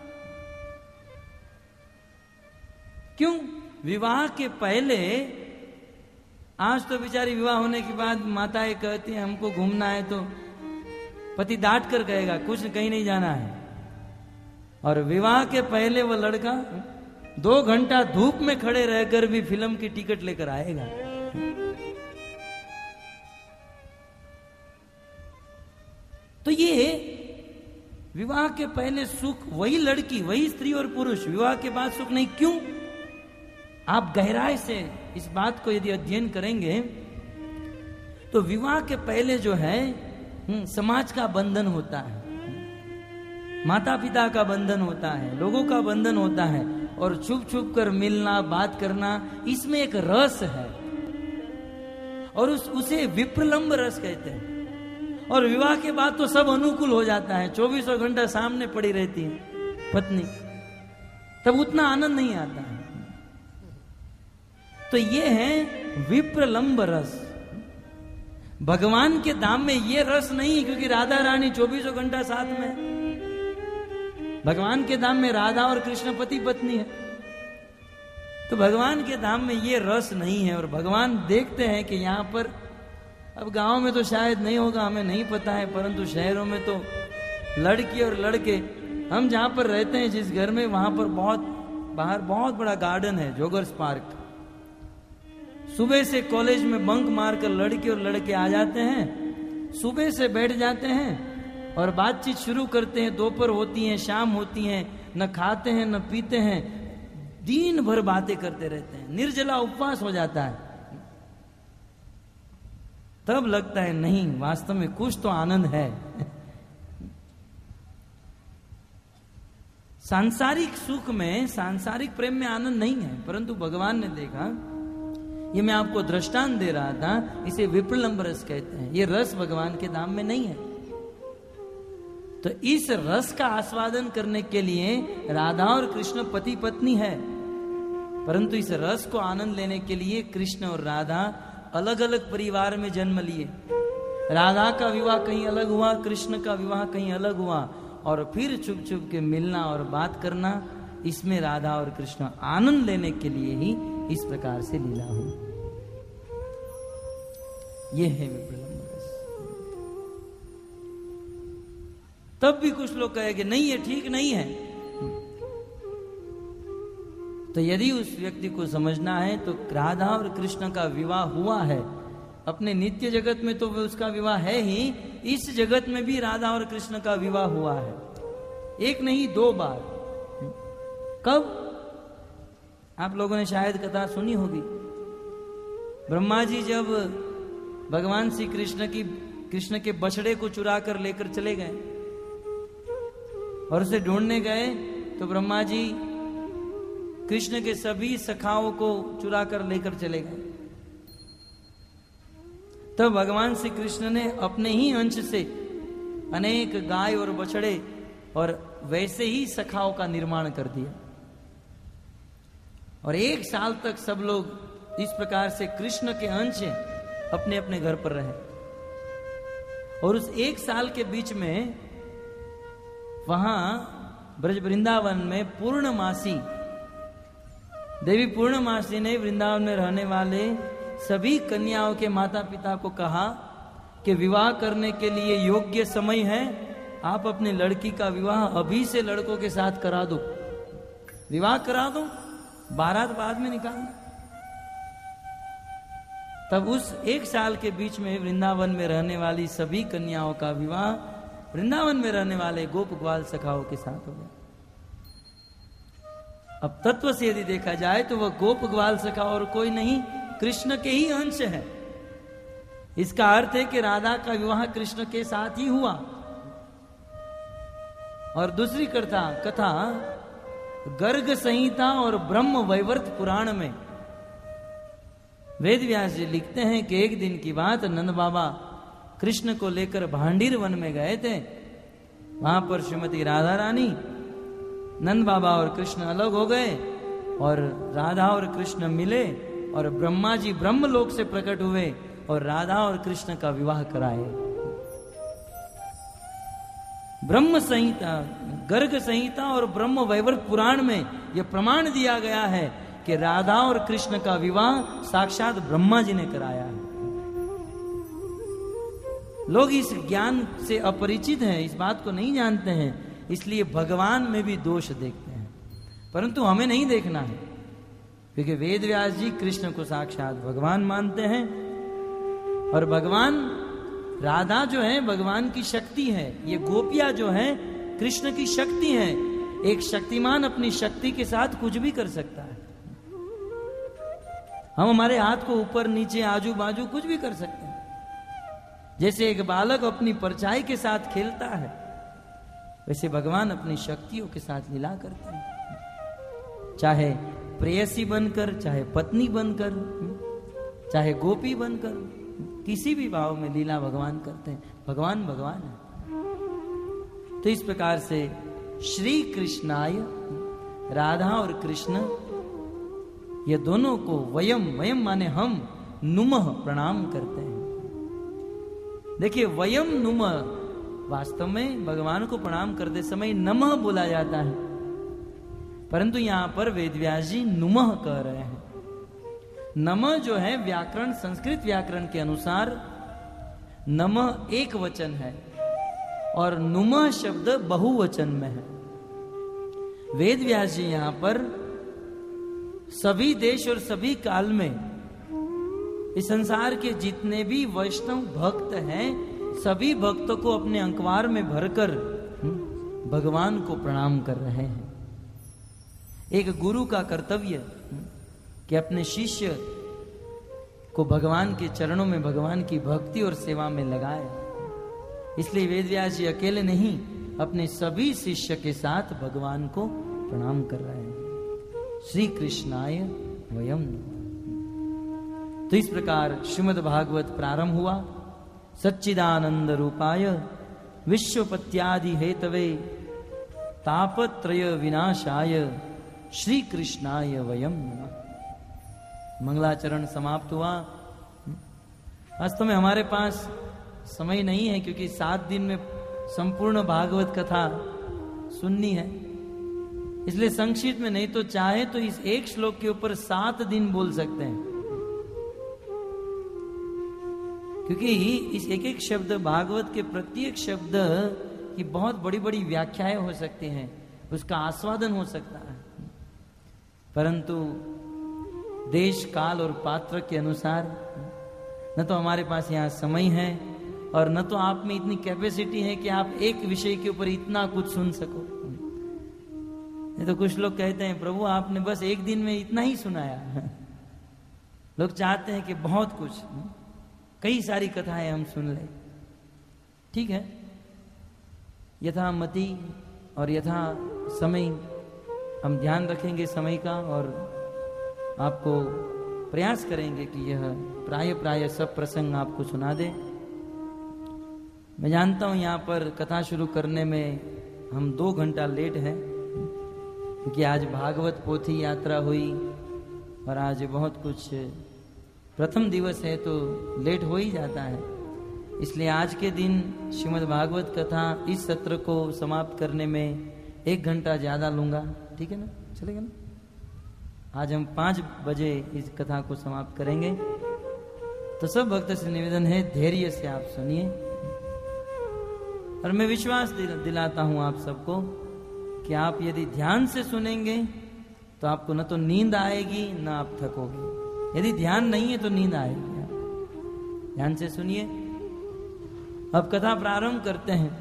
क्यों? विवाह के पहले, आज तो बेचारी विवाह होने के बाद माताएं कहती हैं हमको घूमना है, तो पति डांट कर कहेगा कुछ कहीं नहीं जाना है, और विवाह के पहले वो लड़का दो घंटा धूप में खड़े रहकर भी फिल्म की टिकट लेकर आएगा। तो ये विवाह के पहले सुख वही लड़की, वही स्त्री और पुरुष, विवाह के बाद सुख नहीं। क्यों? आप गहराई से इस बात को यदि अध्ययन करेंगे तो विवाह के पहले जो है समाज का बंधन होता है, माता पिता का बंधन होता है, लोगों का बंधन होता है, और छुप छुप कर मिलना, बात करना, इसमें एक रस है, और उस उसे विप्रलंब रस कहते हैं। और विवाह के बाद तो सब अनुकूल हो जाता है, चौबीसों घंटा सामने पड़ी रहती है पत्नी, तब उतना आनंद नहीं आता है। तो ये है विप्रलंब रस। भगवान के धाम में ये रस नहीं, क्योंकि राधा रानी चौबीसों घंटा साथ में। भगवान के धाम में राधा और कृष्ण पति पत्नी है, तो भगवान के धाम में ये रस नहीं है। और भगवान देखते हैं कि यहाँ पर, अब गांव में तो शायद नहीं होगा, हमें नहीं पता है, परंतु शहरों में तो लड़की और लड़के, हम जहाँ पर रहते हैं जिस घर में, वहां पर बहुत बाहर बहुत बड़ा गार्डन है, जोगर्स पार्क। सुबह से कॉलेज में बंक मारकर लड़के और लड़के आ जाते हैं, सुबह से बैठ जाते हैं और बातचीत शुरू करते हैं। दोपहर होती है, शाम होती है, न खाते हैं न पीते हैं, दिन भर बातें करते रहते हैं, निर्जला उपवास हो जाता है। तब लगता है नहीं, वास्तव में कुछ तो आनंद है। सांसारिक सुख में, सांसारिक प्रेम में आनंद नहीं है, परंतु भगवान ने देखा, ये मैं आपको दृष्टांत दे रहा था, इसे विप्रलंब रस कहते हैं। ये रस भगवान के धाम में नहीं है। तो इस रस का आस्वादन करने के लिए राधा और कृष्ण पति पत्नी है, परंतु इस रस को आनंद लेने के लिए कृष्ण और राधा अलग अलग परिवार में जन्म लिए। राधा का विवाह कहीं अलग हुआ, कृष्ण का विवाह कहीं अलग हुआ, और फिर छुप छुप के मिलना और बात करना, इसमें राधा और कृष्ण आनंद लेने के लिए ही इस प्रकार से लीला हुई। यह है विप्रलंब रस। तब भी कुछ लोग कहेंगे नहीं, ये ठीक नहीं है। तो यदि उस व्यक्ति को समझना है तो राधा और कृष्ण का विवाह हुआ है, अपने नित्य जगत में तो उसका विवाह है ही, इस जगत में भी राधा और कृष्ण का विवाह हुआ है, एक नहीं दो बार। कब? आप लोगों ने शायद कथा सुनी होगी। ब्रह्मा जी जब भगवान श्री कृष्ण की कृष्ण के बछड़े को चुरा कर लेकर चले गए और उसे ढूंढने गए, तो ब्रह्मा जी कृष्ण के सभी सखाओं को चुरा कर लेकर चले गए। तब भगवान श्री कृष्ण ने अपने ही अंश से अनेक गाय और बछड़े और वैसे ही सखाओं का निर्माण कर दिया, और एक साल तक सब लोग इस प्रकार से कृष्ण के अंश अपने अपने घर पर रहे। और उस एक साल के बीच में वहां ब्रज वृंदावन में पूर्णमासी देवी पूर्णमासी ने वृंदावन में रहने वाले सभी कन्याओं के माता पिता को कहा कि विवाह करने के लिए योग्य समय है, आप अपनी लड़की का विवाह अभी से लड़कों के साथ करा दो, विवाह करा दो, बारात बाद में निकालना। तब उस एक साल के बीच में वृंदावन में रहने वाली सभी कन्याओं का विवाह वृंदावन में रहने वाले गोप ग्वाल सखाओं के साथ हो गया। अब तत्व से यदि देखा जाए तो वह गोप ग्वाल सखा और कोई नहीं, कृष्ण के ही अंश है। इसका अर्थ है कि राधा का विवाह कृष्ण के साथ ही हुआ। और दूसरी कथा कथा गर्ग संहिता और ब्रह्म वैवर्त पुराण में वेद व्यास जी लिखते हैं कि एक दिन की बात, नंद बाबा कृष्ण को लेकर भांडीर वन में गए थे। वहां पर श्रीमती राधा रानी, नंद बाबा और कृष्ण अलग हो गए और राधा और कृष्ण मिले और ब्रह्मा जी ब्रह्मलोक से प्रकट हुए और राधा और कृष्ण का विवाह कराए। ब्रह्म संहिता, गर्ग संहिता और ब्रह्म वैवर्त पुराण में यह प्रमाण दिया गया है कि राधा और कृष्ण का विवाह साक्षात ब्रह्मा जी ने कराया है। लोग इस ज्ञान से अपरिचित हैं, इस बात को नहीं जानते हैं, इसलिए भगवान में भी दोष देखते हैं। परंतु हमें नहीं देखना है, क्योंकि वेद व्यास जी कृष्ण को साक्षात भगवान मानते हैं और भगवान राधा जो है भगवान की शक्ति है, ये गोपियां जो है कृष्ण की शक्ति है। एक शक्तिमान अपनी शक्ति के साथ कुछ भी कर सकता है। हम हमारे हाथ को ऊपर नीचे आजू बाजू कुछ भी कर सकते हैं। जैसे एक बालक अपनी परछाई के साथ खेलता है, वैसे भगवान अपनी शक्तियों के साथ लीला करते हैं। चाहे प्रेयसी बनकर, चाहे पत्नी बनकर, चाहे गोपी बनकर, किसी भी भाव में लीला भगवान करते हैं। भगवान भगवान है। तो इस प्रकार से श्री कृष्णाय, राधा और कृष्ण, ये दोनों को वयम, वयम माने हम, नुमः प्रणाम करते हैं। देखिए वयम नुमः, वास्तव में भगवान को प्रणाम करते समय नमः बोला जाता है, परंतु यहां पर वेदव्यास जी नुमः कह रहे हैं। नमः जो है व्याकरण, संस्कृत व्याकरण के अनुसार नमः एक वचन है और नुमः शब्द बहुवचन में है। वेद व्यास जी यहां पर सभी देश और सभी काल में इस संसार के जितने भी वैष्णव भक्त हैं, सभी भक्तों को अपने अंकवार में भरकर भगवान को प्रणाम कर रहे हैं। एक गुरु का कर्तव्य कि अपने शिष्य को भगवान के चरणों में भगवान की भक्ति और सेवा में लगाए। इसलिए वेदव्यास जी अकेले नहीं, अपने सभी शिष्य के साथ भगवान को प्रणाम कर रहे हैं। श्री कृष्णाय वयम। तो इस प्रकार श्रीमद् भागवत प्रारंभ हुआ। सच्चिदानंद रूपाय विश्वपत्यादि हेतवे तापत्रय विनाशाय श्री कृष्णाय वयम नमः। मंगलाचरण समाप्त हुआ। वास्तव में हमारे पास समय नहीं है, क्योंकि सात दिन में संपूर्ण भागवत कथा सुननी है, इसलिए संक्षिप्त में, नहीं तो चाहे तो इस एक श्लोक के ऊपर सात दिन बोल सकते हैं, क्योंकि इस एक एक शब्द, भागवत के प्रत्येक शब्द की बहुत बड़ी बड़ी व्याख्याएं हो सकती हैं, उसका आस्वादन हो सकता है। परंतु देश काल और पात्र के अनुसार न तो हमारे पास यहाँ समय है और न तो आप में इतनी कैपेसिटी है कि आप एक विषय के ऊपर इतना कुछ सुन सको। नहीं तो कुछ लोग कहते हैं प्रभु आपने बस एक दिन में इतना ही सुनाया। लोग चाहते हैं कि बहुत कुछ, कई सारी कथाएं हम सुन लें। ठीक है, यथा मति और यथा समय हम ध्यान रखेंगे समय का, और आपको प्रयास करेंगे कि यह प्राय प्राय सब प्रसंग आपको सुना दे। मैं जानता हूं यहाँ पर कथा शुरू करने में हम दो घंटा लेट हैं, क्योंकि आज भागवत पोथी यात्रा हुई और आज बहुत कुछ, प्रथम दिवस है तो लेट हो ही जाता है। इसलिए आज के दिन श्रीमद् भागवत कथा इस सत्र को समाप्त करने में एक घंटा ज्यादा लूंगा। ठीक है ना, चलेगा ना? आज हम पांच बजे इस कथा को समाप्त करेंगे। तो सब भक्त से निवेदन है, धैर्य से आप सुनिए, और मैं विश्वास दिलाता हूं आप सबको कि आप यदि ध्यान से सुनेंगे तो आपको न तो नींद आएगी न आप थकोगे। यदि ध्यान नहीं है तो नींद आएगी। ध्यान से सुनिए। अब कथा प्रारंभ करते हैं।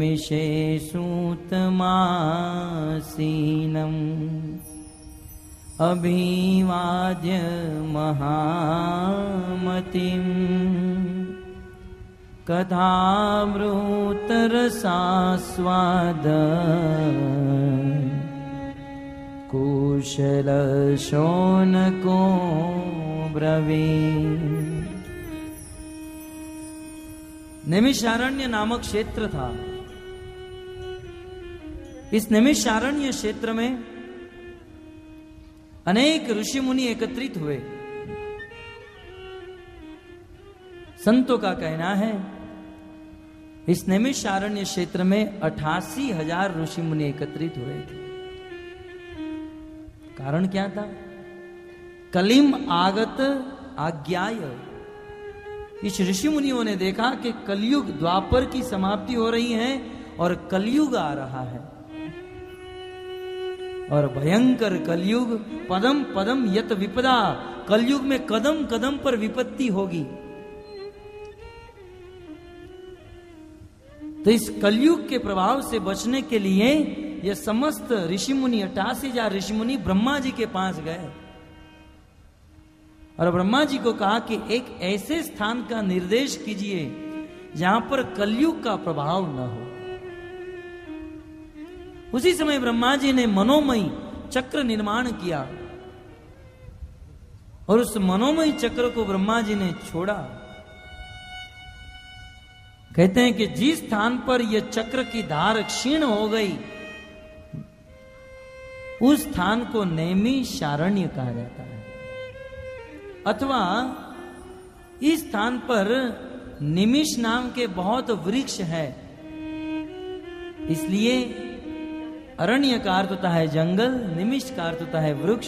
नैमिषे सूतमासीनम् अभिवाद्य महामतिम् कथामृतरसास्वाद कुशल शौनको ब्रवीत्। नैमिषारण्य नामक क्षेत्र था। इस नैमिषारण्य क्षेत्र में अनेक ऋषि मुनि एकत्रित हुए। संतों का कहना है इस नैमिषारण्य क्षेत्र में अठासी हजार ऋषि मुनि एकत्रित हुए थे। कारण क्या था? कलिम आगत आज्ञाय। इस ऋषि मुनियों ने देखा कि कलयुग द्वापर की समाप्ति हो रही है और कलयुग आ रहा है, और भयंकर कलयुग, पदम पदम यत विपदा, कलयुग में कदम कदम पर विपत्ति होगी। तो इस कलयुग के प्रभाव से बचने के लिए ये समस्त ऋषि मुनि, अठासी हजार ऋषि मुनि ब्रह्मा जी के पास गए और ब्रह्मा जी को कहा कि एक ऐसे स्थान का निर्देश कीजिए जहां पर कलयुग का प्रभाव न हो। उसी समय ब्रह्मा जी ने मनोमयी चक्र निर्माण किया और उस मनोमयी चक्र को ब्रह्मा जी ने छोड़ा। कहते हैं कि जिस स्थान पर यह चक्र की धार क्षीण हो गई उस स्थान को नैमिषारण्य कहा जाता है, अथवा इस स्थान पर निमिष नाम के बहुत वृक्ष है, इसलिए अरण्य का अर्थ होता है जंगल, निमिष का अर्थ होता है वृक्ष।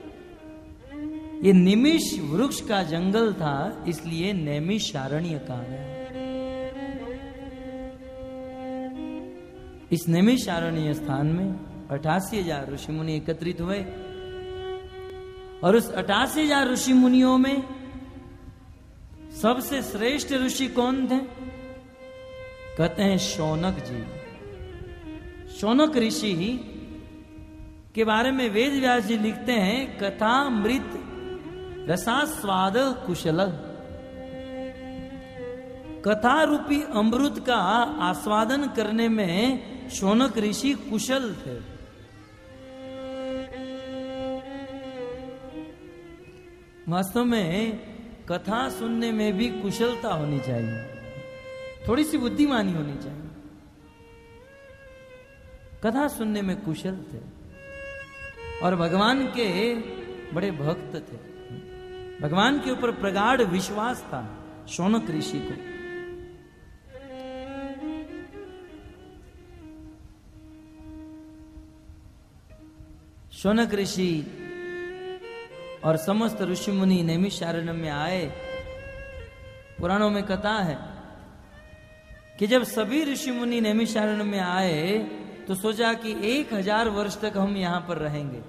ये निमिष वृक्ष का जंगल था, इसलिए नैमिषारण्य कहा गया। इस नैमिषारण्य स्थान में अठासी हजार ऋषि मुनि एकत्रित हुए और उस अठासी हजार ऋषि मुनियों में सबसे श्रेष्ठ ऋषि कौन थे? कहते हैं शौनक जी। शौनक ऋषि के बारे में वेद व्यास जी लिखते हैं, कथामृत रसास्वाद कुशल। कथा रूपी अमृत का आस्वादन करने में शौनक ऋषि कुशल थे। वास्तव में कथा सुनने में भी कुशलता होनी चाहिए, थोड़ी सी बुद्धिमानी होनी चाहिए। कथा सुनने में कुशल थे और भगवान के बड़े भक्त थे। भगवान के ऊपर प्रगाढ़ विश्वास था शौनक ऋषि को। शौनक ऋषि और समस्त ऋषि मुनि नैमिषारण्य में आए। पुराणों में कथा है कि जब सभी ऋषि मुनि नैमिषारण्य में आए तो सोचा कि एक हजार वर्ष तक हम यहां पर रहेंगे।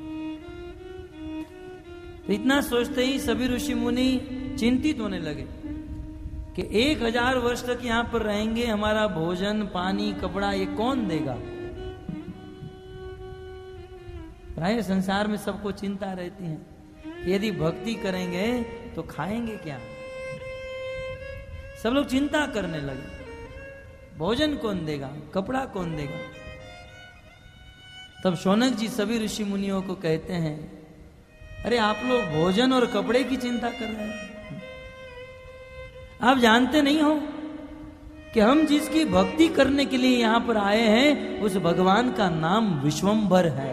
तो इतना सोचते ही सभी ऋषि मुनि चिंतित होने लगे कि एक हजार वर्ष तक यहां पर रहेंगे, हमारा भोजन पानी कपड़ा ये कौन देगा। प्राय संसार में सबको चिंता रहती है, यदि भक्ति करेंगे तो खाएंगे क्या। सब लोग चिंता करने लगे, भोजन कौन देगा, कपड़ा कौन देगा। तब शौनक जी सभी ऋषि मुनियों को कहते हैं, अरे आप लोग भोजन और कपड़े की चिंता कर रहे हैं, आप जानते नहीं हो कि हम जिसकी भक्ति करने के लिए यहां पर आए हैं उस भगवान का नाम विश्वंभर है।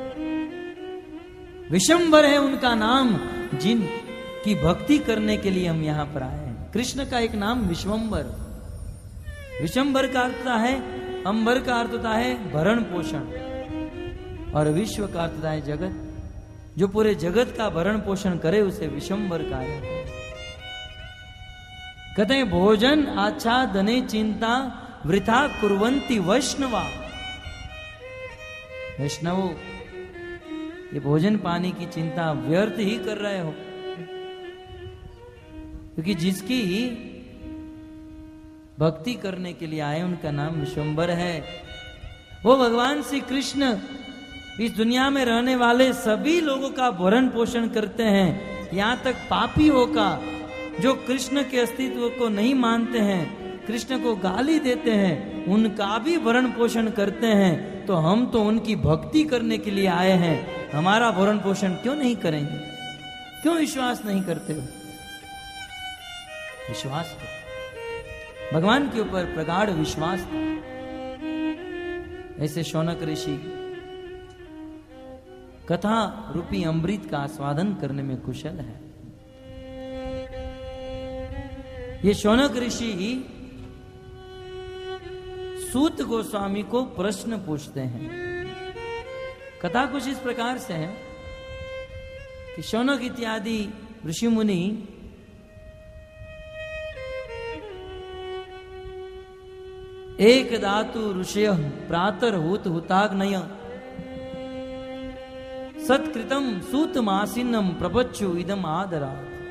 विश्वंभर है उनका नाम, जिन की भक्ति करने के लिए हम यहां पर आए हैं। कृष्ण का एक नाम विश्वंभर। विश्वंभर का अर्थ है, अंबर का अर्थ होता है भरण पोषण, और विश्व का अर्थ है जगत। जो पूरे जगत का भरण पोषण करे उसे विश्वंभर कहा जाता है। कहते हैं भोजन आच्छादने चिंता वृथा कुर्वन्ति वैष्णवा। वैष्णवो, ये भोजन पानी की चिंता व्यर्थ ही कर रहे हो, क्योंकि जिसकी भक्ति करने के लिए आए उनका नाम विश्वंभर है। वो भगवान श्री कृष्ण इस दुनिया में रहने वाले सभी लोगों का भरण पोषण करते हैं, यहाँ तक पापियों का, जो कृष्ण के अस्तित्व को नहीं मानते हैं, कृष्ण को गाली देते हैं, उनका भी भरण पोषण करते हैं। तो हम तो उनकी भक्ति करने के लिए आए हैं, हमारा भरण पोषण क्यों नहीं करेंगे? क्यों विश्वास नहीं करते हो? विश्वास करो, भगवान के ऊपर प्रगाढ़ विश्वास करो। ऐसे शौनक ऋषि कथा रूपी अमृत का आस्वादन करने में कुशल है। ये शौनक ऋषि सूत गोस्वामी को प्रश्न पूछते हैं। कथा कुछ इस प्रकार से है कि शौनक इत्यादि ऋषि मुनि एक धातु ऋषय प्रातर हुत हुताग्नय सत्कृतम सूत मासिनम प्रपच्चु इदम आदरा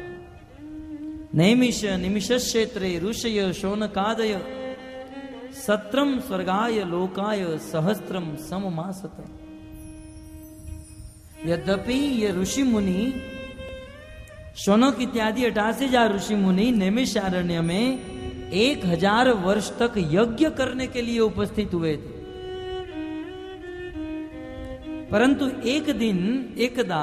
नैमिष निमिष क्षेत्रे ऋषय शौनकादय सत्रम स्वर्गाय लोकाय सहस्त्रम सममासत। यद्यपि ये ऋषि मुनि शौनक इत्यादि अठासी हजार ऋषि मुनि नैमिषारण्य में एक हजार वर्ष तक यज्ञ करने के लिए उपस्थित हुए थे, परंतु एक दिन एकदा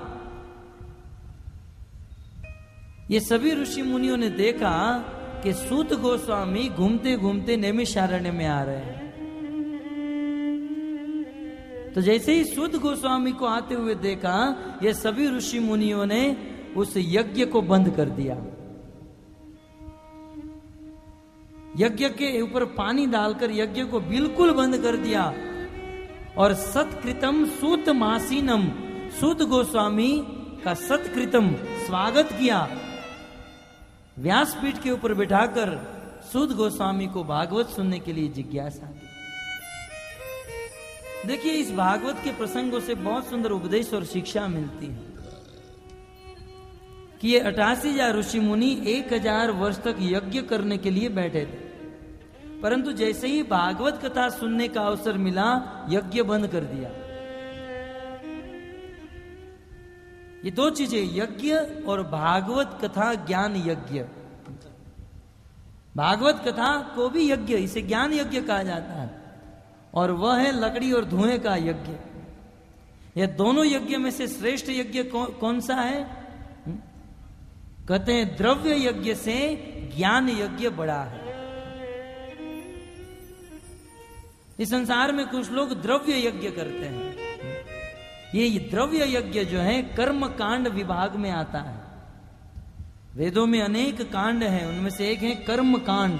ये सभी ऋषि मुनियों ने देखा कि सूत गोस्वामी घूमते घूमते नैमिषारण्य में आ रहे हैं। तो जैसे ही सूत गोस्वामी को आते हुए देखा, ये सभी ऋषि मुनियों ने उस यज्ञ को बंद कर दिया। यज्ञ के ऊपर पानी डालकर यज्ञ को बिल्कुल बंद कर दिया और सत्कृतम सूत मासीनम, सूत गोस्वामी का सत्कृतम स्वागत किया। व्यासपीठ के ऊपर बिठाकर सूत गोस्वामी को भागवत सुनने के लिए जिज्ञासा की। देखिए, इस भागवत के प्रसंगों से बहुत सुंदर उपदेश और शिक्षा मिलती है कि ये अठासी हजार ऋषि मुनि एक हजार वर्ष तक यज्ञ करने के लिए बैठे थे, परंतु जैसे ही भागवत कथा सुनने का अवसर मिला, यज्ञ बंद कर दिया। ये दो चीजें, यज्ञ और भागवत कथा ज्ञान यज्ञ। भागवत कथा को भी यज्ञ, इसे ज्ञान यज्ञ कहा जाता है, और वह है लकड़ी और धुएं का यज्ञ। यह दोनों यज्ञ में से श्रेष्ठ यज्ञ कौन, कौन सा है? कहते हैं द्रव्य यज्ञ से ज्ञान यज्ञ बड़ा है। इस संसार में कुछ लोग द्रव्य यज्ञ करते हैं। ये द्रव्य यज्ञ जो है कर्म कांड विभाग में आता है। वेदों में अनेक कांड हैं, उनमें से एक है कर्म कांड।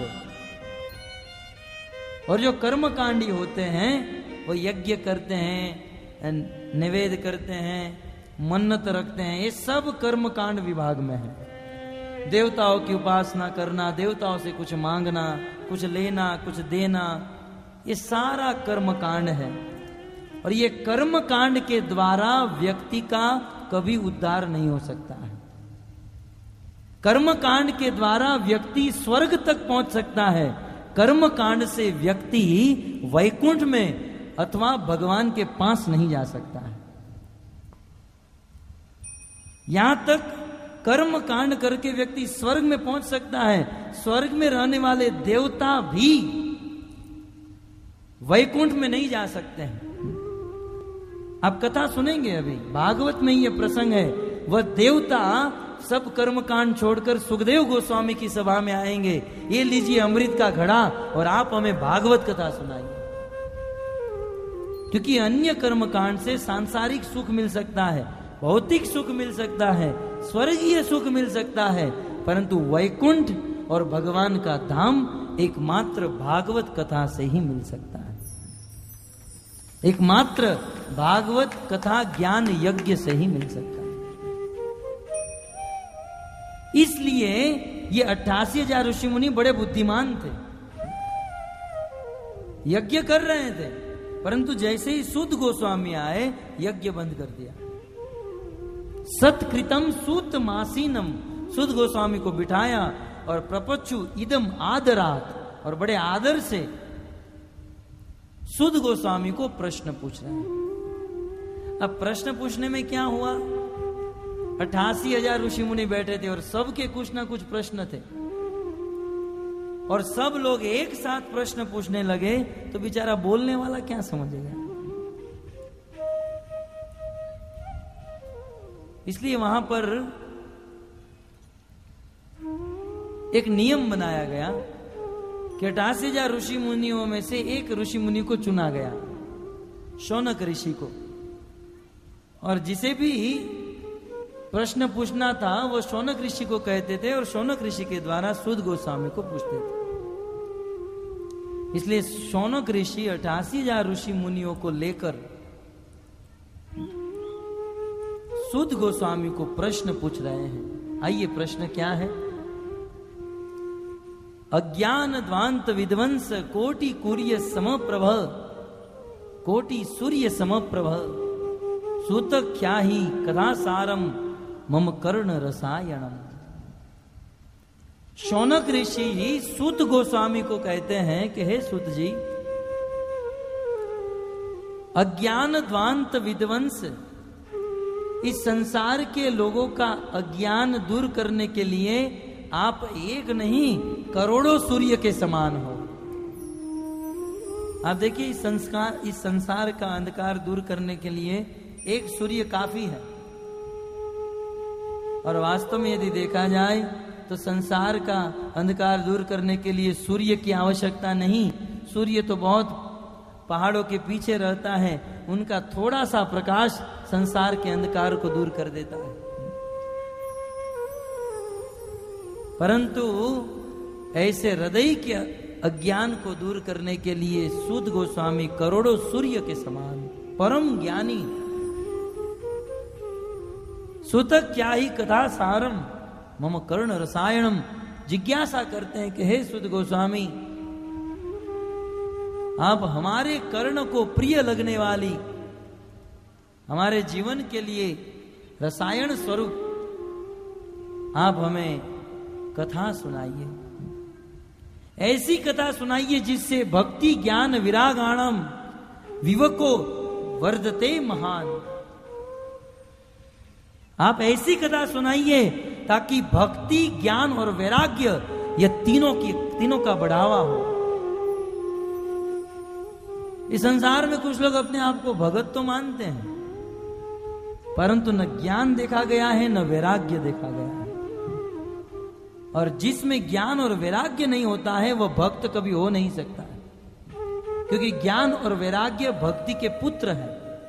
और जो कर्म कांडी होते हैं वो यज्ञ करते हैं, निवेद करते हैं, मन्नत रखते हैं, ये सब कर्म कांड विभाग में है। देवताओं की उपासना करना, देवताओं से कुछ मांगना, कुछ लेना, कुछ देना, ये सारा कर्म कांड है। और ये कर्म कांड के द्वारा व्यक्ति का कभी उद्धार नहीं हो सकता है। कर्म कांड के द्वारा व्यक्ति स्वर्ग तक पहुंच सकता है, कर्म कांड से व्यक्ति वैकुंठ में अथवा भगवान के पास नहीं जा सकता है। यहां तक कर्म कांड करके व्यक्ति स्वर्ग में पहुंच सकता है। स्वर्ग में रहने वाले देवता भी वैकुंठ में नहीं जा सकते हैं। आप कथा सुनेंगे, अभी भागवत में ये प्रसंग है। वह देवता सब कर्म कांड छोड़कर सुखदेव गोस्वामी की सभा में आएंगे, ये लीजिए अमृत का घड़ा और आप हमें भागवत कथा सुनाइए। क्योंकि अन्य कर्म कांड से सांसारिक सुख मिल सकता है, भौतिक सुख मिल सकता है, स्वर्गीय सुख मिल सकता है, परंतु वैकुंठ और भगवान का धाम एकमात्र भागवत कथा से ही मिल सकता है। एकमात्र भागवत कथा ज्ञान यज्ञ से ही मिल सकता है। इसलिए ये अट्ठासी हजार ऋषि मुनि बड़े बुद्धिमान थे, यज्ञ कर रहे थे, परंतु जैसे ही सूत गोस्वामी आए, यज्ञ बंद कर दिया। सत्कृतम सूत मासीनम, सूत गोस्वामी को बिठाया और प्रपच्चु इदम आदरात, और बड़े आदर से सूत गोस्वामी को प्रश्न पूछ रहे हैं। अब प्रश्न पूछने में क्या हुआ, अठासी हजार ऋषि मुनि बैठे थे और सबके कुछ ना कुछ प्रश्न थे और सब लोग एक साथ प्रश्न पूछने लगे तो बेचारा बोलने वाला क्या समझेगा। इसलिए वहां पर एक नियम बनाया गया कि अठासी हजार ऋषि मुनियों में से एक ऋषि मुनि को चुना गया, शौनक ऋषि को, और जिसे भी प्रश्न पूछना था वो शौनक ऋषि को कहते थे और शौनक ऋषि के द्वारा सूत गोस्वामी को पूछते थे। इसलिए शौनक ऋषि अठासी हजार ऋषि मुनियों को लेकर सूत गोस्वामी को प्रश्न पूछ रहे हैं। आइए प्रश्न क्या है। अज्ञान ध्वांत विध्वंस कोटि कुर्य समप्रभ कोटि सूर्य समप्रभ सूत क्या ही कथा सारम मम कर्ण रसायणम। शौनक ऋषि सूत गोस्वामी को कहते हैं कि हे सूत जी, अज्ञान ध्वांत विध्वंस, इस संसार के लोगों का अज्ञान दूर करने के लिए आप एक नहीं करोड़ों सूर्य के समान हो। आप देखिए इस संस्कार इस संसार का अंधकार दूर करने के लिए एक सूर्य काफी है, और वास्तव में यदि देखा जाए तो संसार का अंधकार दूर करने के लिए सूर्य की आवश्यकता नहीं। सूर्य तो बहुत पहाड़ों के पीछे रहता है, उनका थोड़ा सा प्रकाश संसार के अंधकार को दूर कर देता है। परंतु ऐसे हृदय के अज्ञान को दूर करने के लिए सूत गोस्वामी करोड़ों सूर्य के समान परम ज्ञानी। सूतक क्या ही कथा सारम मम कर्ण रसायणम, जिज्ञासा करते हैं कि हे सूत गोस्वामी, आप हमारे कर्ण को प्रिय लगने वाली, हमारे जीवन के लिए रसायन स्वरूप आप हमें कथा सुनाइए। ऐसी कथा सुनाइए जिससे भक्ति ज्ञान विरागाणम विवको वर्धते महान। आप ऐसी कथा सुनाइए ताकि भक्ति ज्ञान और वैराग्य ये तीनों की तीनों का बढ़ावा हो। इस संसार में कुछ लोग अपने आप को भगत तो मानते हैं, परंतु न ज्ञान देखा गया है न वैराग्य देखा गया है। और जिसमें ज्ञान और वैराग्य नहीं होता है वह भक्त कभी हो नहीं सकता है, क्योंकि ज्ञान और वैराग्य भक्ति के पुत्र हैं।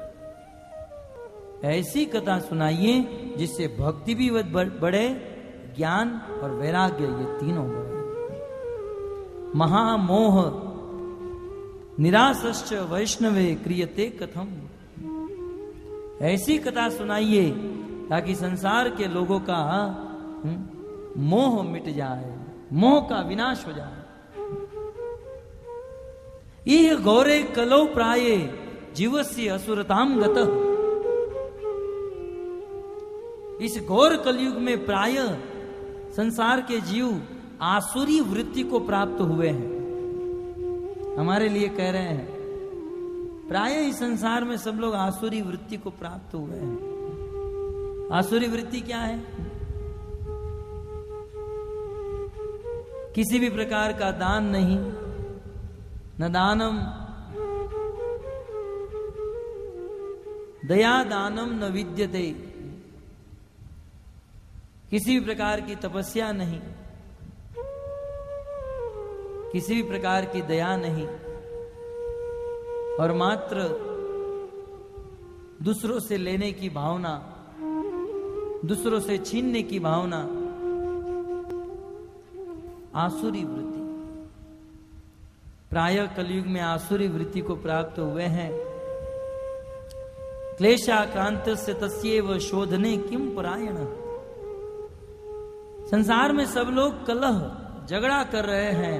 ऐसी कथा सुनाइए जिससे भक्ति भी बढ़े, ज्ञान और वैराग्य ये तीनों बढ़े। महामोह निरासश्च वैष्णवे क्रियते कथम। ऐसी कथा सुनाइए ताकि संसार के लोगों का मोह मिट जाए, मोह का विनाश हो जाए। इह गौरे कलो प्राये जीवस्य असुरताम गतः। इस घोर कलयुग में प्राय संसार के जीव आसुरी वृत्ति को प्राप्त हुए हैं। हमारे लिए कह रहे हैं, प्राय इस संसार में सब लोग आसुरी वृत्ति को प्राप्त हुए हैं। आसुरी वृत्ति क्या है? किसी भी प्रकार का दान नहीं, न दानम दया दानम न विद्यते। किसी भी प्रकार की तपस्या नहीं, किसी भी प्रकार की दया नहीं, और मात्र दूसरों से लेने की भावना, दूसरों से छीनने की भावना, आसुरी वृत्ति। प्रायः कलयुग में आसुरी वृत्ति को प्राप्त हुए हैं। क्लेशाक्रांत से तस्यैव शोधने किम परायण। संसार में सब लोग कलह झगड़ा कर रहे हैं,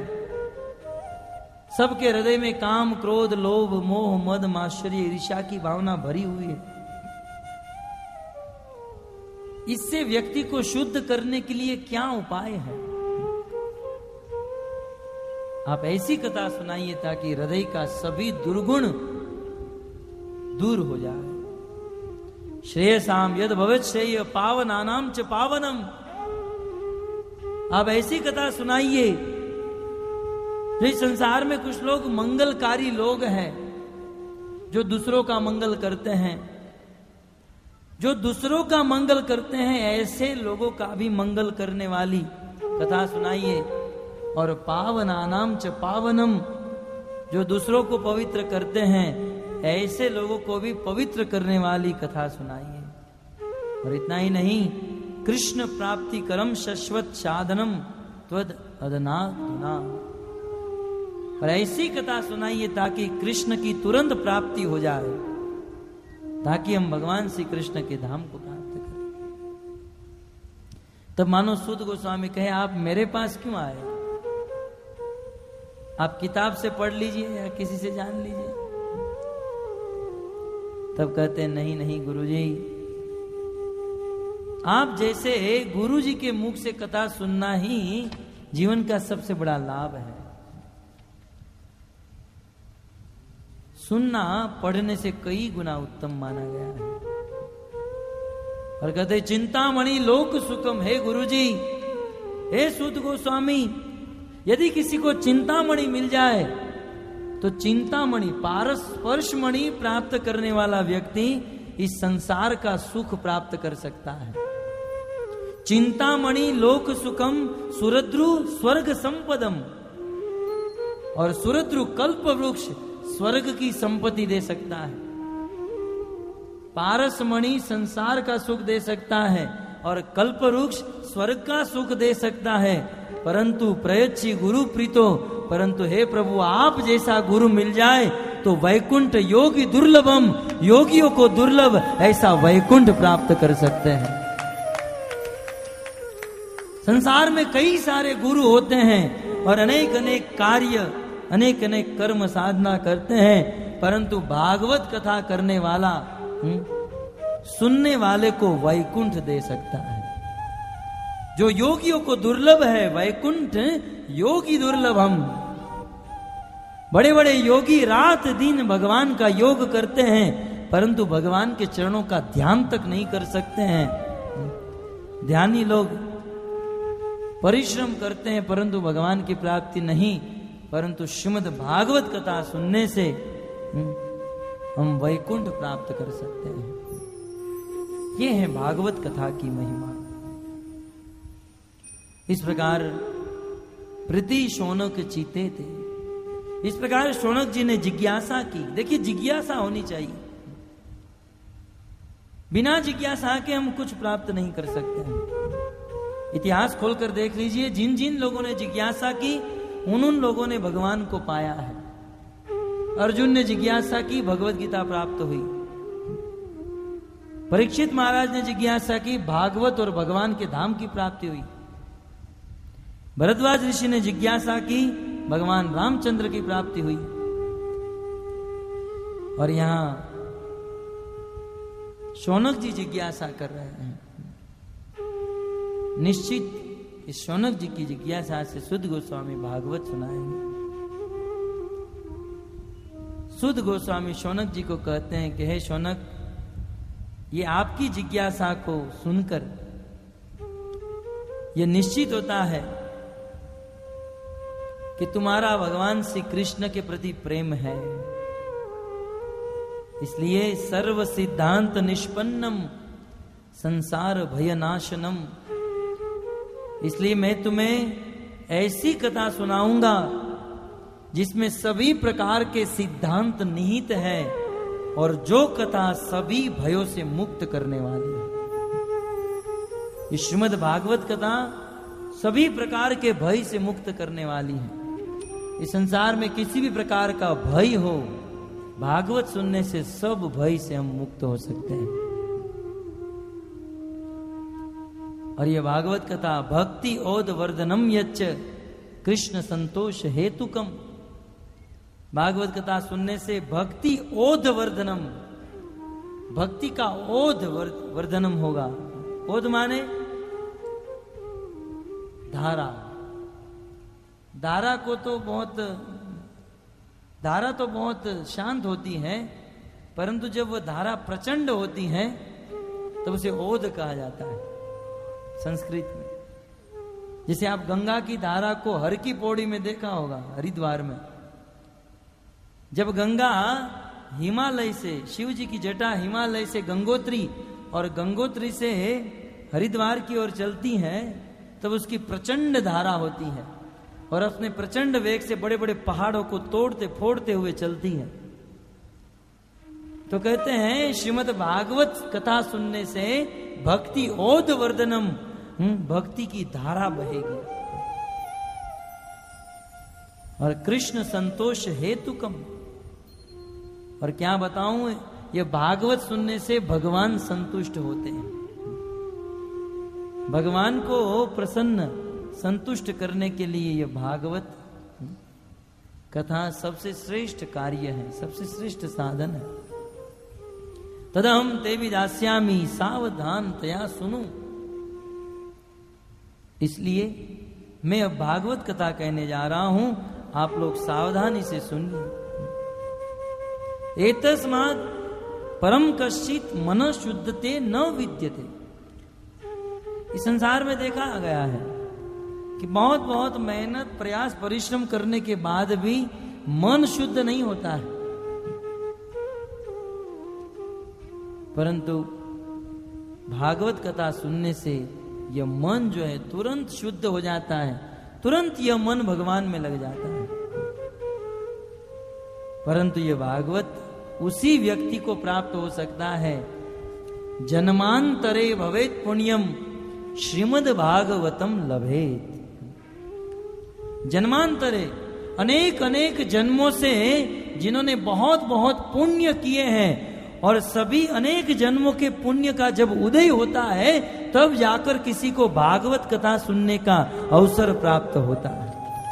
सबके हृदय में काम क्रोध लोभ मोह मद माश्चर्य ईर्ष्या की भावना भरी हुई है। इससे व्यक्ति को शुद्ध करने के लिए क्या उपाय है? आप ऐसी कथा सुनाइए ताकि हृदय का सभी दुर्गुण दूर हो जाए, श्रेयसाम यद भवित श्रेय पावनानाम च पावनम। आप ऐसी कथा सुनाइए। जो इस संसार में कुछ लोग मंगलकारी लोग हैं, जो दूसरों का मंगल करते हैं, जो दूसरों का मंगल करते हैं, ऐसे लोगों का भी मंगल करने वाली कथा सुनाइए। और पावनानाम च पावनम, जो दूसरों को पवित्र करते हैं, ऐसे लोगों को भी पवित्र करने वाली कथा सुनाइए। और इतना ही नहीं, कृष्ण प्राप्ति करम शाश्वत साधनम त्वद अदना गुना। और ऐसी कथा सुनाइए ताकि कृष्ण की तुरंत प्राप्ति हो जाए, ताकि हम भगवान श्री कृष्ण के धाम को प्राप्त करें। तब मानो सूत गोस्वामी कहे, आप मेरे पास क्यों आए? आप किताब से पढ़ लीजिए या किसी से जान लीजिए। तब कहते हैं, नहीं नहीं गुरुजी, आप जैसे गुरुजी के मुख से कथा सुनना ही जीवन का सबसे बड़ा लाभ है। सुनना पढ़ने से कई गुना उत्तम माना गया है। और कहते चिंतामणि लोक सुखम। हे गुरुजी, हे सूत गोस्वामी, यदि किसी को चिंतामणि मिल जाए तो चिंतामणि पारस स्पर्शमणि प्राप्त करने वाला व्यक्ति इस संसार का सुख प्राप्त कर सकता है। चिंतामणि लोक सुखम सुरद्रु स्वर्ग संपदम। और सुरद्रु कल्प वृक्ष स्वर्ग की संपत्ति दे सकता है। पारसमणि संसार का सुख दे सकता है और कल्प वृक्ष स्वर्ग का सुख दे सकता है। परंतु प्रयच्छी गुरु प्रीतो, परंतु हे प्रभु, आप जैसा गुरु मिल जाए तो वैकुंठ योगी दुर्लभम, योगियों को दुर्लभ ऐसा वैकुंठ प्राप्त कर सकते हैं। संसार में कई सारे गुरु होते हैं और अनेक अनेक कार्य, अनेक अनेक कर्म साधना करते हैं, परंतु भागवत कथा करने वाला हुँ? सुनने वाले को वैकुंठ दे सकता है। जो योगियों को दुर्लभ है वैकुंठ, योगी दुर्लभ। हम बड़े बड़े योगी रात दिन भगवान का योग करते हैं, परंतु भगवान के चरणों का ध्यान तक नहीं कर सकते हैं। ध्यानी लोग परिश्रम करते हैं परंतु भगवान की प्राप्ति नहीं, परंतु श्रीमद् भागवत कथा सुनने से हम वैकुंठ प्राप्त कर सकते हैं। ये है भागवत कथा की महिमा। इस प्रकार प्रति शौनक चीते थे। इस प्रकार शौनक जी ने जिज्ञासा की। देखिए, जिज्ञासा होनी चाहिए। बिना जिज्ञासा के हम कुछ प्राप्त नहीं कर सकते हैं। इतिहास खोलकर देख लीजिए, जिन जिन लोगों ने जिज्ञासा की उन उन लोगों ने भगवान को पाया है। अर्जुन ने जिज्ञासा की, भगवत गीता प्राप्त हुई। परीक्षित महाराज ने जिज्ञासा की, भागवत और भगवान के धाम की प्राप्ति हुई। भरद्वाज ऋषि ने जिज्ञासा की, भगवान रामचंद्र की प्राप्ति हुई। और यहां शौनक जी जिज्ञासा कर रहे हैं। निश्चित इस शौनक जी की जिज्ञासा से सुध गोस्वामी भागवत सुनाएंगे। सुध गोस्वामी शौनक जी को कहते हैं कि हे शौनक, ये आपकी जिज्ञासा को सुनकर यह निश्चित होता है कि तुम्हारा भगवान श्री कृष्ण के प्रति प्रेम है। इसलिए सर्व सिद्धांत निष्पन्नम संसार भयनाशनम, इसलिए मैं तुम्हें ऐसी कथा सुनाऊंगा जिसमें सभी प्रकार के सिद्धांत निहित है और जो कथा सभी भयों से मुक्त करने वाली है। ये श्रीमद् भागवत कथा सभी प्रकार के भय से मुक्त करने वाली है। इस संसार में किसी भी प्रकार का भय हो, भागवत सुनने से सब भय से हम मुक्त हो सकते हैं। और यह भागवत कथा भक्ति ओद वर्धनम यच्च कृष्ण संतोष हेतुकम। भागवत कथा सुनने से भक्ति ओद वर्धनम, भक्ति का ओद वर्धनम होगा। ओद माने धारा। धारा को तो बहुत धारा तो बहुत शांत होती है, परंतु जब वह धारा प्रचंड होती है तब उसे ओद कहा जाता है संस्कृत में। जैसे आप गंगा की धारा को हर की पौड़ी में देखा होगा, हरिद्वार में, जब गंगा हिमालय से, शिव जी की जटा हिमालय से गंगोत्री और गंगोत्री से हरिद्वार की ओर चलती है, तब उसकी प्रचंड धारा होती है और अपने प्रचंड वेग से बड़े बड़े पहाड़ों को तोड़ते फोड़ते हुए चलती है। तो कहते हैं श्रीमद् भागवत कथा सुनने से भक्ति ओद वर्धनम, भक्ति की धारा बहेगी और कृष्ण संतोष हेतुकम। और क्या बताऊं, ये भागवत सुनने से भगवान संतुष्ट होते हैं। भगवान को प्रसन्न संतुष्ट करने के लिए ये भागवत कथा सबसे श्रेष्ठ कार्य है, सबसे श्रेष्ठ साधन है। तदहम ते विदास्यामि सावधान तया सुनो। इसलिए मैं अब भागवत कथा कहने जा रहा हूं, आप लोग सावधानी से सुनिए। एतस्मात् परम कश्चित मन शुद्धते न विद्यते। इस संसार में देखा गया है कि बहुत बहुत मेहनत प्रयास परिश्रम करने के बाद भी मन शुद्ध नहीं होता है, परंतु भागवत कथा सुनने से यह मन जो है तुरंत शुद्ध हो जाता है, तुरंत यह मन भगवान में लग जाता है। परंतु यह भागवत उसी व्यक्ति को प्राप्त हो सकता है जन्मांतरे भवेत पुण्यम श्रीमद् भागवतम लभेत। जन्मांतरे अनेक अनेक जन्मों से जिन्होंने बहुत बहुत पुण्य किए हैं, और सभी अनेक जन्मों के पुण्य का जब उदय होता है तब जाकर किसी को भागवत कथा सुनने का अवसर प्राप्त होता है।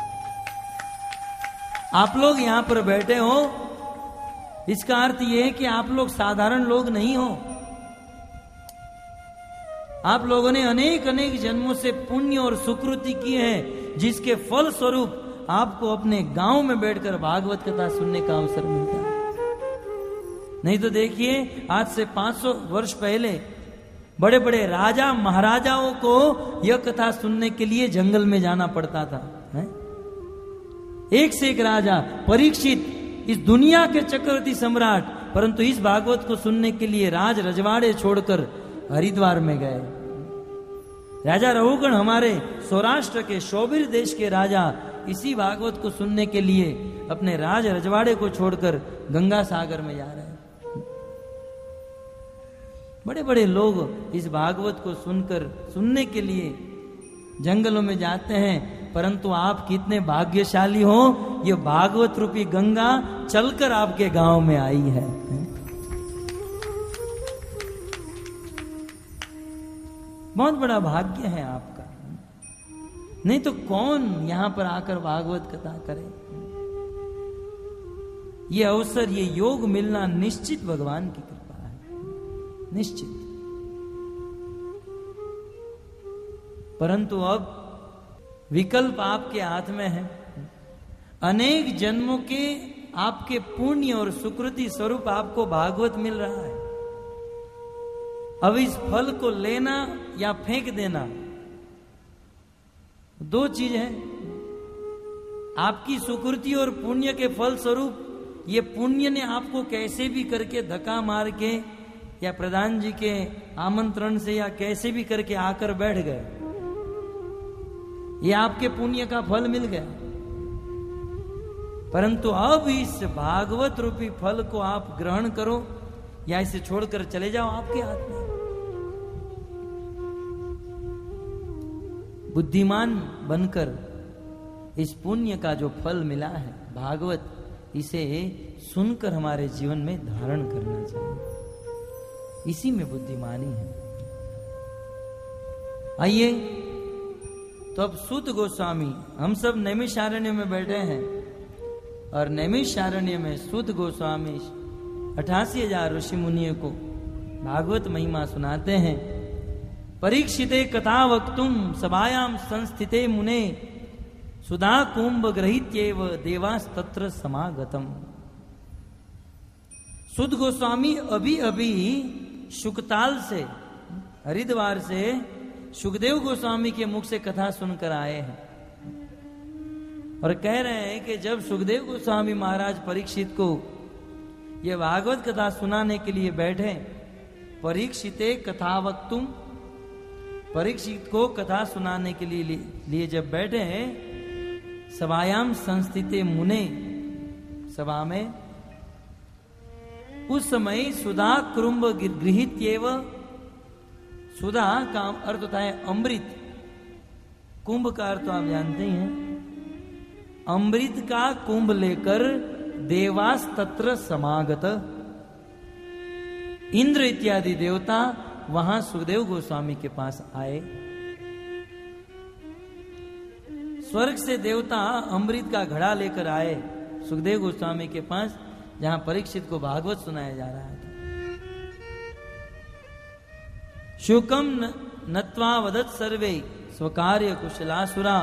आप लोग यहां पर बैठे हो, इसका अर्थ यह है कि आप लोग साधारण लोग नहीं हो। आप लोगों ने अनेक अनेक जन्मों से पुण्य और सुकृति की है, जिसके फल स्वरूप आपको अपने गांव में बैठकर भागवत कथा सुनने का अवसर मिलता है। नहीं तो देखिए, आज से पांच सौ वर्ष पहले बड़े बड़े राजा महाराजाओं को यह कथा सुनने के लिए जंगल में जाना पड़ता था, है? एक से एक राजा, परीक्षित इस दुनिया के चक्रवर्ती सम्राट, परंतु इस भागवत को सुनने के लिए राज रजवाड़े छोड़कर हरिद्वार में गए। राजा रघुगण हमारे सौराष्ट्र के शोभिर देश के राजा इसी भागवत को सुनने के लिए अपने राज रजवाड़े को छोड़कर गंगा सागर में जा रहे हैं। बड़े बड़े लोग इस भागवत को सुनकर सुनने के लिए जंगलों में जाते हैं, परंतु आप कितने भाग्यशाली हो, ये भागवत रूपी गंगा चलकर आपके गांव में आई है। बहुत बड़ा भाग्य है आपका। नहीं तो कौन यहां पर आकर भागवत कथा करे। ये अवसर, ये योग मिलना निश्चित भगवान की कृपा है, निश्चित। परंतु अब विकल्प आपके हाथ में है। अनेक जन्मों के आपके पुण्य और सुकृति स्वरूप आपको भागवत मिल रहा है। अब इस फल को लेना या फेंक देना, दो चीज है। आपकी सुकृति और पुण्य के फल स्वरूप ये पुण्य ने आपको कैसे भी करके धक्का मार के या प्रधान जी के आमंत्रण से या कैसे भी करके आकर बैठ गए, ये आपके पुण्य का फल मिल गया। परंतु अब इस भागवत रूपी फल को आप ग्रहण करो या इसे छोड़कर चले जाओ, आपके हाथ में। बुद्धिमान बनकर इस पुण्य का जो फल मिला है भागवत, इसे सुनकर हमारे जीवन में धारण करना चाहिए। इसी में बुद्धिमानी है। आइए तो अब सूत गोस्वामी, हम सब नैमिषारण्य में बैठे हैं और नैमिषारण्य में सूत गोस्वामी अठासी हजार ऋषि मुनियों को भागवत महिमा सुनाते हैं। परीक्षिते कथा वक्तुम सभायाम संस्थिते मुने सुधा कुंभ ग्रहीत्येव देवास तत्र समागतम। सुद गोस्वामी अभी अभी शुकताल से हरिद्वार से सुखदेव गोस्वामी के मुख से कथा सुनकर आए हैं और कह रहे हैं कि जब सुखदेव गोस्वामी महाराज परीक्षित को यह भागवत कथा सुनाने के लिए बैठे, परीक्षिते कथा वक्तुम, परीक्षित को कथा सुनाने के लिए लिए जब बैठे हैं, सभायाम संस्थिते मुने, सभा में उस समय सुधा कुरुम्ब गृहीत्येव, सुधा का अर्थ होता है अमृत, कुंभ का अर्थ तो आप जानते ही हैं, अमृत का कुंभ लेकर देवास तत्र समागत, इंद्र इत्यादि देवता वहां सुखदेव गोस्वामी के पास आए। स्वर्ग से देवता अमृत का घड़ा लेकर आए सुखदेव गोस्वामी के पास, जहां परीक्षित को भागवत सुनाया जा रहा है। शुकम नत्वा वदत सर्वे स्वकार्य कुशलासुरा,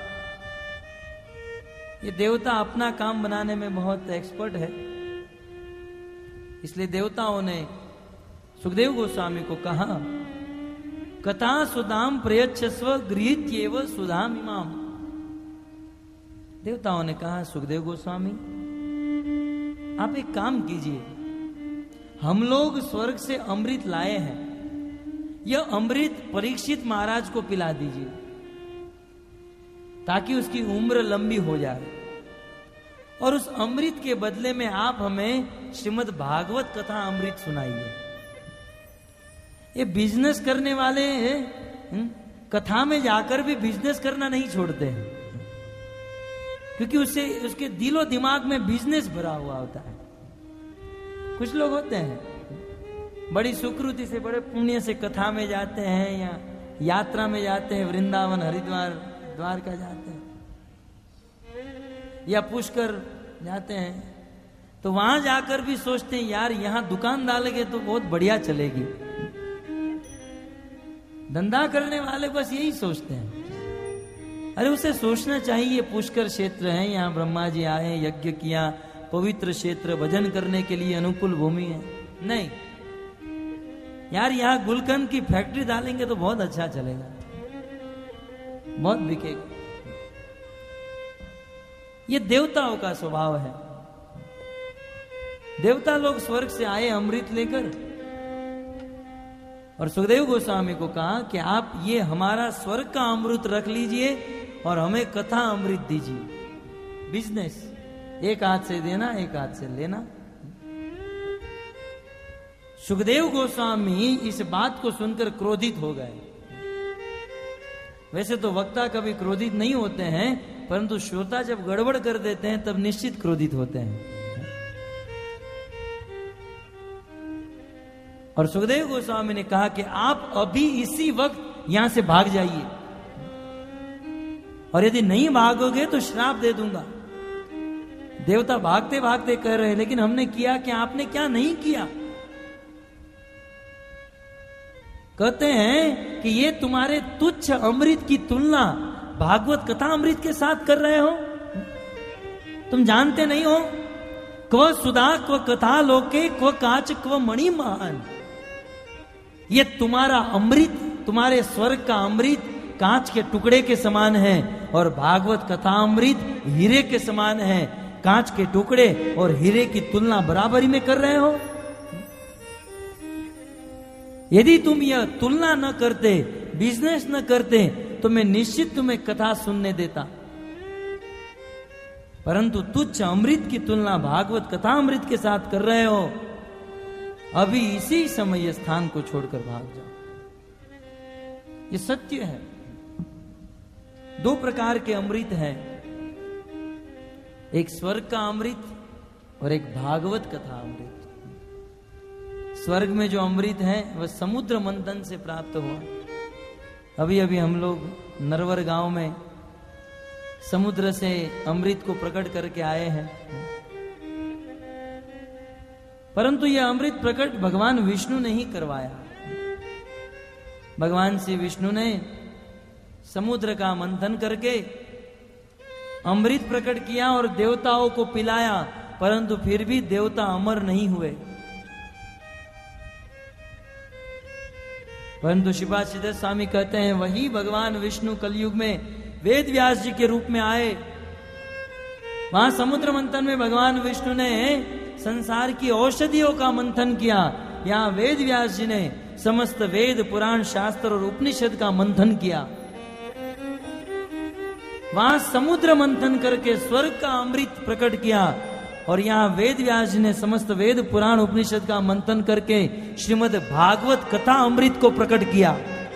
ये देवता अपना काम बनाने में बहुत एक्सपर्ट है, इसलिए देवताओं ने सुखदेव गोस्वामी को कहा, कथा सुधाम प्रयच्छस्व गृहीत्येव सुधाम इमाम। देवताओं ने कहा, सुखदेव गोस्वामी आप एक काम कीजिए, हम लोग स्वर्ग से अमृत लाए हैं, यह अमृत परीक्षित महाराज को पिला दीजिए ताकि उसकी उम्र लंबी हो जाए, और उस अमृत के बदले में आप हमें श्रीमद् भागवत कथा अमृत सुनाइए। ये बिजनेस करने वाले हैं, कथा में जाकर भी बिजनेस करना नहीं छोड़ते हैं, क्योंकि उससे उसके दिलो दिमाग में बिजनेस भरा हुआ होता है। कुछ लोग होते हैं बड़ी सुकृति से, बड़े पुण्य से कथा में जाते हैं या यात्रा में जाते हैं, वृंदावन हरिद्वार द्वारका जाते हैं या पुष्कर जाते हैं, तो वहां जाकर भी सोचते हैं यार यहां दुकान डालेंगे तो बहुत बढ़िया चलेगी। धंधा करने वाले बस यही सोचते हैं। अरे उसे सोचना चाहिए पुष्कर क्षेत्र है, यहाँ ब्रह्मा जी आए, यज्ञ किया, पवित्र क्षेत्र, भजन करने के लिए अनुकूल भूमि है। नहीं यार, यहाँ गुलकंद की फैक्ट्री डालेंगे तो बहुत अच्छा चलेगा, बहुत बिकेगा। ये देवताओं का स्वभाव है। देवता लोग स्वर्ग से आए अमृत लेकर, और सुखदेव गोस्वामी को कहा कि आप ये हमारा स्वर्ग का अमृत रख लीजिए और हमें कथा अमृत दीजिए। बिजनेस, एक हाथ से देना, एक हाथ से लेना। सुखदेव गोस्वामी इस बात को सुनकर क्रोधित हो गए। वैसे तो वक्ता कभी क्रोधित नहीं होते हैं, परंतु श्रोता जब गड़बड़ कर देते हैं तब निश्चित क्रोधित होते हैं। और सुखदेव गोस्वामी ने कहा कि आप अभी इसी वक्त यहां से भाग जाइए, और यदि नहीं भागोगे तो श्राप दे दूंगा। देवता भागते भागते कह रहे हैं, लेकिन हमने किया क्या, आपने क्या नहीं किया? कहते हैं कि ये तुम्हारे तुच्छ अमृत की तुलना भागवत कथा अमृत के साथ कर रहे हो। तुम जानते नहीं हो, क्व सुधा क्व कथा लोके क्व काच क्व मणि महान। ये तुम्हारा अमृत, तुम्हारे स्वर्ग का अमृत कांच के टुकड़े के समान है, और भागवत कथा अमृत हीरे के समान है। कांच के टुकड़े और हीरे की तुलना बराबरी में कर रहे हो। यदि तुम यह तुलना न करते, बिजनेस न करते, तो मैं निश्चित तुम्हें कथा सुनने देता, परंतु तुच्छ अमृत की तुलना भागवत कथा अमृत के साथ कर रहे हो। अभी इसी समय स्थान को छोड़कर भाग जाओ। ये सत्य है। दो प्रकार के अमृत हैं, एक स्वर्ग का अमृत और एक भागवत कथा अमृत। स्वर्ग में जो अमृत है वह समुद्र मंथन से प्राप्त हुआ। अभी अभी हम लोग नरवर गांव में समुद्र से अमृत को प्रकट करके आए हैं, परंतु यह अमृत प्रकट भगवान विष्णु ने ही करवाया। भगवान श्री विष्णु ने समुद्र का मंथन करके अमृत प्रकट किया और देवताओं को पिलाया, परंतु फिर भी देवता अमर नहीं हुए। परंतु श्रीपाद सिद्धेश्वर स्वामी कहते हैं वही भगवान विष्णु कलयुग में वेद व्यास जी के रूप में आए। वहां समुद्र मंथन में भगवान विष्णु ने संसार की औषधियों का मंथन किया, यहाँ वेद व्यास जी ने समस्त वेद पुराण शास्त्र और उपनिषद का मंथन किया। वहां समुद्र मंथन करके स्वर्ग का अमृत प्रकट किया और यहाँ वेद व्यास जी ने समस्त वेद पुराण उपनिषद का मंथन करके श्रीमद् भागवत कथा अमृत को प्रकट किया।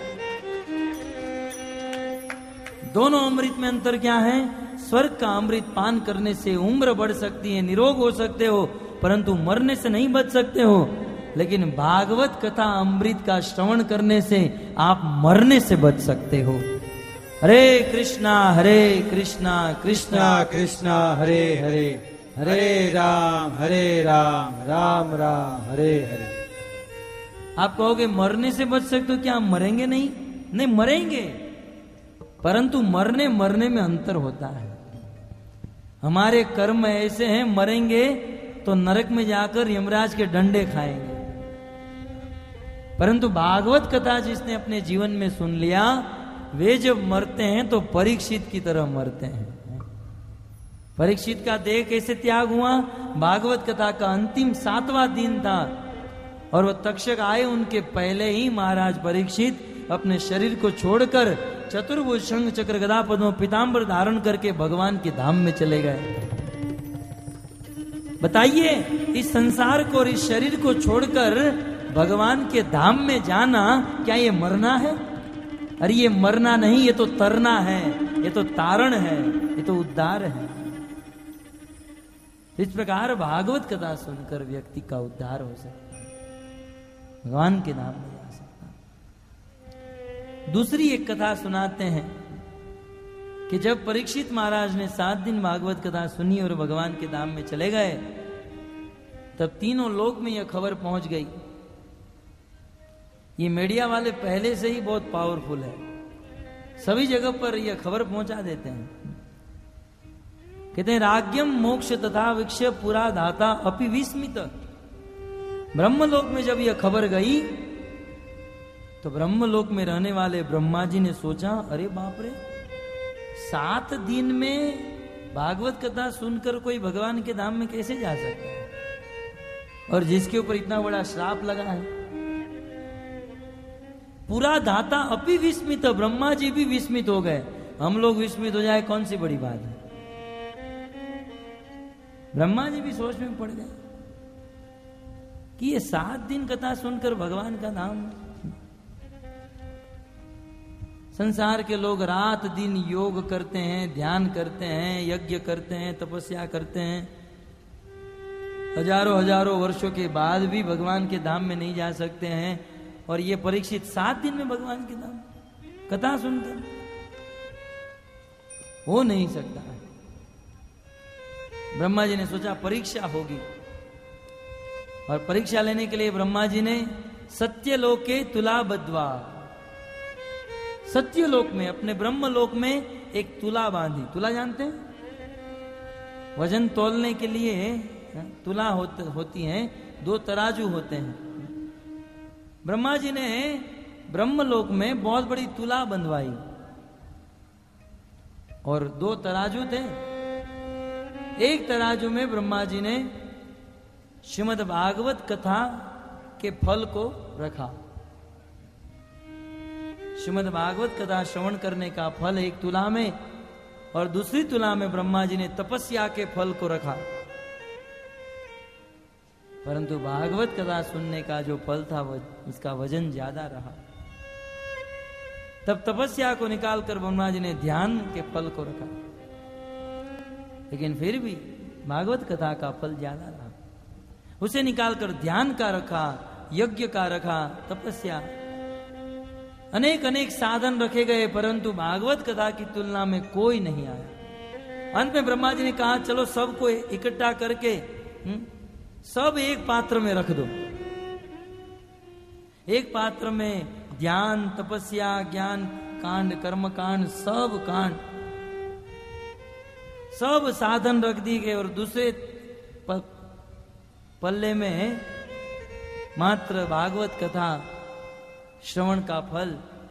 दोनों अमृत में अंतर क्या है? स्वर्ग का अमृत पान करने से उम्र बढ़ सकती है, निरोग हो सकते हो, परंतु मरने से नहीं बच सकते हो। लेकिन भागवत कथा अमृत का श्रवण करने से आप मरने से बच सकते हो। हरे कृष्णा हरे कृष्णा कृष्णा कृष्णा हरे हरे हरे राम हरे राम राम राम हरे हरे। आप कहोगे मरने से बच सकते हो, क्या मरेंगे नहीं? नहीं मरेंगे, परंतु मरने मरने में अंतर होता है। हमारे कर्म ऐसे हैं, मरेंगे तो नरक में जाकर यमराज के डंडे खाएंगे, परंतु भागवत कथा जिसने अपने जीवन में सुन लिया वे जब मरते हैं तो परीक्षित की तरह मरते हैं। परीक्षित का देह कैसे त्याग हुआ? भागवत कथा का अंतिम सातवां दिन था और वह तक्षक आए, उनके पहले ही महाराज परीक्षित अपने शरीर को छोड़कर चतुर्भुज शंख चक्र गदा पद्म पीतांबर धारण करके भगवान के धाम में चले गए। बताइए, इस संसार को और इस शरीर को छोड़कर भगवान के धाम में जाना क्या ये मरना है? अरे ये मरना नहीं, ये तो तरना है, ये तो तारण है, ये तो उद्धार है। इस प्रकार भागवत कथा सुनकर व्यक्ति का उद्धार हो सकता है, भगवान के नाम में जा सकता है। दूसरी एक कथा सुनाते हैं कि जब परीक्षित महाराज ने सात दिन भागवत कथा सुनी और भगवान के धाम में चले गए, तब तीनों लोक में यह खबर पहुंच गई। ये मीडिया वाले पहले से ही बहुत पावरफुल है, सभी जगह पर यह खबर पहुंचा देते हैं। कहते हैं राज्ञम मोक्ष तथा विक्ष पुरा धाता अपि विस्मित। ब्रह्मलोक में जब यह खबर गई तो ब्रह्मलोक में रहने वाले ब्रह्मा जी ने सोचा, अरे बाप रे, सात दिन में भागवत कथा सुनकर कोई भगवान के धाम में कैसे जा सकता है, और जिसके ऊपर इतना बड़ा श्राप लगा है। पूरा धाता अपि विस्मित, ब्रह्मा जी भी विस्मित हो गए। हम लोग विस्मित हो जाए कौन सी बड़ी बात है, ब्रह्मा जी भी सोच में पड़ गए कि ये सात दिन कथा सुनकर भगवान का नाम। संसार के लोग रात दिन योग करते हैं, ध्यान करते हैं, यज्ञ करते हैं, तपस्या करते हैं, हजारों हजारों वर्षों के बाद भी भगवान के धाम में नहीं जा सकते हैं, और ये परीक्षित सात दिन में भगवान के धाम कथा सुनकर हो नहीं सकता है। ब्रह्मा जी ने सोचा परीक्षा होगी, और परीक्षा लेने के लिए ब्रह्मा जी ने सत्यलोके तुला बद्वा, सत्यलोक में अपने ब्रह्मलोक में एक तुला बांधी। तुला जानते हैं? वजन तोलने के लिए तुला होत, होती हैं, दो तराजू होते हैं। ब्रह्मा जी ने ब्रह्मलोक में बहुत बड़ी तुला बंधवाई और दो तराजू थे। एक तराजू में ब्रह्मा जी ने श्रीमद् भागवत कथा के फल को रखा। श्रीमद् भागवत कथा श्रवण करने का फल एक तुला में, और दूसरी तुला में ब्रह्मा जी ने तपस्या के फल को रखा। परंतु भागवत कथा सुनने का जो फल था वो उसका वजन ज्यादा रहा। तब तपस्या को निकालकर ब्रह्मा जी ने ध्यान के फल को रखा, लेकिन फिर भी भागवत कथा का फल ज्यादा रहा। उसे निकालकर ध्यान का रखा, यज्ञ का रखा, तपस्या, अनेक अनेक साधन रखे गए, परंतु भागवत कथा की तुलना में कोई नहीं आया। अंत में ब्रह्मा जी ने कहा चलो सबको इकट्ठा करके हुँ? सब एक पात्र में रख दो। एक पात्र में ध्यान, तपस्या, ज्ञान कांड, कर्म कांड, सब कांड, सब साधन रख दी गए, और दूसरे पल्ले में मात्र भागवत कथा श्रवण का फल,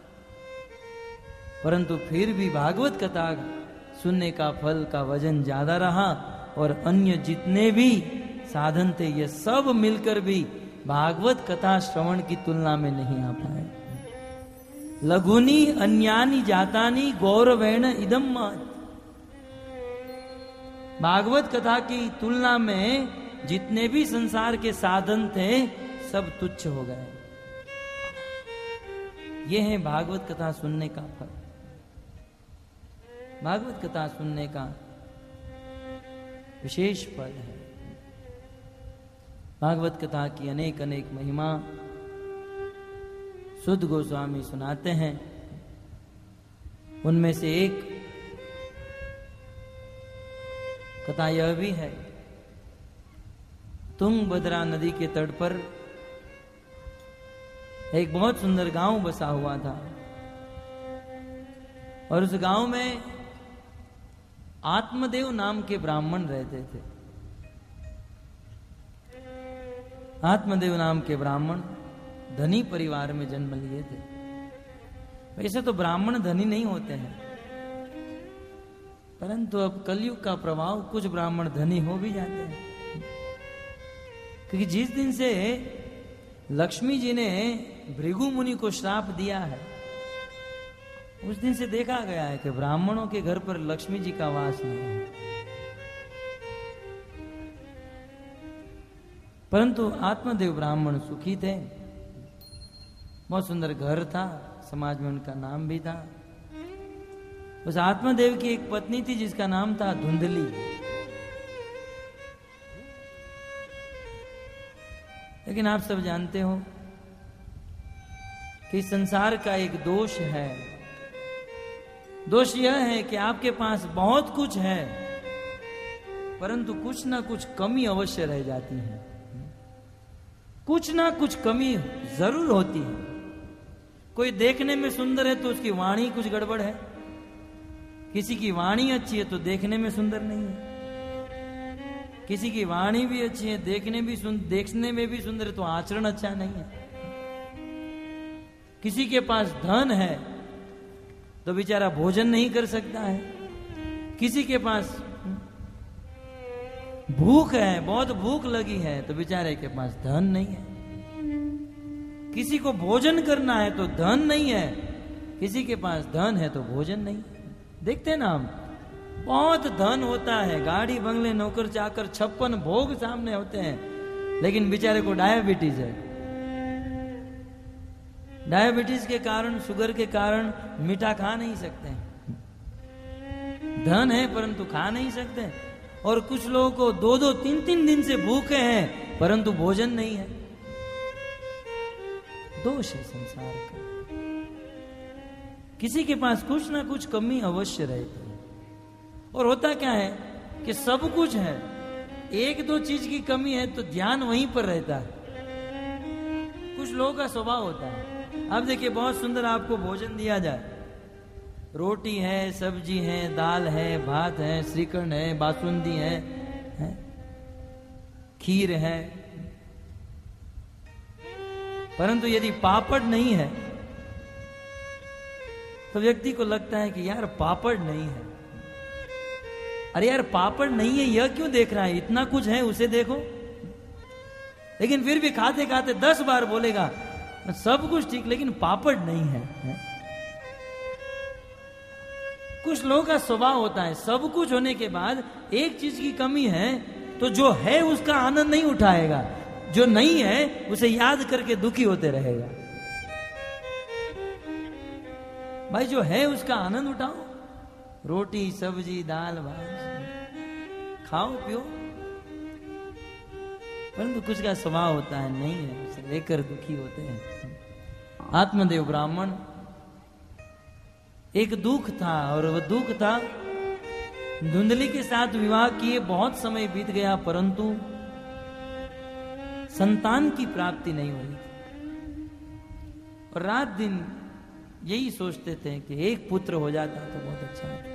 परंतु फिर भी भागवत कथा सुनने का फल का वजन ज्यादा रहा और अन्य जितने भी साधन थे ये सब मिलकर भी भागवत कथा श्रवण की तुलना में नहीं आ पाए। लघुनी अन्यानी जातानी गौरवेण इदम महत्। भागवत कथा की तुलना में जितने भी संसार के साधन थे सब तुच्छ हो गए। यह है भागवत कथा सुनने का फल। भागवत कथा सुनने का विशेष फल है। भागवत कथा की अनेक अनेक महिमा सुध गोस्वामी सुनाते हैं। उनमें से एक कथा यह भी है, तुंगभद्रा नदी के तट पर एक बहुत सुंदर गांव बसा हुआ था और उस गांव में आत्मदेव नाम के ब्राह्मण रहते थे। आत्मदेव नाम के ब्राह्मण धनी परिवार में जन्म लिए थे। वैसे तो ब्राह्मण धनी नहीं होते हैं, परंतु अब कलयुग का प्रभाव कुछ ब्राह्मण धनी हो भी जाते हैं, क्योंकि जिस दिन से लक्ष्मी जी ने भृगु मुनि को श्राप दिया है उस दिन से देखा गया है कि ब्राह्मणों के घर पर लक्ष्मी जी का वास नहीं है। परंतु आत्मदेव ब्राह्मण सुखी थे, बहुत सुंदर घर था, समाज में उनका नाम भी था। उस आत्मदेव की एक पत्नी थी जिसका नाम था धुंधली। लेकिन आप सब जानते हो कि संसार का एक दोष है। दोष यह है कि आपके पास बहुत कुछ है परंतु कुछ ना कुछ कमी अवश्य रह जाती है। कुछ ना कुछ कमी जरूर होती है। कोई देखने में सुंदर है तो उसकी वाणी कुछ गड़बड़ है, किसी की वाणी अच्छी है तो देखने में सुंदर नहीं है, किसी की वाणी भी अच्छी है देखने भी सुन देखने में भी सुंदर है तो आचरण अच्छा नहीं है। किसी के पास धन है तो बेचारा भोजन नहीं कर सकता है, किसी के पास भूख है, बहुत भूख लगी है तो बेचारे के पास धन नहीं है। किसी को भोजन करना है तो धन नहीं है, किसी के पास धन है तो भोजन नहीं है। देखते हैं ना हम, बहुत धन होता है, गाड़ी बंगले नौकर चाकर छप्पन भोग सामने होते हैं, लेकिन बेचारे को डायबिटीज है। डायबिटीज के कारण, शुगर के कारण मीठा खा नहीं सकते, धन है परंतु खा नहीं सकते। और कुछ लोगों को दो दो तीन तीन दिन से भूखे हैं परंतु भोजन नहीं है। दोष है संसार का। किसी के पास कुछ ना कुछ कमी अवश्य रहती है। और होता क्या है कि सब कुछ है, एक दो चीज की कमी है तो ध्यान वहीं पर रहता है। कुछ लोगों का स्वभाव होता है, अब देखिए बहुत सुंदर आपको भोजन दिया जाए, रोटी है, सब्जी है, दाल है, भात है, श्रीखंड है, बासुंदी है, है खीर है, परंतु यदि पापड़ नहीं है तो व्यक्ति को लगता है कि यार पापड़ नहीं है। अरे यार पापड़ नहीं है यह क्यों देख रहा है, इतना कुछ है उसे देखो। लेकिन फिर भी खाते खाते दस बार बोलेगा सब कुछ ठीक लेकिन पापड़ नहीं है, है? कुछ लोगों का स्वभाव होता है, सब कुछ होने के बाद एक चीज की कमी है तो जो है उसका आनंद नहीं उठाएगा, जो नहीं है उसे याद करके दुखी होते रहेगा। भाई जो है उसका आनंद उठाओ, रोटी सब्जी दाल भात खाओ पियो। परंतु कुछ का स्वभाव होता है नहीं है, उसे लेकर दुखी होते हैं। आत्मदेव ब्राह्मण एक दुख था और वह दुख था धुंधली के साथ विवाह किए बहुत समय बीत गया परंतु संतान की प्राप्ति नहीं हुई। और रात दिन यही सोचते थे कि एक पुत्र हो जाता तो बहुत अच्छा होता।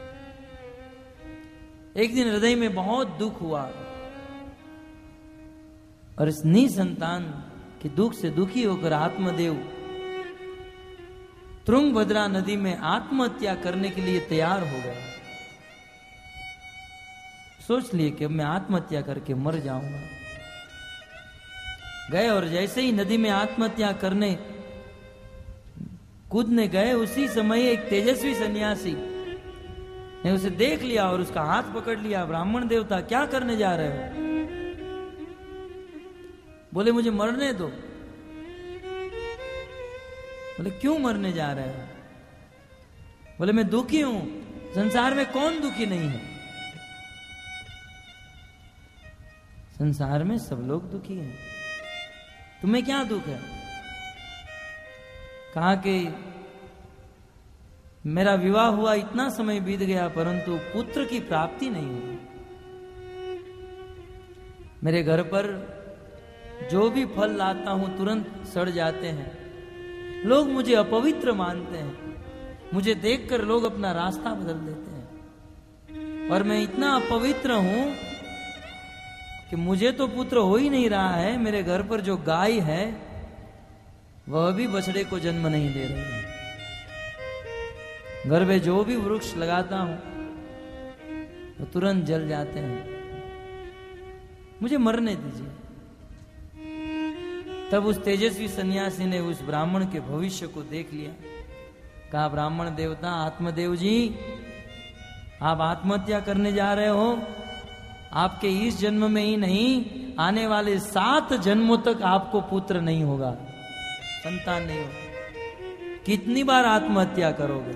एक दिन हृदय में बहुत दुख हुआ और इस निसंतान के दुख से दुखी होकर आत्मदेव तुंगभद्रा नदी में आत्महत्या करने के लिए तैयार हो गया। सोच लिए कि अब मैं आत्महत्या करके मर जाऊंगा। गए और जैसे ही नदी में आत्महत्या करने कूदने गए, उसी समय एक तेजस्वी सन्यासी ने उसे देख लिया और उसका हाथ पकड़ लिया। ब्राह्मण देवता, क्या करने जा रहे हो? बोले मुझे मरने दो। बोले क्यों मरने जा रहे हो? बोले मैं दुखी हूं, संसार में कौन दुखी नहीं है? संसार में सब लोग दुखी हैं, तुम्हें क्या दुख है? कहा कि मेरा विवाह हुआ, इतना समय बीत गया, परंतु पुत्र की प्राप्ति नहीं हुई। मेरे घर पर जो भी फल लाता हूं तुरंत सड़ जाते हैं। लोग मुझे अपवित्र मानते हैं, मुझे देखकर लोग अपना रास्ता बदल देते हैं। और मैं इतना अपवित्र हूं कि मुझे तो पुत्र हो ही नहीं रहा है। मेरे घर पर जो गाय है वह भी बछड़े को जन्म नहीं दे रही है। घर में जो भी वृक्ष लगाता हूं वो तुरंत जल जाते हैं। मुझे मरने दीजिए। तब उस तेजस्वी सन्यासी ने उस ब्राह्मण के भविष्य को देख लिया। कहा, ब्राह्मण देवता आत्मदेव जी, आप आत्महत्या करने जा रहे हो। आपके इस जन्म में ही नहीं, आने वाले सात जन्मों तक आपको पुत्र नहीं होगा, संतान नहीं होगा। कितनी बार आत्महत्या करोगे?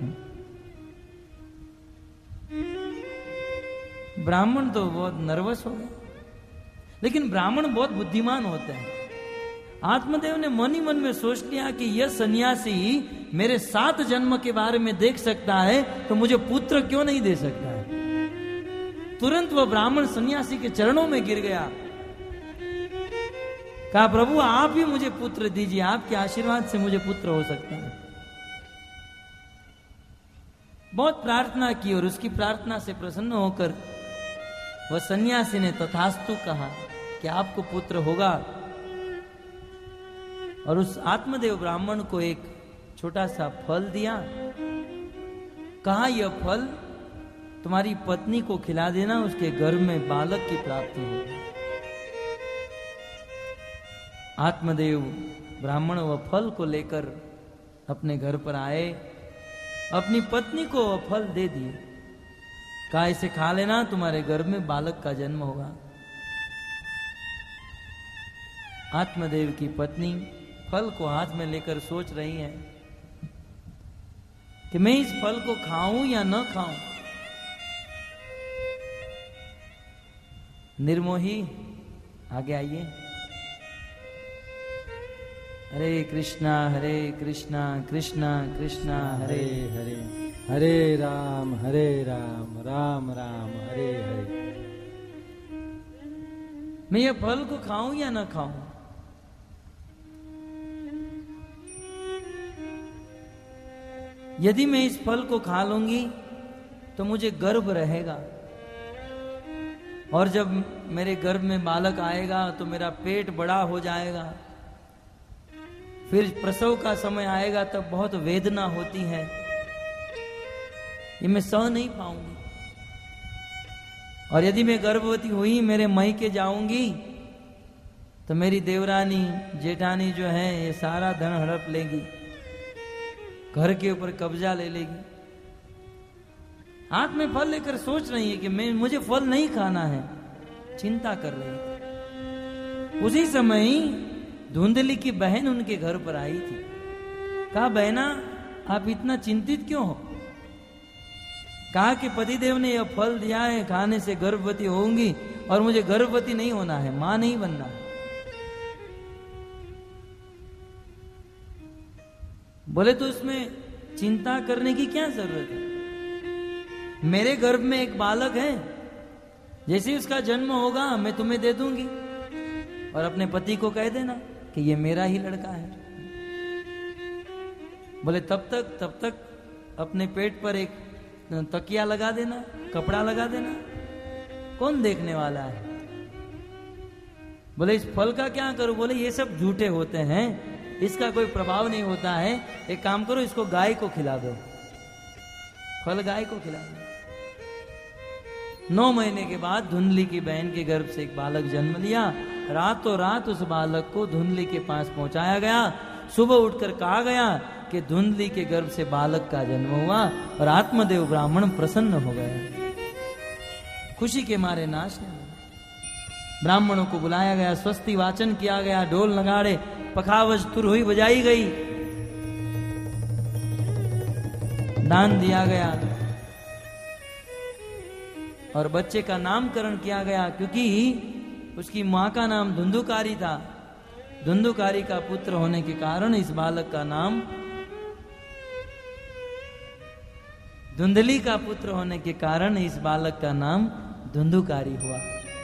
ब्राह्मण तो बहुत नर्वस हो गए, लेकिन ब्राह्मण बहुत बुद्धिमान होते हैं। आत्मदेव ने मन ही मन में सोच लिया कि यह सन्यासी मेरे सात जन्म के बारे में देख सकता है, तो मुझे पुत्र क्यों नहीं दे सकता है। तुरंत वह ब्राह्मण सन्यासी के चरणों में गिर गया। कहा, प्रभु आप ही मुझे पुत्र दीजिए, आपके आशीर्वाद से मुझे पुत्र हो सकता है। बहुत प्रार्थना की और उसकी प्रार्थना से प्रसन्न होकर वह सन्यासी ने तथास्तु कहा कि आपको पुत्र होगा। और उस आत्मदेव ब्राह्मण को एक छोटा सा फल दिया। कहा, यह फल तुम्हारी पत्नी को खिला देना, उसके गर्भ में बालक की प्राप्ति होगी। आत्मदेव ब्राह्मण वह फल को लेकर अपने घर पर आए, अपनी पत्नी को वह फल दे दिए। कहा, इसे खा लेना, तुम्हारे गर्भ में बालक का जन्म होगा। आत्मदेव की पत्नी फल को हाथ में लेकर सोच रही है कि मैं इस फल को खाऊं या न खाऊं। निर्मोही, आगे आइए। हरे कृष्णा हरे कृष्णा कृष्णा कृष्णा हरे हरे, हरे राम हरे राम राम राम हरे हरे। मैं ये फल को खाऊं या न खाऊं? यदि मैं इस फल को खा लूंगी तो मुझे गर्भ रहेगा, और जब मेरे गर्भ में बालक आएगा तो मेरा पेट बड़ा हो जाएगा। फिर प्रसव का समय आएगा तब बहुत वेदना होती है, ये मैं सह नहीं पाऊंगी। और यदि मैं गर्भवती हुई, मेरे मायके जाऊंगी, तो मेरी देवरानी जेठानी जो है ये सारा धन हड़प लेगी, घर के ऊपर कब्जा ले लेगी। हाथ में फल लेकर सोच रही है कि मैं मुझे फल नहीं खाना है, चिंता कर रही थी। उसी समय धुंधली की बहन उनके घर पर आई थी। कहा, बहना आप इतना चिंतित क्यों हो? कहा कि पतिदेव ने यह फल दिया है, खाने से गर्भवती होंगी, और मुझे गर्भवती नहीं होना है, मां नहीं बनना है। बोले तो उसमें चिंता करने की क्या जरूरत है? मेरे गर्भ में एक बालक है, जैसे ही उसका जन्म होगा मैं तुम्हें दे दूंगी, और अपने पति को कह देना कि ये मेरा ही लड़का है। बोले तब तक तब तक अपने पेट पर एक तकिया लगा देना, कपड़ा लगा देना, कौन देखने वाला है। बोले इस फल का क्या करूं? बोले ये सब झूठे होते हैं, इसका कोई प्रभाव नहीं होता है, एक काम करो इसको गाय को खिला दो, फल गाय को खिला दो। नौ महीने के बाद धुंधली की बहन के गर्भ से एक बालक जन्म लिया। रातों रात उस बालक को धुंधली के पास पहुंचाया गया। सुबह उठकर कहा गया कि धुंधली के गर्भ से बालक का जन्म हुआ और आत्मदेव ब्राह्मण प्रसन्न हो गए, खुशी के मारे नाचने लगे। ब्राह्मणों को बुलाया गया, स्वस्ति वाचन किया गया, ढोल नगाड़े पखावज तुरहुई बजाई गई, दान दिया गया और बच्चे का नामकरण किया गया, क्योंकि उसकी मां का नाम धुंधुकारी था। धुंधुकारी का पुत्र होने के कारण इस बालक का नाम, धुंधली का पुत्र होने के कारण इस बालक का नाम धुंधुकारी हुआ।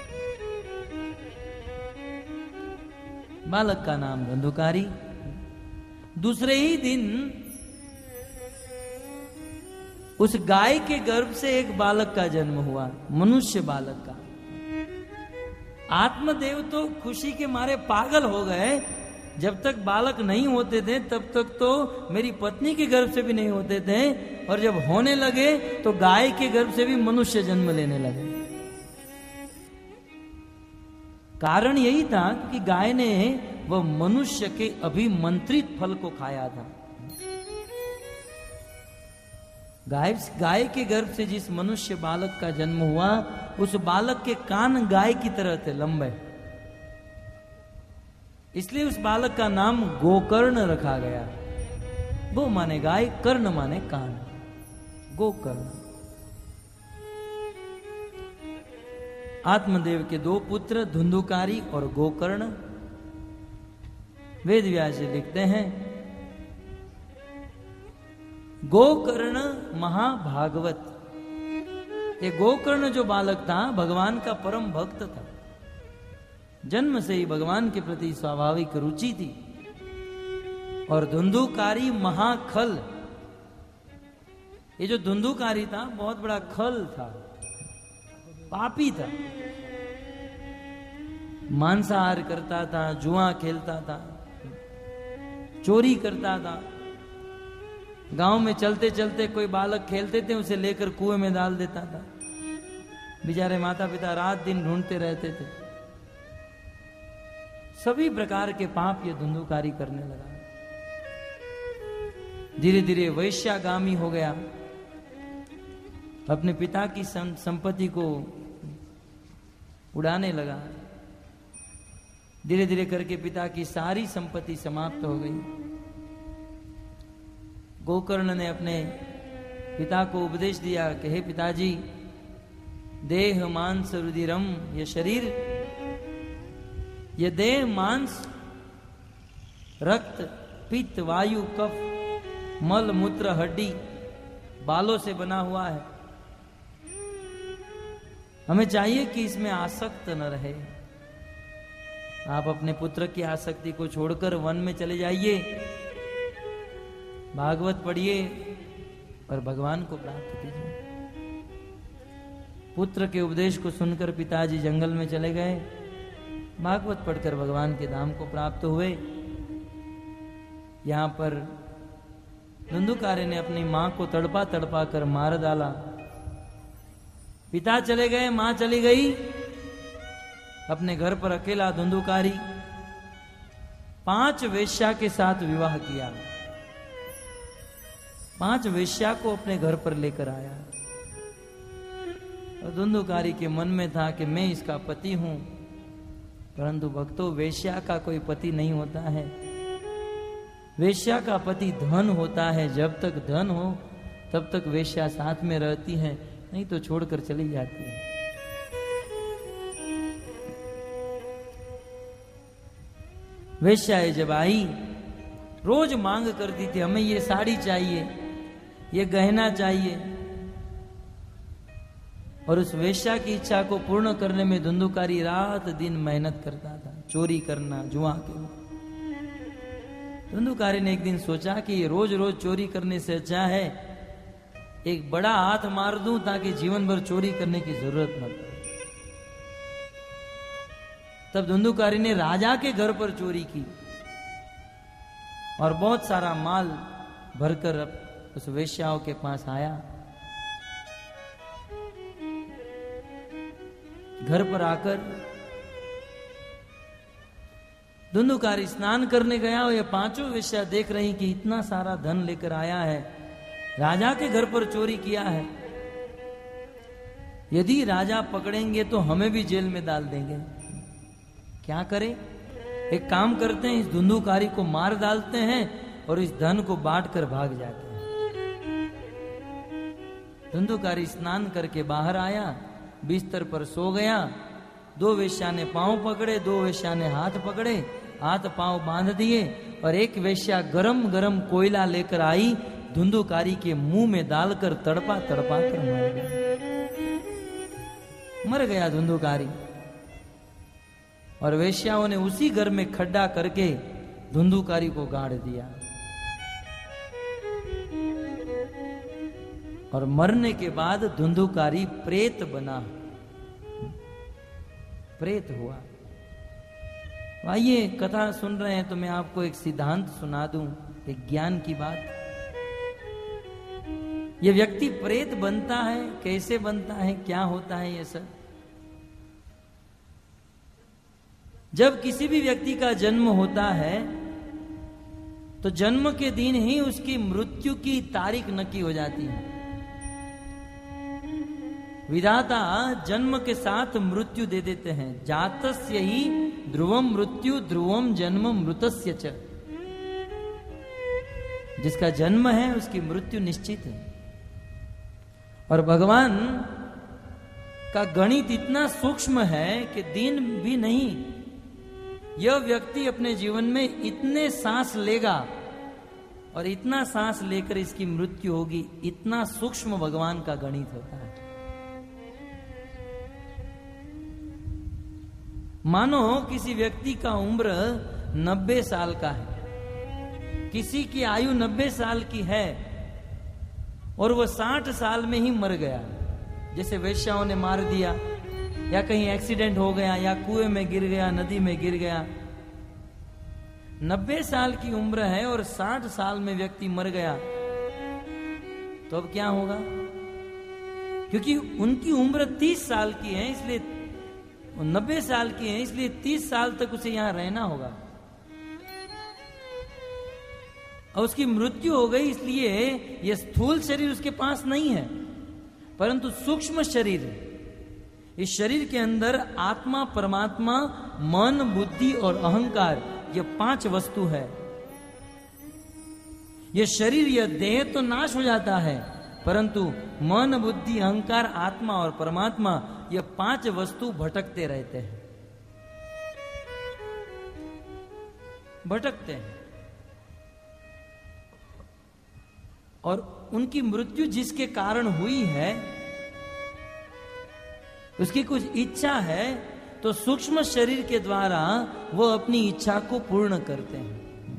बालक का नाम धुंधुकारी। दूसरे ही दिन उस गाय के गर्भ से एक बालक का जन्म हुआ, मनुष्य बालक का। आत्मदेव तो खुशी के मारे पागल हो गए। जब तक बालक नहीं होते थे तब तक तो मेरी पत्नी के गर्भ से भी नहीं होते थे, और जब होने लगे तो गाय के गर्भ से भी मनुष्य जन्म लेने लगे। कारण यही था कि गाय ने वह मनुष्य के अभिमंत्रित फल को खाया था। गाय गाय के गर्भ से जिस मनुष्य बालक का जन्म हुआ, उस बालक के कान गाय की तरह थे, लंबे, इसलिए उस बालक का नाम गोकर्ण रखा गया। गो माने गाय, कर्ण माने कान, गोकर्ण। आत्मदेव के दो पुत्र धुंधुकारी और गोकर्ण। वेद व्यास जी लिखते हैं, गोकर्ण महाभागवत। ये गोकर्ण जो बालक था भगवान का परम भक्त था, जन्म से ही भगवान के प्रति स्वाभाविक रुचि थी। और धुंधुकारी महाखल, ये जो धुंधुकारी था बहुत बड़ा खल था, पापी था, मांसाहार करता था, जुआ खेलता था, चोरी करता था। गांव में चलते चलते कोई बालक खेलते थे, उसे लेकर कुएं में डाल देता था। बेचारे माता पिता रात दिन ढूंढते रहते थे। सभी प्रकार के पाप ये धुंधुकारी करने लगा। धीरे धीरे वैश्यागामी हो गया, अपने पिता की संपत्ति को उड़ाने लगा। धीरे धीरे करके पिता की सारी संपत्ति समाप्त हो गई। गोकर्ण ने अपने पिता को उपदेश दिया कि हे पिताजी, देह मांस रुधिरम, ये शरीर, ये देह मांस, रक्त, पित्त, वायु, कफ, मल, मूत्र, हड्डी, बालों से बना हुआ है। हमें चाहिए कि इसमें आसक्त न रहे। आप अपने पुत्र की आसक्ति को छोड़कर वन में चले जाइए, भागवत पढ़िए और भगवान को प्राप्त कीजिए। पुत्र के उपदेश को सुनकर पिताजी जंगल में चले गए, भागवत पढ़कर भगवान के धाम को प्राप्त हुए। यहां पर धुंधुकारी ने अपनी मां को तड़पा तड़पा कर मार डाला। पिता चले गए, मां चली गई, अपने घर पर अकेला धुंधुकारी पांच वेश्या के साथ विवाह किया। पांच वेश्या को अपने घर पर लेकर आया। और धुंधुकारी के मन में था कि मैं इसका पति हूं, परंतु भक्तों, वेश्या का कोई पति नहीं होता है। वेश्या का पति धन होता है। जब तक धन हो तब तक वेश्या साथ में रहती है, नहीं तो छोड़कर चली जाती है। वेश्याए जब आई, रोज मांग करती थी, हमें ये साड़ी चाहिए, ये गहना चाहिए। और उस वेश्या की इच्छा को पूर्ण करने में धुंधुकारी रात दिन मेहनत करता था, चोरी करना, जुआ खेलना। धुंधुकारी ने एक दिन सोचा कि ये रोज रोज चोरी करने से अच्छा है एक बड़ा हाथ मार दूं ताकि जीवन भर चोरी करने की जरूरत न पड़े। तब धुंधुकारी ने राजा के घर पर चोरी की। और बहुत सारा माल भरकर उस वेश्याओं के पास आया। घर पर आकर धुंधुकारी स्नान करने गया और ये पांचों वेश्या देख रही कि इतना सारा धन लेकर आया है, राजा के घर पर चोरी किया है, यदि राजा पकड़ेंगे तो हमें भी जेल में डाल देंगे। क्या करें? एक काम करते हैं, इस धुंधुकारी को मार डालते हैं और इस धन को बांट कर भाग जाते हैं। धुंधुकारी स्नान करके बाहर आया, बिस्तर पर सो गया। दो वेश्या ने पांव पकड़े, दो वेश्या ने हाथ पकड़े, हाथ पांव बांध दिए और एक वेश्या गरम गरम कोयला लेकर आई, धुंधुकारी के मुंह में डालकर तड़पा तड़पा कर मर गया। मर गया धुंधुकारी। और वेश्याओं ने उसी घर में खड्डा करके धुंधुकारी को गाड़ दिया। और मरने के बाद धुंधुकारी प्रेत बना, प्रेत हुआ। आइए, कथा सुन रहे हैं तो मैं आपको एक सिद्धांत सुना दूं, एक ज्ञान की बात। ये व्यक्ति प्रेत बनता है, कैसे बनता है, क्या होता है ये सब? जब किसी भी व्यक्ति का जन्म होता है तो जन्म के दिन ही उसकी मृत्यु की तारीख नक्की हो जाती है। विधाता जन्म के साथ मृत्यु दे देते हैं। जातस्य ही ध्रुवम मृत्यु ध्रुवम जन्म मृतस्य च। जिसका जन्म है उसकी मृत्यु निश्चित है। और भगवान का गणित इतना सूक्ष्म है कि दिन भी नहीं, यह व्यक्ति अपने जीवन में इतने सांस लेगा और इतना सांस लेकर इसकी मृत्यु होगी, इतना सूक्ष्म भगवान का गणित होता है। मानो किसी व्यक्ति का उम्र नब्बे साल का है, किसी की आयु नब्बे साल की है और वह साठ साल में ही मर गया। जैसे वेश्याओं ने मार दिया, या कहीं एक्सीडेंट हो गया, या कुएं में गिर गया, नदी में गिर गया। नब्बे साल की उम्र है और साठ साल में व्यक्ति मर गया, तो अब क्या होगा? क्योंकि उनकी उम्र तीस साल की है, इसलिए नब्बे साल की है, इसलिए तीस साल तक उसे यहां रहना होगा। और उसकी मृत्यु हो गई, इसलिए यह स्थूल शरीर उसके पास नहीं है, परंतु सूक्ष्म शरीर है। इस शरीर के अंदर आत्मा, परमात्मा, मन, बुद्धि और अहंकार, ये पांच वस्तु है। यह शरीर, यह देह तो नाश हो जाता है, परंतु मन, बुद्धि, अहंकार, आत्मा और परमात्मा, ये पांच वस्तु भटकते रहते हैं, भटकते हैं। और उनकी मृत्यु जिसके कारण हुई है, उसकी कुछ इच्छा है, तो सूक्ष्म शरीर के द्वारा वो अपनी इच्छा को पूर्ण करते हैं।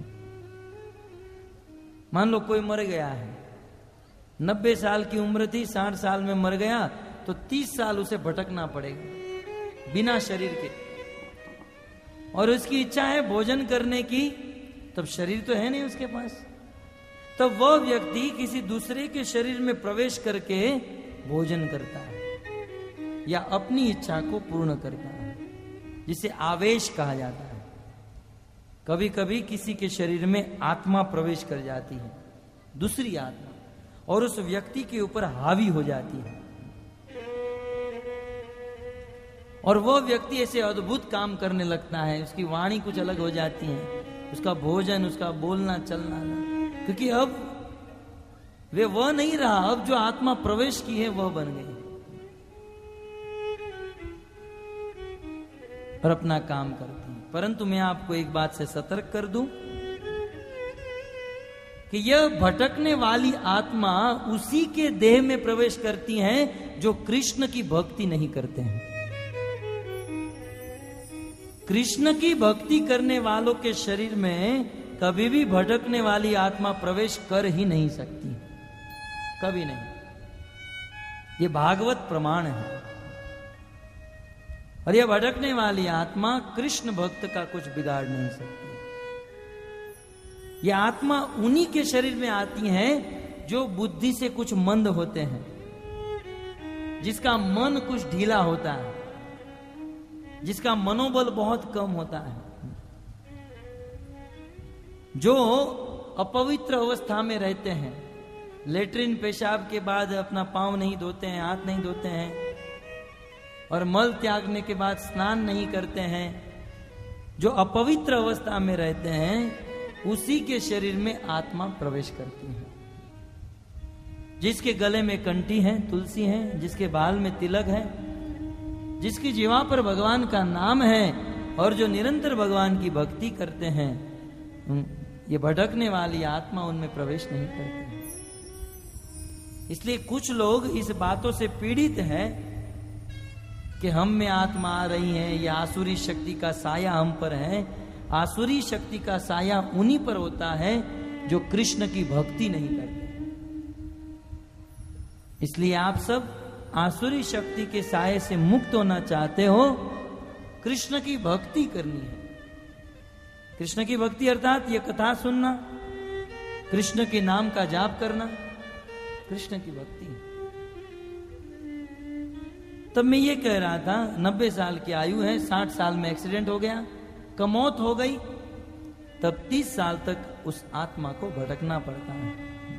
मान लो कोई मर गया है, नब्बे साल की उम्र थी, साठ साल में मर गया, तो तीस साल उसे भटकना पड़ेगा बिना शरीर के। और उसकी इच्छा है भोजन करने की, तब शरीर तो है नहीं उसके पास, तब वह व्यक्ति किसी दूसरे के शरीर में प्रवेश करके भोजन करता है या अपनी इच्छा को पूर्ण करता है, जिसे आवेश कहा जाता है। कभी कभी किसी के शरीर में आत्मा प्रवेश कर जाती है, दूसरी आत्मा, और उस व्यक्ति के ऊपर हावी हो जाती है, और वह व्यक्ति ऐसे अद्भुत काम करने लगता है, उसकी वाणी कुछ अलग हो जाती है, उसका भोजन, उसका बोलना चलना, क्योंकि अब वे वह नहीं रहा, अब जो आत्मा प्रवेश की है वह बन गई और अपना काम करती है। परंतु मैं आपको एक बात से सतर्क कर दूं कि यह भटकने वाली आत्मा उसी के देह में प्रवेश करती हैं जो कृष्ण की भक्ति नहीं करते हैं। कृष्ण की भक्ति करने वालों के शरीर में कभी भी भटकने वाली आत्मा प्रवेश कर ही नहीं सकती, कभी नहीं। ये भागवत प्रमाण है। और यह भटकने वाली आत्मा कृष्ण भक्त का कुछ बिगाड़ नहीं सकती। ये आत्मा उन्हीं के शरीर में आती है जो बुद्धि से कुछ मंद होते हैं, जिसका मन कुछ ढीला होता है, जिसका मनोबल बहुत कम होता है, जो अपवित्र अवस्था में रहते हैं, लेटरिन पेशाब के बाद अपना पांव नहीं धोते हैं, हाथ नहीं धोते हैं, और मल त्यागने के बाद स्नान नहीं करते हैं, जो अपवित्र अवस्था में रहते हैं, उसी के शरीर में आत्मा प्रवेश करती है। जिसके गले में कंठी है, तुलसी है, जिसके बाल में तिलक है, जिसकी जीवा पर भगवान का नाम है, और जो निरंतर भगवान की भक्ति करते हैं, ये भटकने वाली आत्मा उनमें प्रवेश नहीं करती। इसलिए कुछ लोग इस बातों से पीड़ित हैं कि हम में आत्मा आ रही है, या आसुरी शक्ति का साया हम पर है। आसुरी शक्ति का साया उन्हीं पर होता है जो कृष्ण की भक्ति नहीं करते। इसलिए आप सब आसुरी शक्ति के साये से मुक्त होना चाहते हो, कृष्ण की भक्ति करनी है। कृष्ण की भक्ति अर्थात ये कथा सुनना, कृष्ण के नाम का जाप करना, कृष्ण की भक्ति। तब मैं ये कह रहा था, नब्बे साल की आयु है, साठ साल में एक्सीडेंट हो गया, कमौत हो गई, तब तीस साल तक उस आत्मा को भटकना पड़ता है।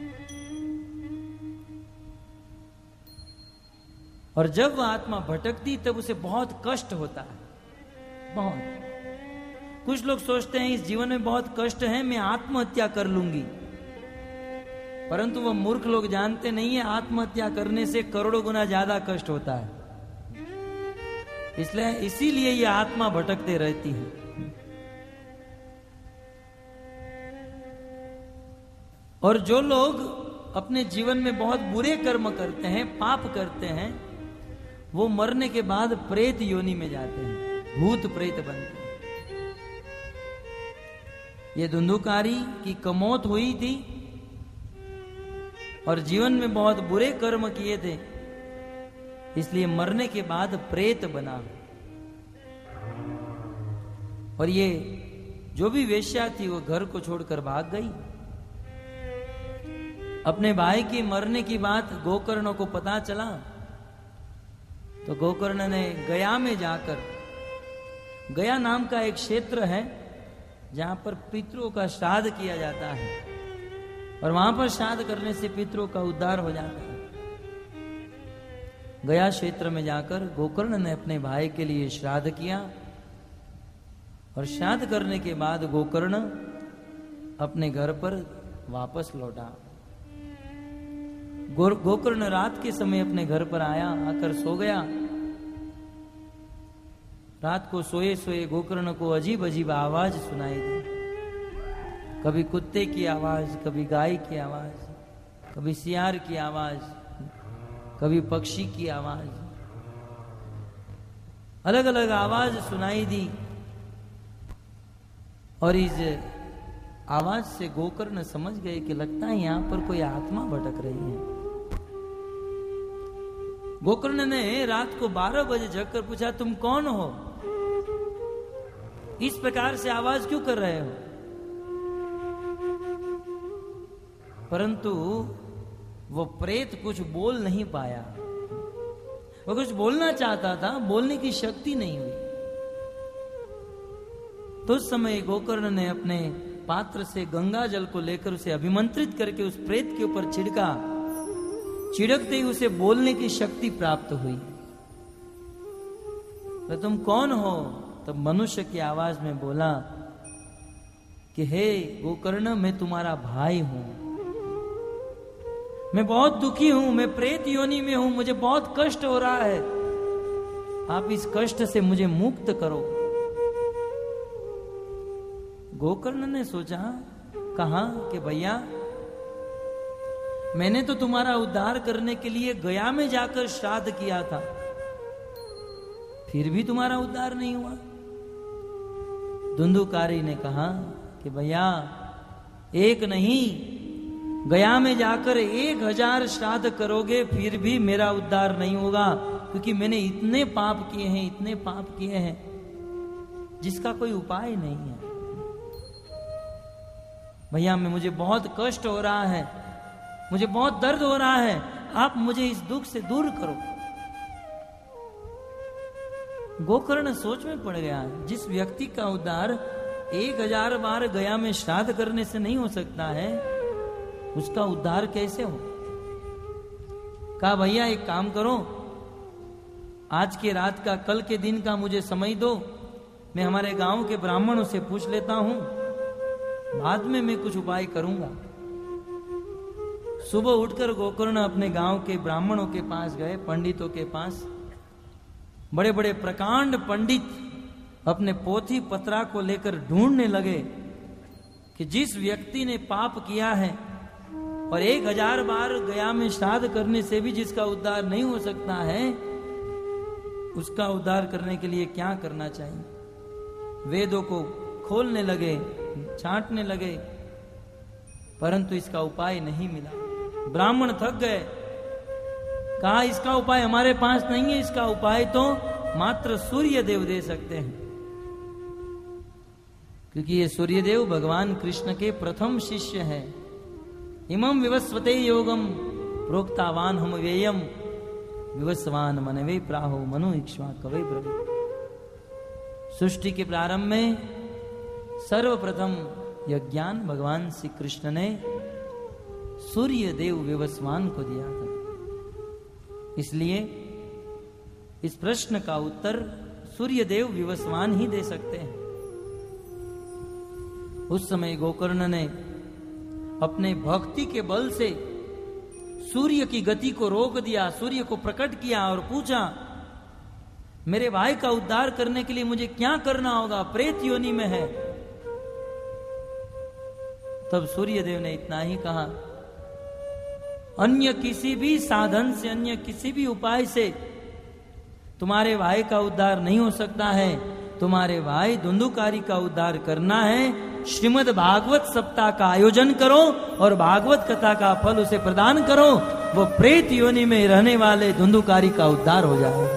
और जब वह आत्मा भटकती तब उसे बहुत कष्ट होता है, बहुत। कुछ लोग सोचते हैं इस जीवन में बहुत कष्ट है, मैं आत्महत्या कर लूंगी, परंतु वह मूर्ख लोग जानते नहीं है आत्महत्या करने से करोड़ों गुना ज्यादा कष्ट होता है। इसलिए इसीलिए यह आत्मा भटकते रहती है। और जो लोग अपने जीवन में बहुत बुरे कर्म करते हैं, पाप करते हैं, वो मरने के बाद प्रेत योनि में जाते हैं, भूत प्रेत बनते हैं। ये धुंधुकारी की कमौत हुई थी और जीवन में बहुत बुरे कर्म किए थे, इसलिए मरने के बाद प्रेत बना। और ये जो भी वेश्या थी वो घर को छोड़कर भाग गई। अपने भाई के मरने की बात गोकर्ण को पता चला तो गोकर्ण ने गया में जाकर, गया नाम का एक क्षेत्र है जहां पर पितरों का श्राद्ध किया जाता है, और वहां पर श्राद्ध करने से पितरों का उद्धार हो जाता है। गया क्षेत्र में जाकर गोकर्ण ने अपने भाई के लिए श्राद्ध किया, और श्राद्ध करने के बाद गोकर्ण अपने घर पर वापस लौटा। गो, गोकर्ण रात के समय अपने घर पर आया, आकर सो गया। रात को सोए सोए गोकर्ण को अजीब अजीब आवाज सुनाई दी, कभी कुत्ते की आवाज, कभी गाय की आवाज, कभी सियार की आवाज, कभी पक्षी की आवाज, अलग अलग आवाज सुनाई दी। और इस आवाज से गोकर्ण समझ गए कि लगता है यहां पर कोई आत्मा भटक रही है। गोकर्ण ने रात को बारह बजे जगकर पूछा, तुम कौन हो? इस प्रकार से आवाज क्यों कर रहे हो? परंतु वो प्रेत कुछ बोल नहीं पाया। वो कुछ बोलना चाहता था, बोलने की शक्ति नहीं हुई। तो उस समय गोकर्ण ने अपने पात्र से गंगा जल को लेकर उसे अभिमंत्रित करके उस प्रेत के ऊपर छिड़का। छिड़कते ही उसे बोलने की शक्ति प्राप्त हुई। तो तुम कौन हो? तब मनुष्य की आवाज में बोला कि हे गोकर्ण, मैं तुम्हारा भाई हूं, मैं बहुत दुखी हूं, मैं प्रेत योनि में हूं, मुझे बहुत कष्ट हो रहा है, आप इस कष्ट से मुझे मुक्त करो। गोकर्ण ने सोचा, कहा कि भैया, मैंने तो तुम्हारा उद्धार करने के लिए गया में जाकर श्राद्ध किया था, फिर भी तुम्हारा उद्धार नहीं हुआ। धुंधुकारी ने कहा कि भैया, एक नहीं, गया में जाकर एक हजार श्राद्ध करोगे फिर भी मेरा उद्धार नहीं होगा, क्योंकि मैंने इतने पाप किए हैं, इतने पाप किए हैं जिसका कोई उपाय नहीं है। भैया मैं मुझे बहुत कष्ट हो रहा है, मुझे बहुत दर्द हो रहा है, आप मुझे इस दुख से दूर करो। गोकर्ण सोच में पड़ गया, जिस व्यक्ति का उद्धार एक हजार बार गया में श्राद्ध करने से नहीं हो सकता है, उसका उद्धार कैसे हो। कहा भैया एक काम करो, आज के रात का कल के दिन का मुझे समय दो, मैं हमारे गांव के ब्राह्मणों से पूछ लेता हूं, बाद में मैं कुछ उपाय करूंगा। सुबह उठकर गोकर्ण अपने गांव के ब्राह्मणों के पास गए, पंडितों के पास। बड़े बड़े प्रकांड पंडित अपने पोथी पत्रा को लेकर ढूंढने लगे कि जिस व्यक्ति ने पाप किया है और एक हजार बार गया में श्राद्ध करने से भी जिसका उद्धार नहीं हो सकता है, उसका उद्धार करने के लिए क्या करना चाहिए। वेदों को खोलने लगे, छांटने लगे, परंतु इसका उपाय नहीं मिला। ब्राह्मण थक गए, कहा इसका उपाय हमारे पास नहीं है, इसका उपाय तो मात्र सूर्य देव दे सकते हैं, क्योंकि ये सूर्य देव भगवान कृष्ण के प्रथम शिष्य हैं। इमं विवस्वते योगम प्रोक्तावान हम व्ययम विवस्वान मनवे प्राहो मनु इक्ष्वाकवे ब्रवे। सृष्टि के प्रारंभ में सर्वप्रथम यह ज्ञान भगवान श्री कृष्ण ने सूर्य देव विवस्वान को दिया था। इसलिए इस प्रश्न का उत्तर सूर्य देव विवस्वान ही दे सकते हैं। उस समय गोकर्ण ने अपने भक्ति के बल से सूर्य की गति को रोक दिया, सूर्य को प्रकट किया और पूछा, मेरे भाई का उद्धार करने के लिए मुझे क्या करना होगा, प्रेत योनि में है। तब सूर्य देव ने इतना ही कहा, अन्य किसी भी साधन से, अन्य किसी भी उपाय से तुम्हारे भाई का उद्धार नहीं हो सकता है। तुम्हारे भाई धुंधुकारी का उद्धार करना है, श्रीमद् भागवत सप्ताह का आयोजन करो और भागवत कथा का फल उसे प्रदान करो, वो प्रेत योनि में रहने वाले धुंधुकारी का उद्धार हो जाएगा।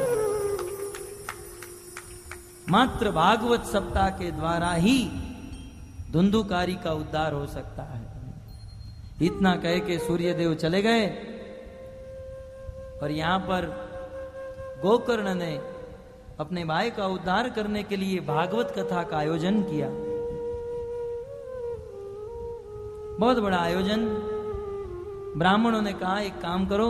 मात्र भागवत सप्ताह के द्वारा ही धुंधुकारी का उद्धार हो सकता है। इतना कह के सूर्य देव चले गए और यहां पर गोकर्ण ने अपने भाई का उद्धार करने के लिए भागवत कथा का आयोजन किया। बहुत बड़ा आयोजन। ब्राह्मणों ने कहा एक काम करो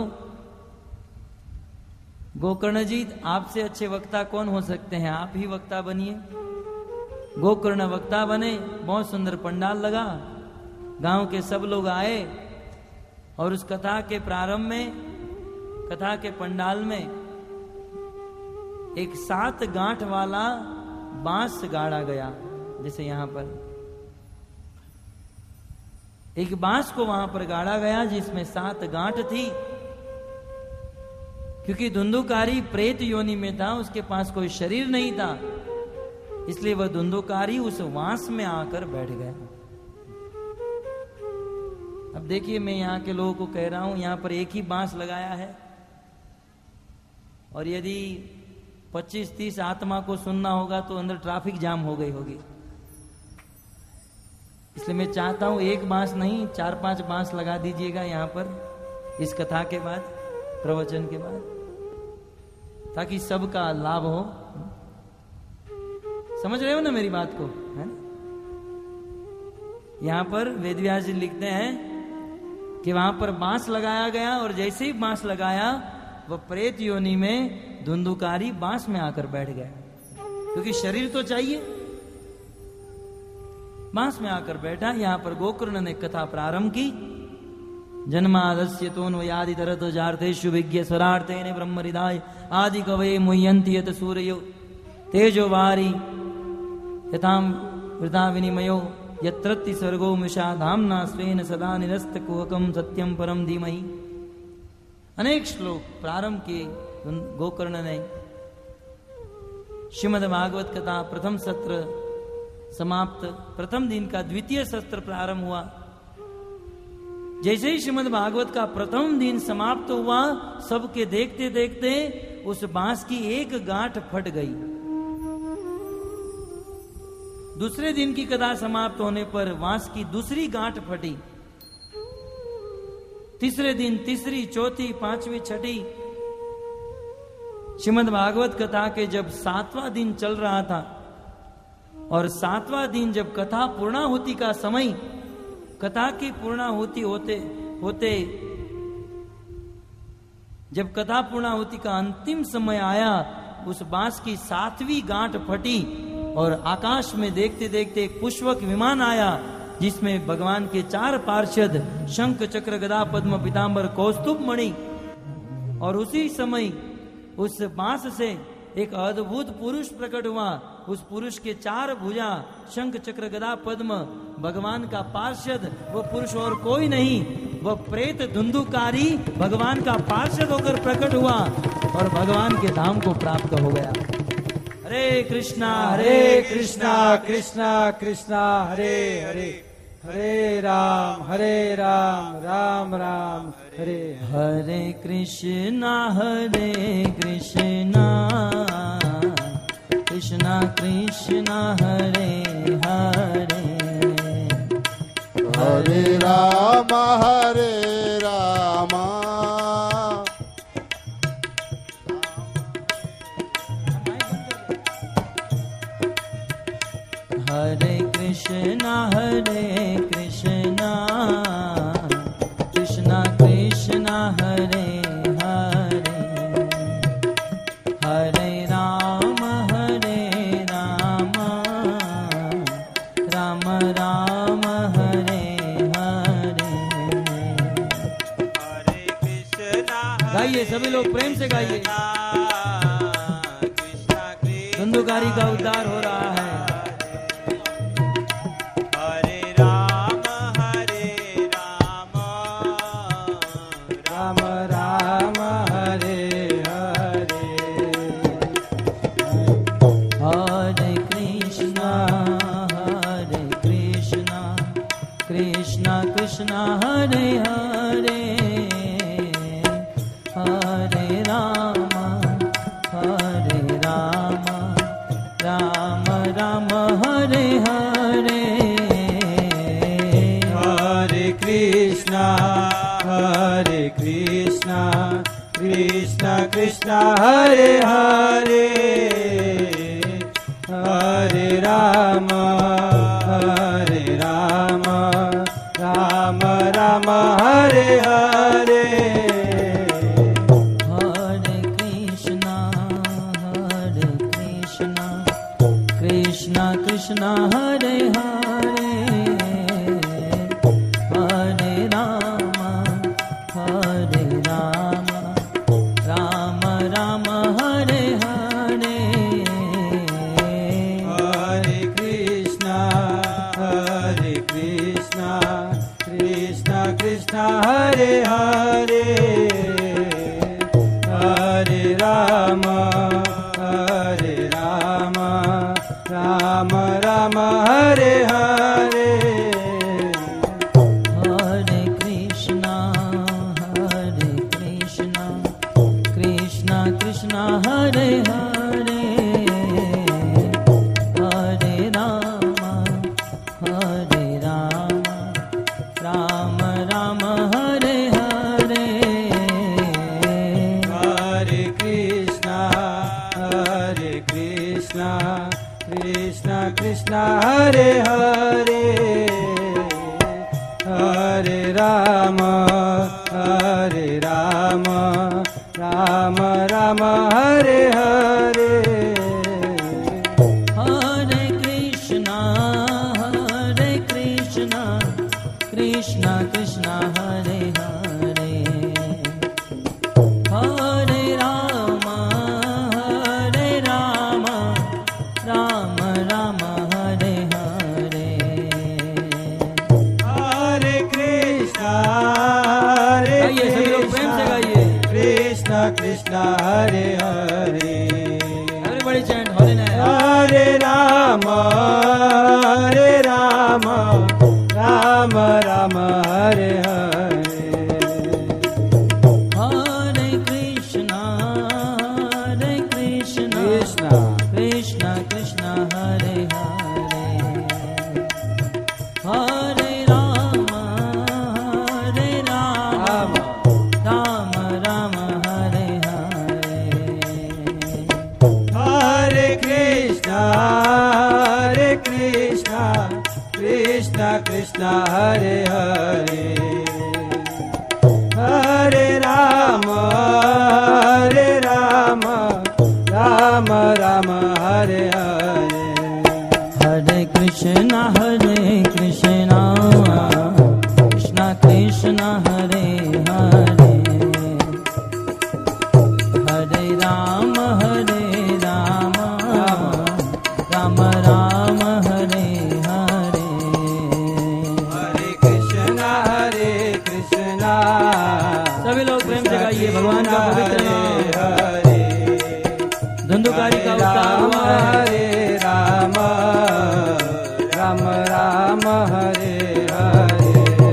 गोकर्ण जी, आपसे अच्छे वक्ता कौन हो सकते हैं, आप ही वक्ता बनिए। गोकर्ण वक्ता बने। बहुत सुंदर पंडाल लगा, गांव के सब लोग आए और उस कथा के प्रारंभ में, कथा के पंडाल में एक सात गांठ वाला बांस गाड़ा गया। जैसे यहां पर एक बांस को वहां पर गाड़ा गया जिसमें सात गांठ थी, क्योंकि धुंधुकारी प्रेत योनि में था, उसके पास कोई शरीर नहीं था, इसलिए वह धुंधुकारी उस बांस में आकर बैठ गया। अब देखिए, मैं यहाँ के लोगों को कह रहा हूं, यहाँ पर एक ही बांस लगाया है और यदि पच्चीस तीस आत्मा को सुनना होगा तो अंदर ट्रैफिक जाम हो गई होगी। इसलिए मैं चाहता हूं एक बांस नहीं, चार पांच बांस लगा दीजिएगा यहाँ पर इस कथा के बाद, प्रवचन के बाद, ताकि सबका लाभ हो। समझ रहे हो ना मेरी बात को, है ना? यहां पर वेदव्यास जी लिखते हैं कि वहां पर बांस लगाया गया और जैसे ही बांस लगाया वह प्रेत योनि में धुंधुकारी बांस में आकर बैठ गया, क्योंकि शरीर तो चाहिए। बांस में आकर बैठा। यहां पर गोकर्ण ने कथा प्रारंभ की। जन्मादस्य तोनो यादि तरत जार्थेषु विज्ञ स्वरार्थेन ब्रह्म हृदय आदि कवये मुह्यन्ति यत सूर्यो तेजो वारी यथाम वृथा विनिमयो यत्रत्ति स्वर्गो मिषा धाम्ना स्वेन सदा निरस्त कुहकम सत्यम परम धीमहि। अनेक श्लोक प्रारंभ किए गोकर्ण ने। श्रीमद् भागवत कथा प्रथम सत्र समाप्त। प्रथम दिन का द्वितीय सत्र प्रारंभ हुआ। जैसे ही श्रीमद् भागवत का प्रथम दिन समाप्त हुआ, सबके देखते देखते उस बांस की एक गांठ फट गई। दूसरे दिन की कथा समाप्त होने पर बांस की दूसरी गांठ फटी। तीसरे दिन तीसरी, चौथी, पांचवी, छठी। श्रीमद् भागवत कथा के जब सातवां दिन चल रहा था और सातवां दिन जब कथा पूर्णाहुति का समय, कथा की पूर्णाहुति होते होते जब कथा पूर्णाहुति का अंतिम समय आया, उस बांस की सातवीं गांठ फटी और आकाश में देखते देखते एक पुष्पक विमान आया जिसमें भगवान के चार पार्षद शंख, चक्र, गदा, पद्म, पीतांबर, कौस्तुभ मणि। और उसी समय उस बांस से एक अद्भुत पुरुष प्रकट हुआ। उस पुरुष के चार भुजा, शंख, चक्र, गदा, पद्म, भगवान का पार्षद। वो पुरुष और कोई नहीं, वह प्रेत धुंधुकारी भगवान का पार्षद होकर प्रकट हुआ और भगवान के धाम को प्राप्त हो गया। हरे कृष्णा हरे कृष्णा कृष्णा कृष्णा हरे हरे, हरे राम हरे राम राम राम हरे हरे कृष्णा हरे कृष्णा कृष्णा कृष्णा हरे हरे, हरे राम हरे राम हरे कृष्णा हरे कृष्णा कृष्णा कृष्णा हरे हरे, हरे राम हरे राम राम राम हरे हरे। हरे कृष्णा गाइए सभी लोग प्रेम से गाइए। कृष्णा कृष्णा धुंधुकारी का उद्धार हो रहा है। हरे राम हरे राम राम राम हरे हरे, हरे कृष्णा हरे कृष्णा कृष्णा कृष्णा हरे हरे, हरे राम हरे राम राम राम हरे हरे, हरे कृष्णा हरे कृष्णा कृष्णा कृष्णा हरे हरे, हरे राम हरे राम राम राम हरे हरे, हरे कृष्णा हरे कृष्णा कृष्णा कृष्णा हरे हरे, हरे राम हरे राम राम राम हरे हरे, हरे कृष्णा हरे कृष्णा कृष्णा कृष्णा हरे हरे, हरे राम हरे राम राम राम हरे हरे, हरे कृष्णा हरे कृष्णा कृष्णा कृष्णा हरे हरे, हरे राम हरे राम राम राम हरे हरे, हरे कृष्णा हरे कृष्णा कृष्णा कृष्णा हरे हरे, हरे राम हरे राम राम राम हरे हरे, हरे कृष्णा हरे कृष्णा कृष्णा कृष्णा हरे हरे, हरे राम हरे राम राम राम हरे हरे, हरे कृष्णा हरे गाइए सभी लोग प्रेम से गाइए। Krishna Krishna Hare Hare, everybody chant holiness. Hare Ram Hare Ram Ram Ram Hare Hare, Hare Krishna Hare Krishna Krishna Krishna Krishna Hare Hare, Krishna Krishna Hare Hare Hare Ram Hare Ram Ram Ram Hare Hare Hare Krishna Hare Krishna Krishna Krishna Hare Hare Hare Ram Hare Ram Ram Ram Hare Hare Hare Krishna Hare Krishna सभी लोग प्रेम से गाइए भगवान का पवित्र नाम हरे धुंधुकारी का उच्चार हुआ है। हरे राम राम राम हरे हरे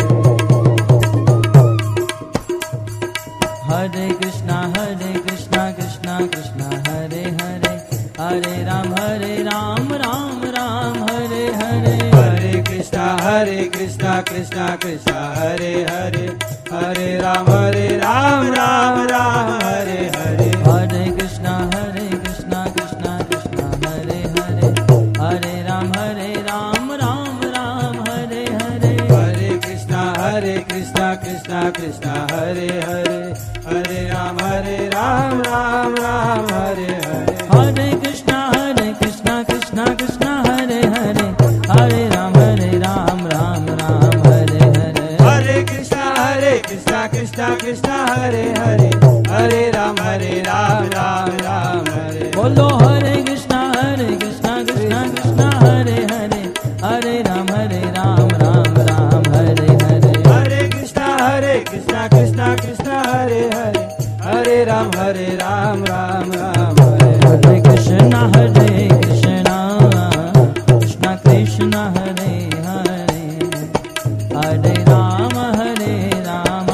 हरे कृष्णा हरे कृष्णा कृष्णा कृष्णा हरे हरे हरे राम हरे राम राम राम हरे हरे हरे कृष्णा हरे कृष्णा कृष्णा कृष्णा हरे हरे हरे राम हरे राम राम राम हरे हरे हरे कृष्णा हरे कृष्णा कृष्णा कृष्णा हरे हरे हरे राम हरे राम राम राम हरे हरे हरे कृष्णा हरे कृष्णा कृष्णा कृष्णा हरे हरे हरे राम हरे राम राम राम हरे हरे हरे कृष्णा हरे कृष्णा कृष्णा कृष्णा हरे हरे हरे राम हरे राम राम राम हरे हरे हरे कृष्णा हरे कृष्णा कृष्णा कृष्णा हरे हरे हरे राम हरे राम राम राम हरे बोलो हरे कृष्णा हरे कृष्णा कृष्णा कृष्णा हरे हरे हरे राम हरे राम राम राम हरे हरे हरे कृष्णा हरे कृष्णा कृष्णा कृष्णा हरे हरे हरे राम हरे राम राम राम हरे हरे कृष्णा हरे कृष्णा कृष्णा कृष्णा हरे हरे हरे राम हरे राम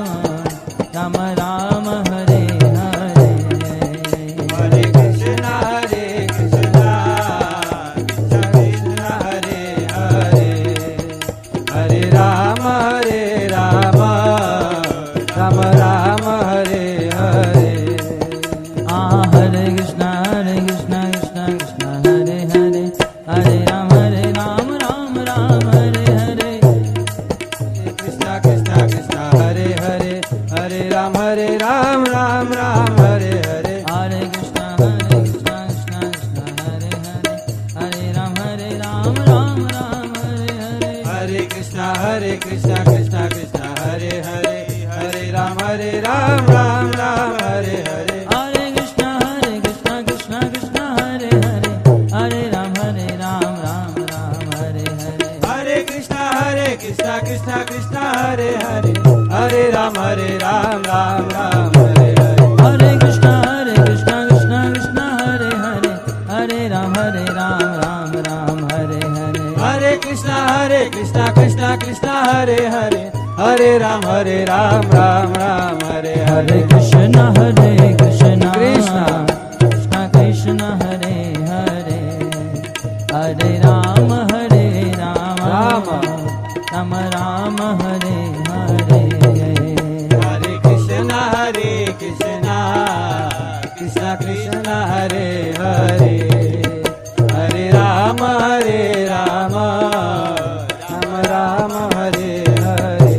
राम राम हरे हरे हरे कृष्णा हरे कृष्णा कृष्णा कृष्णा हरे हरे हरे राम हरे राम राम राम हरे हरे आ हरे कृष्णा हरे कृष्णा कृष्णा कृष्णा हरे हरे हरे राम हरे राम राम राम हरे हरे कृष्णा कृष्णा कृष्णा हरे हरे हरे राम हरे राम राम राम हरे हरे हरे कृष्णा हरे कृष्णा कृष्णा कृष्णा हरे हरे हरे राम हरे राम राम राम हरे हरे हरे कृष्णा हरे कृष्णा कृष्णा कृष्णा हरे हरे हरे राम हरे राम राम राम हरे हरे हरे कृष्णा हरे कृष्णा कृष्णा कृष्णा हरे हरे हरे राम हरे राम राम राम हरे हरे हरे कृष्णा हरे कृष्णा कृष्णा कृष्णा हरे हरे हरे राम हरे राम राम राम हरे हरे हरे कृष्णा हरे कृष्णा कृष्णा कृष्णा हरे हरे हरे राम हरे राम राम राम हरे हरे हरे कृष्णा हरे कृष्णा कृष्णा कृष्णा हरे हरे हरे राम हरे राम राम राम हरे हरे हरे कृष्णा हरे कृष्णा कृष्णा कृष्णा कृष्णा हरे हरे हरे राम हरे राम राम राम राम हरे हरे हरे कृष्णा हरे कृष्णा कृष्णा कृष्णा हरे हरे हरे राम हरे राम राम राम हरे हरे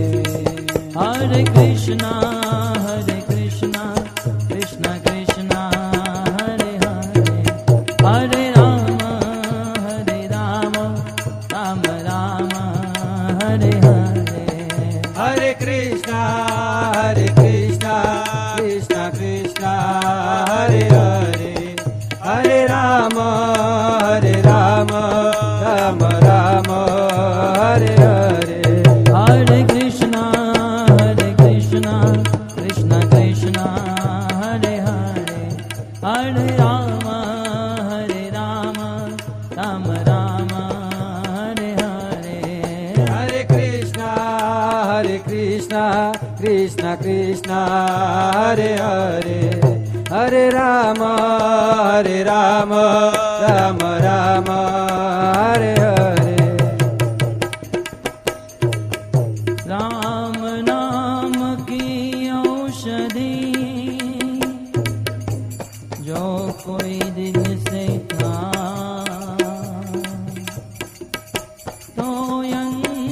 हरे कृष्णा हरे कृष्णा कृष्णा कृष्णा हरे हरे हरे राम हरे राम राम राम हरे हरे हरे कृष्णा हरे कृष्णा कृष्णा कृष्णा हरे हरे हरे राम हरे राम राम राम हरे हरे हरे कृष्णा हरे कृष्णा कृष्णा कृष्णा हरे हरे हरे राम हरे राम राम राम हरे हरे हरे कृष्णा हरे कृष्णा कृष्णा कृष्णा हरे हरे हरे राम हरे राम राम राम हरे हरे राम नाम की औषधि जो कोई दिल से खा तो यंग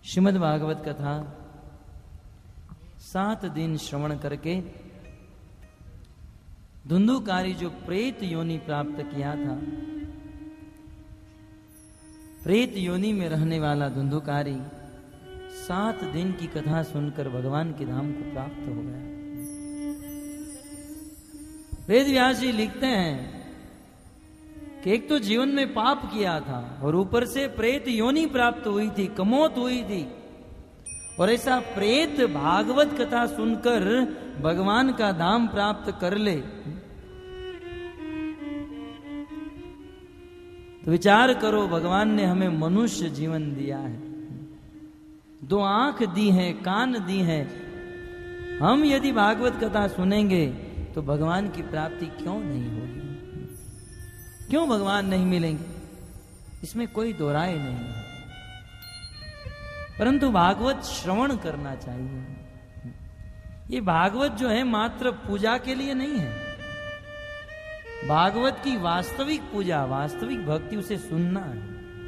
श्रीमद् भागवत कथा सात दिन श्रवण करके धुंधुकारी जो प्रेत योनि प्राप्त किया था, प्रेत योनि में रहने वाला धुंधुकारी सात दिन की कथा सुनकर भगवान के धाम को प्राप्त हो गया। वेद व्यास जी लिखते हैं कि एक तो जीवन में पाप किया था और ऊपर से प्रेत योनि प्राप्त हुई थी, कमौत हुई थी, और ऐसा प्रेत भागवत कथा सुनकर भगवान का धाम प्राप्त कर ले तो विचार करो, भगवान ने हमें मनुष्य जीवन दिया है, दो आंख दी है, कान दी है। हम यदि भागवत कथा सुनेंगे तो भगवान की प्राप्ति क्यों नहीं होगी? क्यों भगवान नहीं मिलेंगे? इसमें कोई दो राय नहीं है। परंतु भागवत श्रवण करना चाहिए। ये भागवत जो है मात्र पूजा के लिए नहीं है। भागवत की वास्तविक पूजा, वास्तविक भक्ति उसे सुनना है।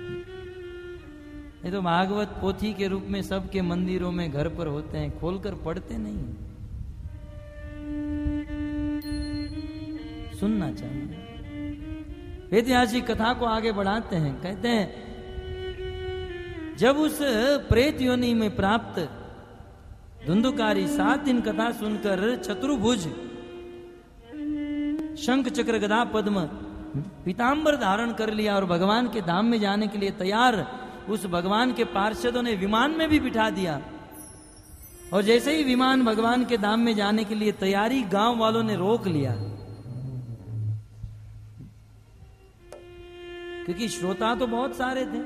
ये तो भागवत पोथी के रूप में सबके मंदिरों में घर पर होते हैं, खोलकर पढ़ते नहीं, सुनना चाहिए। वेद व्यास जी कथा को आगे बढ़ाते हैं, कहते हैं जब उस प्रेत योनि में प्राप्त धुंधुकारी सात दिन कथा सुनकर चतुर्भुज शंख चक्र गदा पद्म पीतांबर धारण कर लिया और भगवान के धाम में जाने के लिए तैयार उस भगवान के पार्षदों ने विमान में भी बिठा दिया। और जैसे ही विमान भगवान के धाम में जाने के लिए तैयारी, गांव वालों ने रोक लिया, क्योंकि श्रोता तो बहुत सारे थे।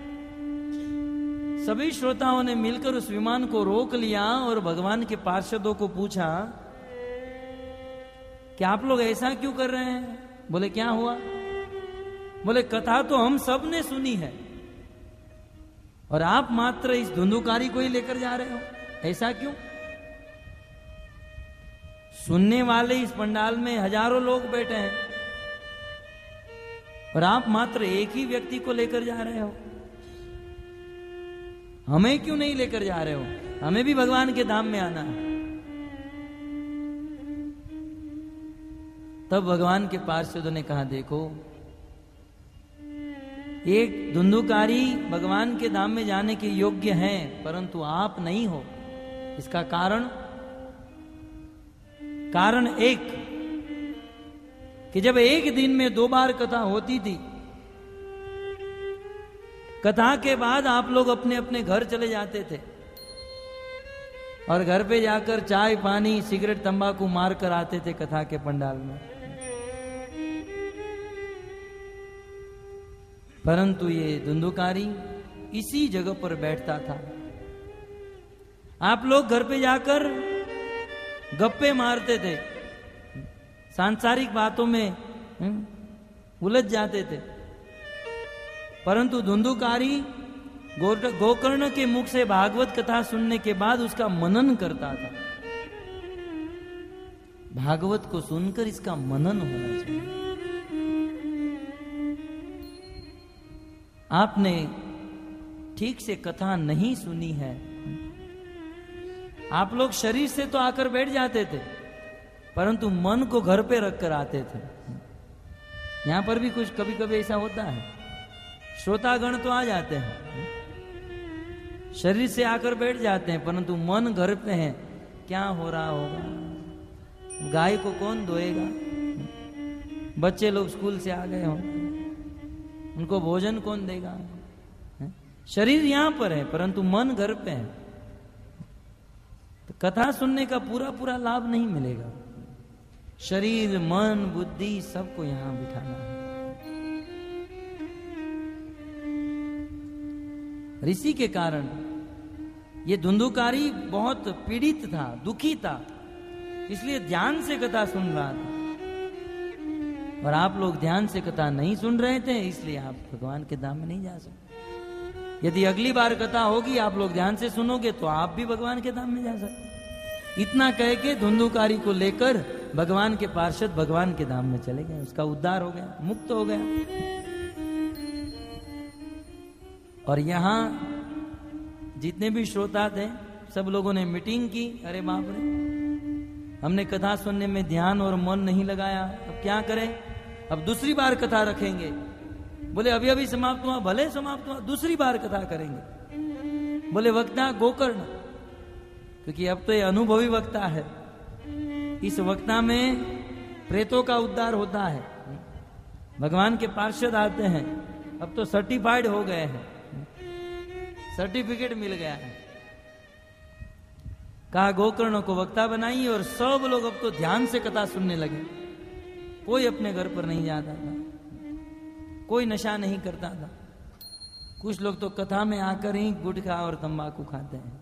सभी श्रोताओं ने मिलकर उस विमान को रोक लिया और भगवान के पार्षदों को पूछा कि आप लोग ऐसा क्यों कर रहे हैं? बोले क्या हुआ? बोले कथा तो हम सब ने सुनी है और आप मात्र इस धुंधुकारी को ही लेकर जा रहे हो, ऐसा क्यों? सुनने वाले इस पंडाल में हजारों लोग बैठे हैं और आप मात्र एक ही व्यक्ति को लेकर जा रहे हो, हमें क्यों नहीं लेकर जा रहे हो? हमें भी भगवान के धाम में आना है। तब भगवान के पार्षदों ने कहा, देखो, एक धुंधुकारी भगवान के धाम में जाने के योग्य हैं, परंतु आप नहीं हो। इसका कारण कारण एक कि जब एक दिन में दो बार कथा होती थी, कथा के बाद आप लोग अपने अपने घर चले जाते थे और घर पे जाकर चाय पानी सिगरेट तंबाकू मार कर आते थे कथा के पंडाल में। परंतु ये धुंधुकारी इसी जगह पर बैठता था। आप लोग घर पे जाकर गप्पे मारते थे, सांसारिक बातों में उलझ जाते थे, परंतु धुंधुकारी गोकर्ण के मुख से भागवत कथा सुनने के बाद उसका मनन करता था। भागवत को सुनकर इसका मनन होना चाहिए। आपने ठीक से कथा नहीं सुनी है। आप लोग शरीर से तो आकर बैठ जाते थे, परंतु मन को घर पे रख कर आते थे। यहां पर भी कुछ कभी कभी ऐसा होता है, श्रोतागण तो आ जाते हैं, शरीर से आकर बैठ जाते हैं, परंतु मन घर पे है। क्या हो रहा होगा, गाय को कौन धोएगा, बच्चे लोग स्कूल से आ गए हों, उनको भोजन कौन देगा। शरीर यहां पर है परंतु मन घर पे है, तो कथा सुनने का पूरा पूरा लाभ नहीं मिलेगा। शरीर मन बुद्धि सबको यहां बिठाना है। इसी के कारण ये धुंधुकारी बहुत पीड़ित था, दुखी था, इसलिए ध्यान से कथा सुन रहा था। और आप लोग ध्यान से कथा नहीं सुन रहे थे, इसलिए आप भगवान के धाम में नहीं जा सकते। यदि अगली बार कथा होगी, आप लोग ध्यान से सुनोगे, तो आप भी भगवान के धाम में जा सकते। इतना कह के धुंधुकारी को लेकर भगवान के पार्षद भगवान के धाम में चले गए। उसका उद्धार हो गया, मुक्त हो गया। और यहां जितने भी श्रोता थे सब लोगों ने मीटिंग की। अरे बाप रे, हमने कथा सुनने में ध्यान और मन नहीं लगाया, अब क्या करें? अब दूसरी बार कथा रखेंगे। बोले अभी अभी समाप्त हुआ, भले समाप्त हुआ, दूसरी बार कथा करेंगे। बोले वक्ता गोकर्ण, क्योंकि अब तो ये अनुभवी वक्ता है, इस वक्ता में प्रेतों का उद्धार होता है, भगवान के पार्षद आते हैं, अब तो सर्टिफाइड हो गए हैं, सर्टिफिकेट मिल गया है। कहा गोकर्ण को वक्ता बनाइए और सब लोग अब तो ध्यान से कथा सुनने लगे। कोई अपने घर पर नहीं जाता था, कोई नशा नहीं करता था। कुछ लोग तो कथा में आकर ही गुटखा और तंबाकू खाते हैं,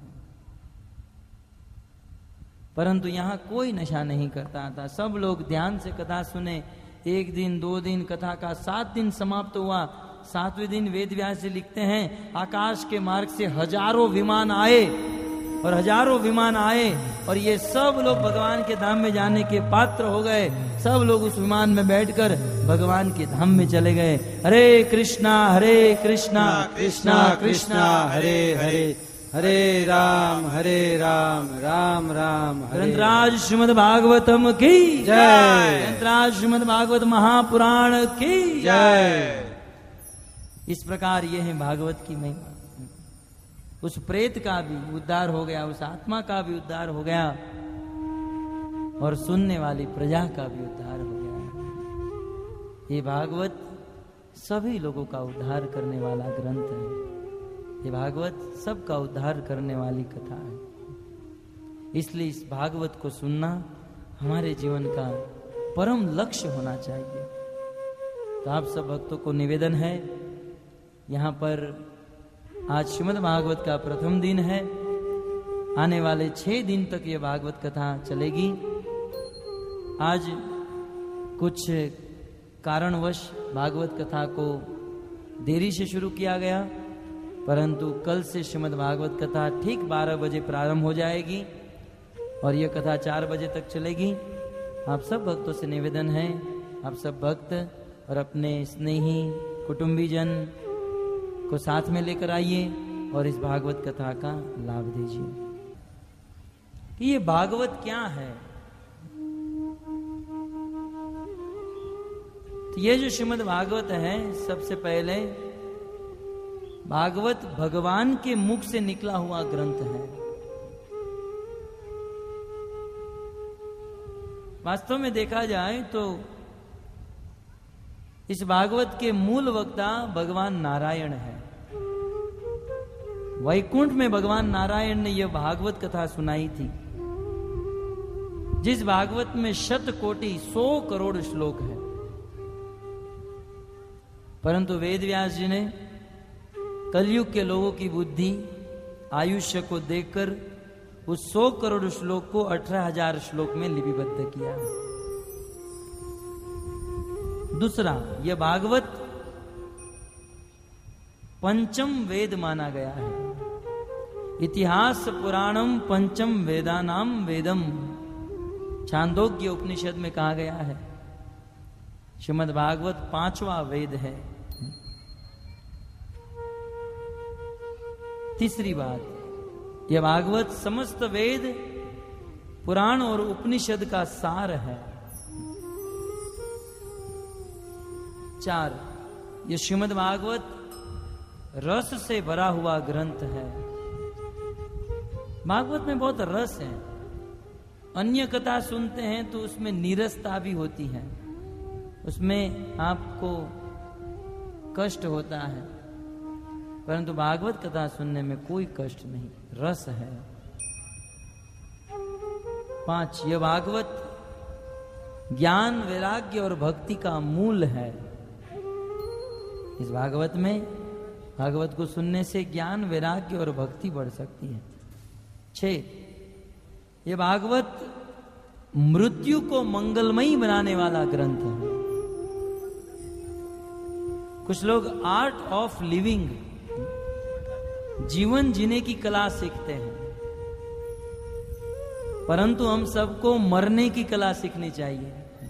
परंतु यहां कोई नशा नहीं करता था। सब लोग ध्यान से कथा सुने। एक दिन, दो दिन कथा का, सात दिन समाप्त हुआ। सातवें दिन वेद व्यास जी लिखते हैं आकाश के मार्ग से हजारों विमान आए और हजारों विमान आए और ये सब लोग भगवान के धाम में जाने के पात्र हो गए। सब लोग उस विमान में बैठकर भगवान के धाम में चले गए। हरे कृष्णा हरे कृष्णा कृष्णा कृष्णा हरे हरे, हरे राम हरे राम राम राम हरे। ग्रंथराज श्रीमद् भागवतम की जय। ग्रंथराज श्रीमद् भागवत महापुराण की जय। इस प्रकार ये है भागवत की महिमा। उस प्रेत का भी उद्धार हो गया, उस आत्मा का भी उद्धार हो गया और सुनने वाली प्रजा का भी उद्धार हो गया। ये भागवत सभी लोगों का उद्धार करने वाला ग्रंथ है। ये भागवत सबका उद्धार करने वाली कथा है। इसलिए इस भागवत को सुनना हमारे जीवन का परम लक्ष्य होना चाहिए। तो आप सब भक्तों को निवेदन है, यहाँ पर आज श्रीमद् भागवत का प्रथम दिन है। आने वाले छह दिन तक ये भागवत कथा चलेगी। आज कुछ कारणवश भागवत कथा को देरी से शुरू किया गया, परंतु कल से श्रीमद् भागवत कथा ठीक बारह बजे प्रारंभ हो जाएगी और यह कथा चार बजे तक चलेगी। आप सब भक्तों से निवेदन है, आप सब भक्त और अपने स्नेही कुटुंबीजन को साथ में लेकर आइए और इस भागवत कथा का लाभ दीजिए। कि ये भागवत क्या है? तो ये जो श्रीमद् भागवत है, सबसे पहले भागवत भगवान के मुख से निकला हुआ ग्रंथ है। वास्तव में देखा जाए तो इस भागवत के मूल वक्ता भगवान नारायण है। वैकुंठ में भगवान नारायण ने यह भागवत कथा सुनाई थी, जिस भागवत में शत कोटि सौ करोड़ श्लोक है। परंतु वेद व्यास जी ने कलयुग के लोगों की बुद्धि आयुष्य को देखकर उस सौ करोड़ श्लोक को अठारह हजार श्लोक में लिपिबद्ध किया। दूसरा, यह भागवत पंचम वेद माना गया है। इतिहास पुराणम पंचम वेदानाम वेदम, छांदोग्य उपनिषद में कहा गया है। श्रीमद् भागवत पांचवा वेद है। तीसरी बात, यह भागवत समस्त वेद पुराण और उपनिषद का सार है। चार, यह श्रीमद् भागवत रस से भरा हुआ ग्रंथ है। भागवत में बहुत रस है। अन्य कथा सुनते हैं तो उसमें नीरसता भी होती है, उसमें आपको कष्ट होता है, परंतु भागवत कथा सुनने में कोई कष्ट नहीं, रस है। पांच, यह भागवत ज्ञान वैराग्य और भक्ति का मूल है। इस भागवत में, भागवत को सुनने से ज्ञान वैराग्य और भक्ति बढ़ सकती है। छह, यह भागवत मृत्यु को मंगलमयी बनाने वाला ग्रंथ है। कुछ लोग आर्ट ऑफ लिविंग, जीवन जीने की कला सीखते हैं, परंतु हम सबको मरने की कला सीखनी चाहिए।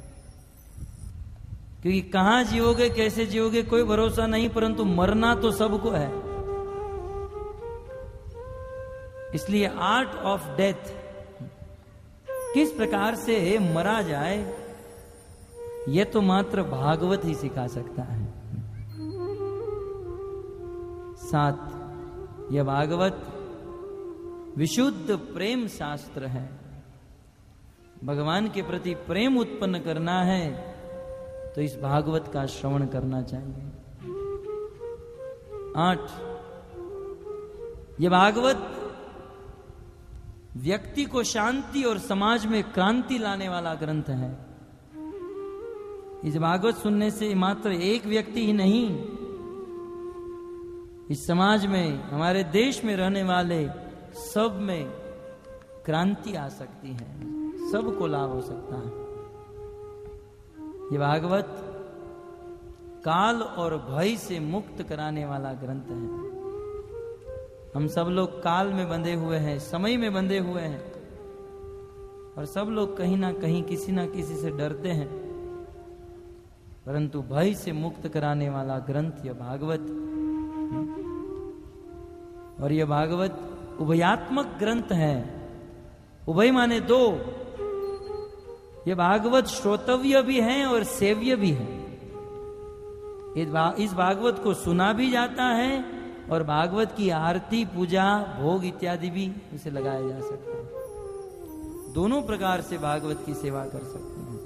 क्योंकि कहां जियोगे, कैसे जियोगे, कोई भरोसा नहीं, परंतु मरना तो सबको है। इसलिए आर्ट ऑफ डेथ, किस प्रकार से मरा जाए, यह तो मात्र भागवत ही सिखा सकता है। सात, यह भागवत विशुद्ध प्रेम शास्त्र है। भगवान के प्रति प्रेम उत्पन्न करना है तो इस भागवत का श्रवण करना चाहिए। आठ, यह भागवत व्यक्ति को शांति और समाज में क्रांति लाने वाला ग्रंथ है। इस भागवत सुनने से मात्र एक व्यक्ति ही नहीं, इस समाज में, हमारे देश में रहने वाले सब में क्रांति आ सकती है, सबको लाभ हो सकता है। ये भागवत काल और भय से मुक्त कराने वाला ग्रंथ है। हम सब लोग काल में बंधे हुए हैं, समय में बंधे हुए हैं, और सब लोग कहीं ना कहीं किसी ना किसी से डरते हैं, परंतु भय से मुक्त कराने वाला ग्रंथ यह भागवत। और यह भागवत उभयात्मक ग्रंथ है। उभय माने दो। यह भागवत श्रोतव्य भी है और सेव्य भी है। इस भागवत को सुना भी जाता है और भागवत की आरती, पूजा, भोग इत्यादि भी उसे लगाया जा सकता है। दोनों प्रकार से भागवत की सेवा कर सकते हैं।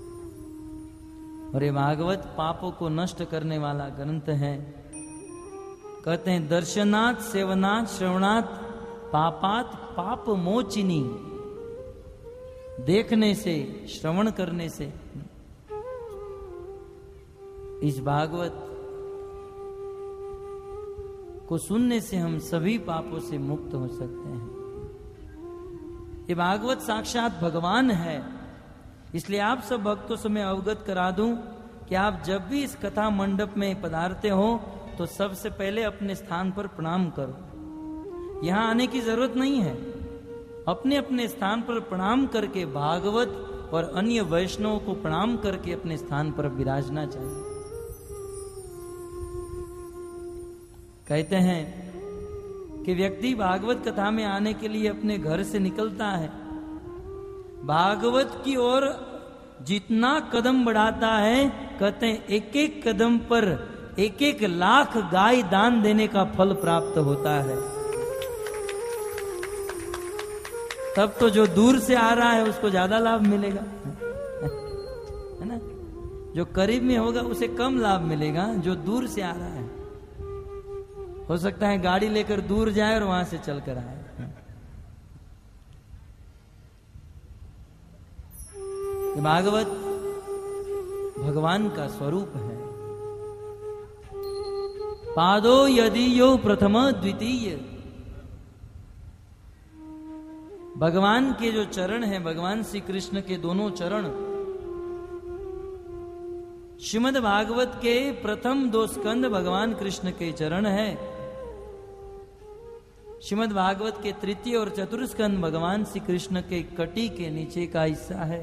और ये भागवत पापों को नष्ट करने वाला ग्रंथ है। कहते हैं दर्शनात् सेवनात् श्रवणात् पापात् पाप मोचिनी। देखने से, श्रवण करने से इस भागवत को सुनने से हम सभी पापों से मुक्त हो सकते हैं। ये भागवत साक्षात भगवान है। इसलिए आप सब भक्तों से मैं अवगत करा दूं कि आप जब भी इस कथा मंडप में पधारते हो तो सबसे पहले अपने स्थान पर प्रणाम करो। यहां आने की जरूरत नहीं है। अपने अपने स्थान पर प्रणाम करके भागवत और अन्य वैष्णवों को प्रणाम करके अपने स्थान पर विराजना चाहिए। कहते हैं कि व्यक्ति भागवत कथा में आने के लिए अपने घर से निकलता है, भागवत की ओर जितना कदम बढ़ाता है, कहते हैं एक एक कदम पर एक एक लाख गाय दान देने का फल प्राप्त होता है। तब तो जो दूर से आ रहा है उसको ज्यादा लाभ मिलेगा, है ना। जो करीब में होगा उसे कम लाभ मिलेगा, जो दूर से आ रहा है हो सकता है गाड़ी लेकर दूर जाए और वहां से चलकर आए। भागवत भगवान का स्वरूप है। पादो यदि यो प्रथम द्वितीय, भगवान के जो चरण हैं, भगवान श्री कृष्ण के दोनों चरण, श्रीमद् भागवत के प्रथम दो स्कंद भगवान कृष्ण के चरण है। श्रीमद् भागवत के तृतीय और चतुर्थ स्कंद भगवान श्री कृष्ण के कटी के नीचे का हिस्सा है।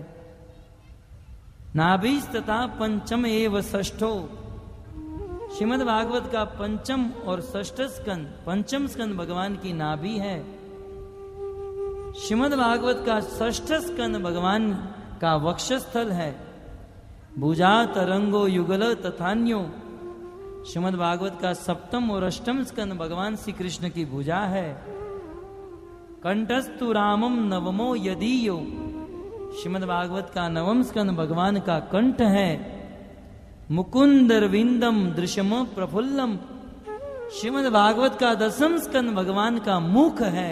नाभीस तथा पंचम एव षष्ठो, श्रीमद् भागवत का पंचम और षष्ठ स्कंद, पंचम स्कंद भगवान की नाभि है। श्रीमद् भागवत का षष्ठ स्कंद भगवान का वक्षस्थल है। भुजा तरंगो युगल तथान्यो, श्रीमद् भागवत का सप्तम और अष्टम स्कंद भगवान श्री कृष्ण की भुजा है। कंठस्तु रामम नवमो यदीयो, श्रीमद् भागवत का नवम स्कंद भगवान का कंठ है। मुकुंदरविंदम दृश्यम प्रफुल्लम, श्रीमद् भागवत का दसम स्कंद भगवान का मुख है।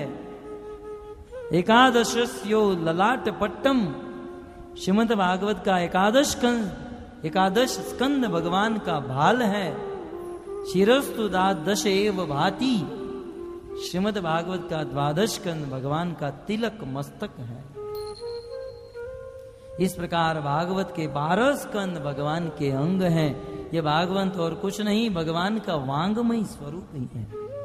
एकादशस्यो ललाट पट्टम, श्रीमद् भागवत का एकादश स्कंद एकादश स्कंद भगवान का भाल है। शिरस्तु द्वादश एव भाति, श्रीमद् भागवत का द्वादश स्कंद भगवान का तिलक मस्तक है। इस प्रकार भागवत के बारह स्कंद भगवान के अंग हैं। ये भागवत और कुछ नहीं, भगवान का वांगमय स्वरूप ही है।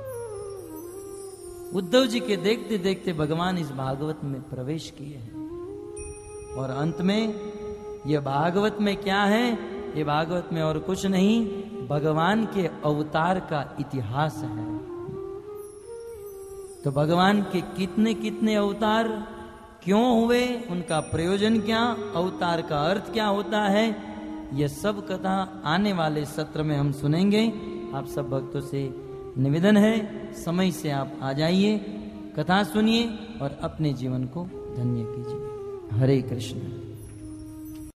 उद्धव जी के देखते देखते भगवान इस भागवत में प्रवेश किए हैं। और अंत में यह भागवत में क्या है? ये भागवत में और कुछ नहीं, भगवान के अवतार का इतिहास है। तो भगवान के कितने कितने अवतार क्यों हुए, उनका प्रयोजन क्या, अवतार का अर्थ क्या होता है, यह सब कथा आने वाले सत्र में हम सुनेंगे। आप सब भक्तों से निवेदन है समय से आप आ जाइए, कथा सुनिए और अपने जीवन को धन्य कीजिए। हरे कृष्ण।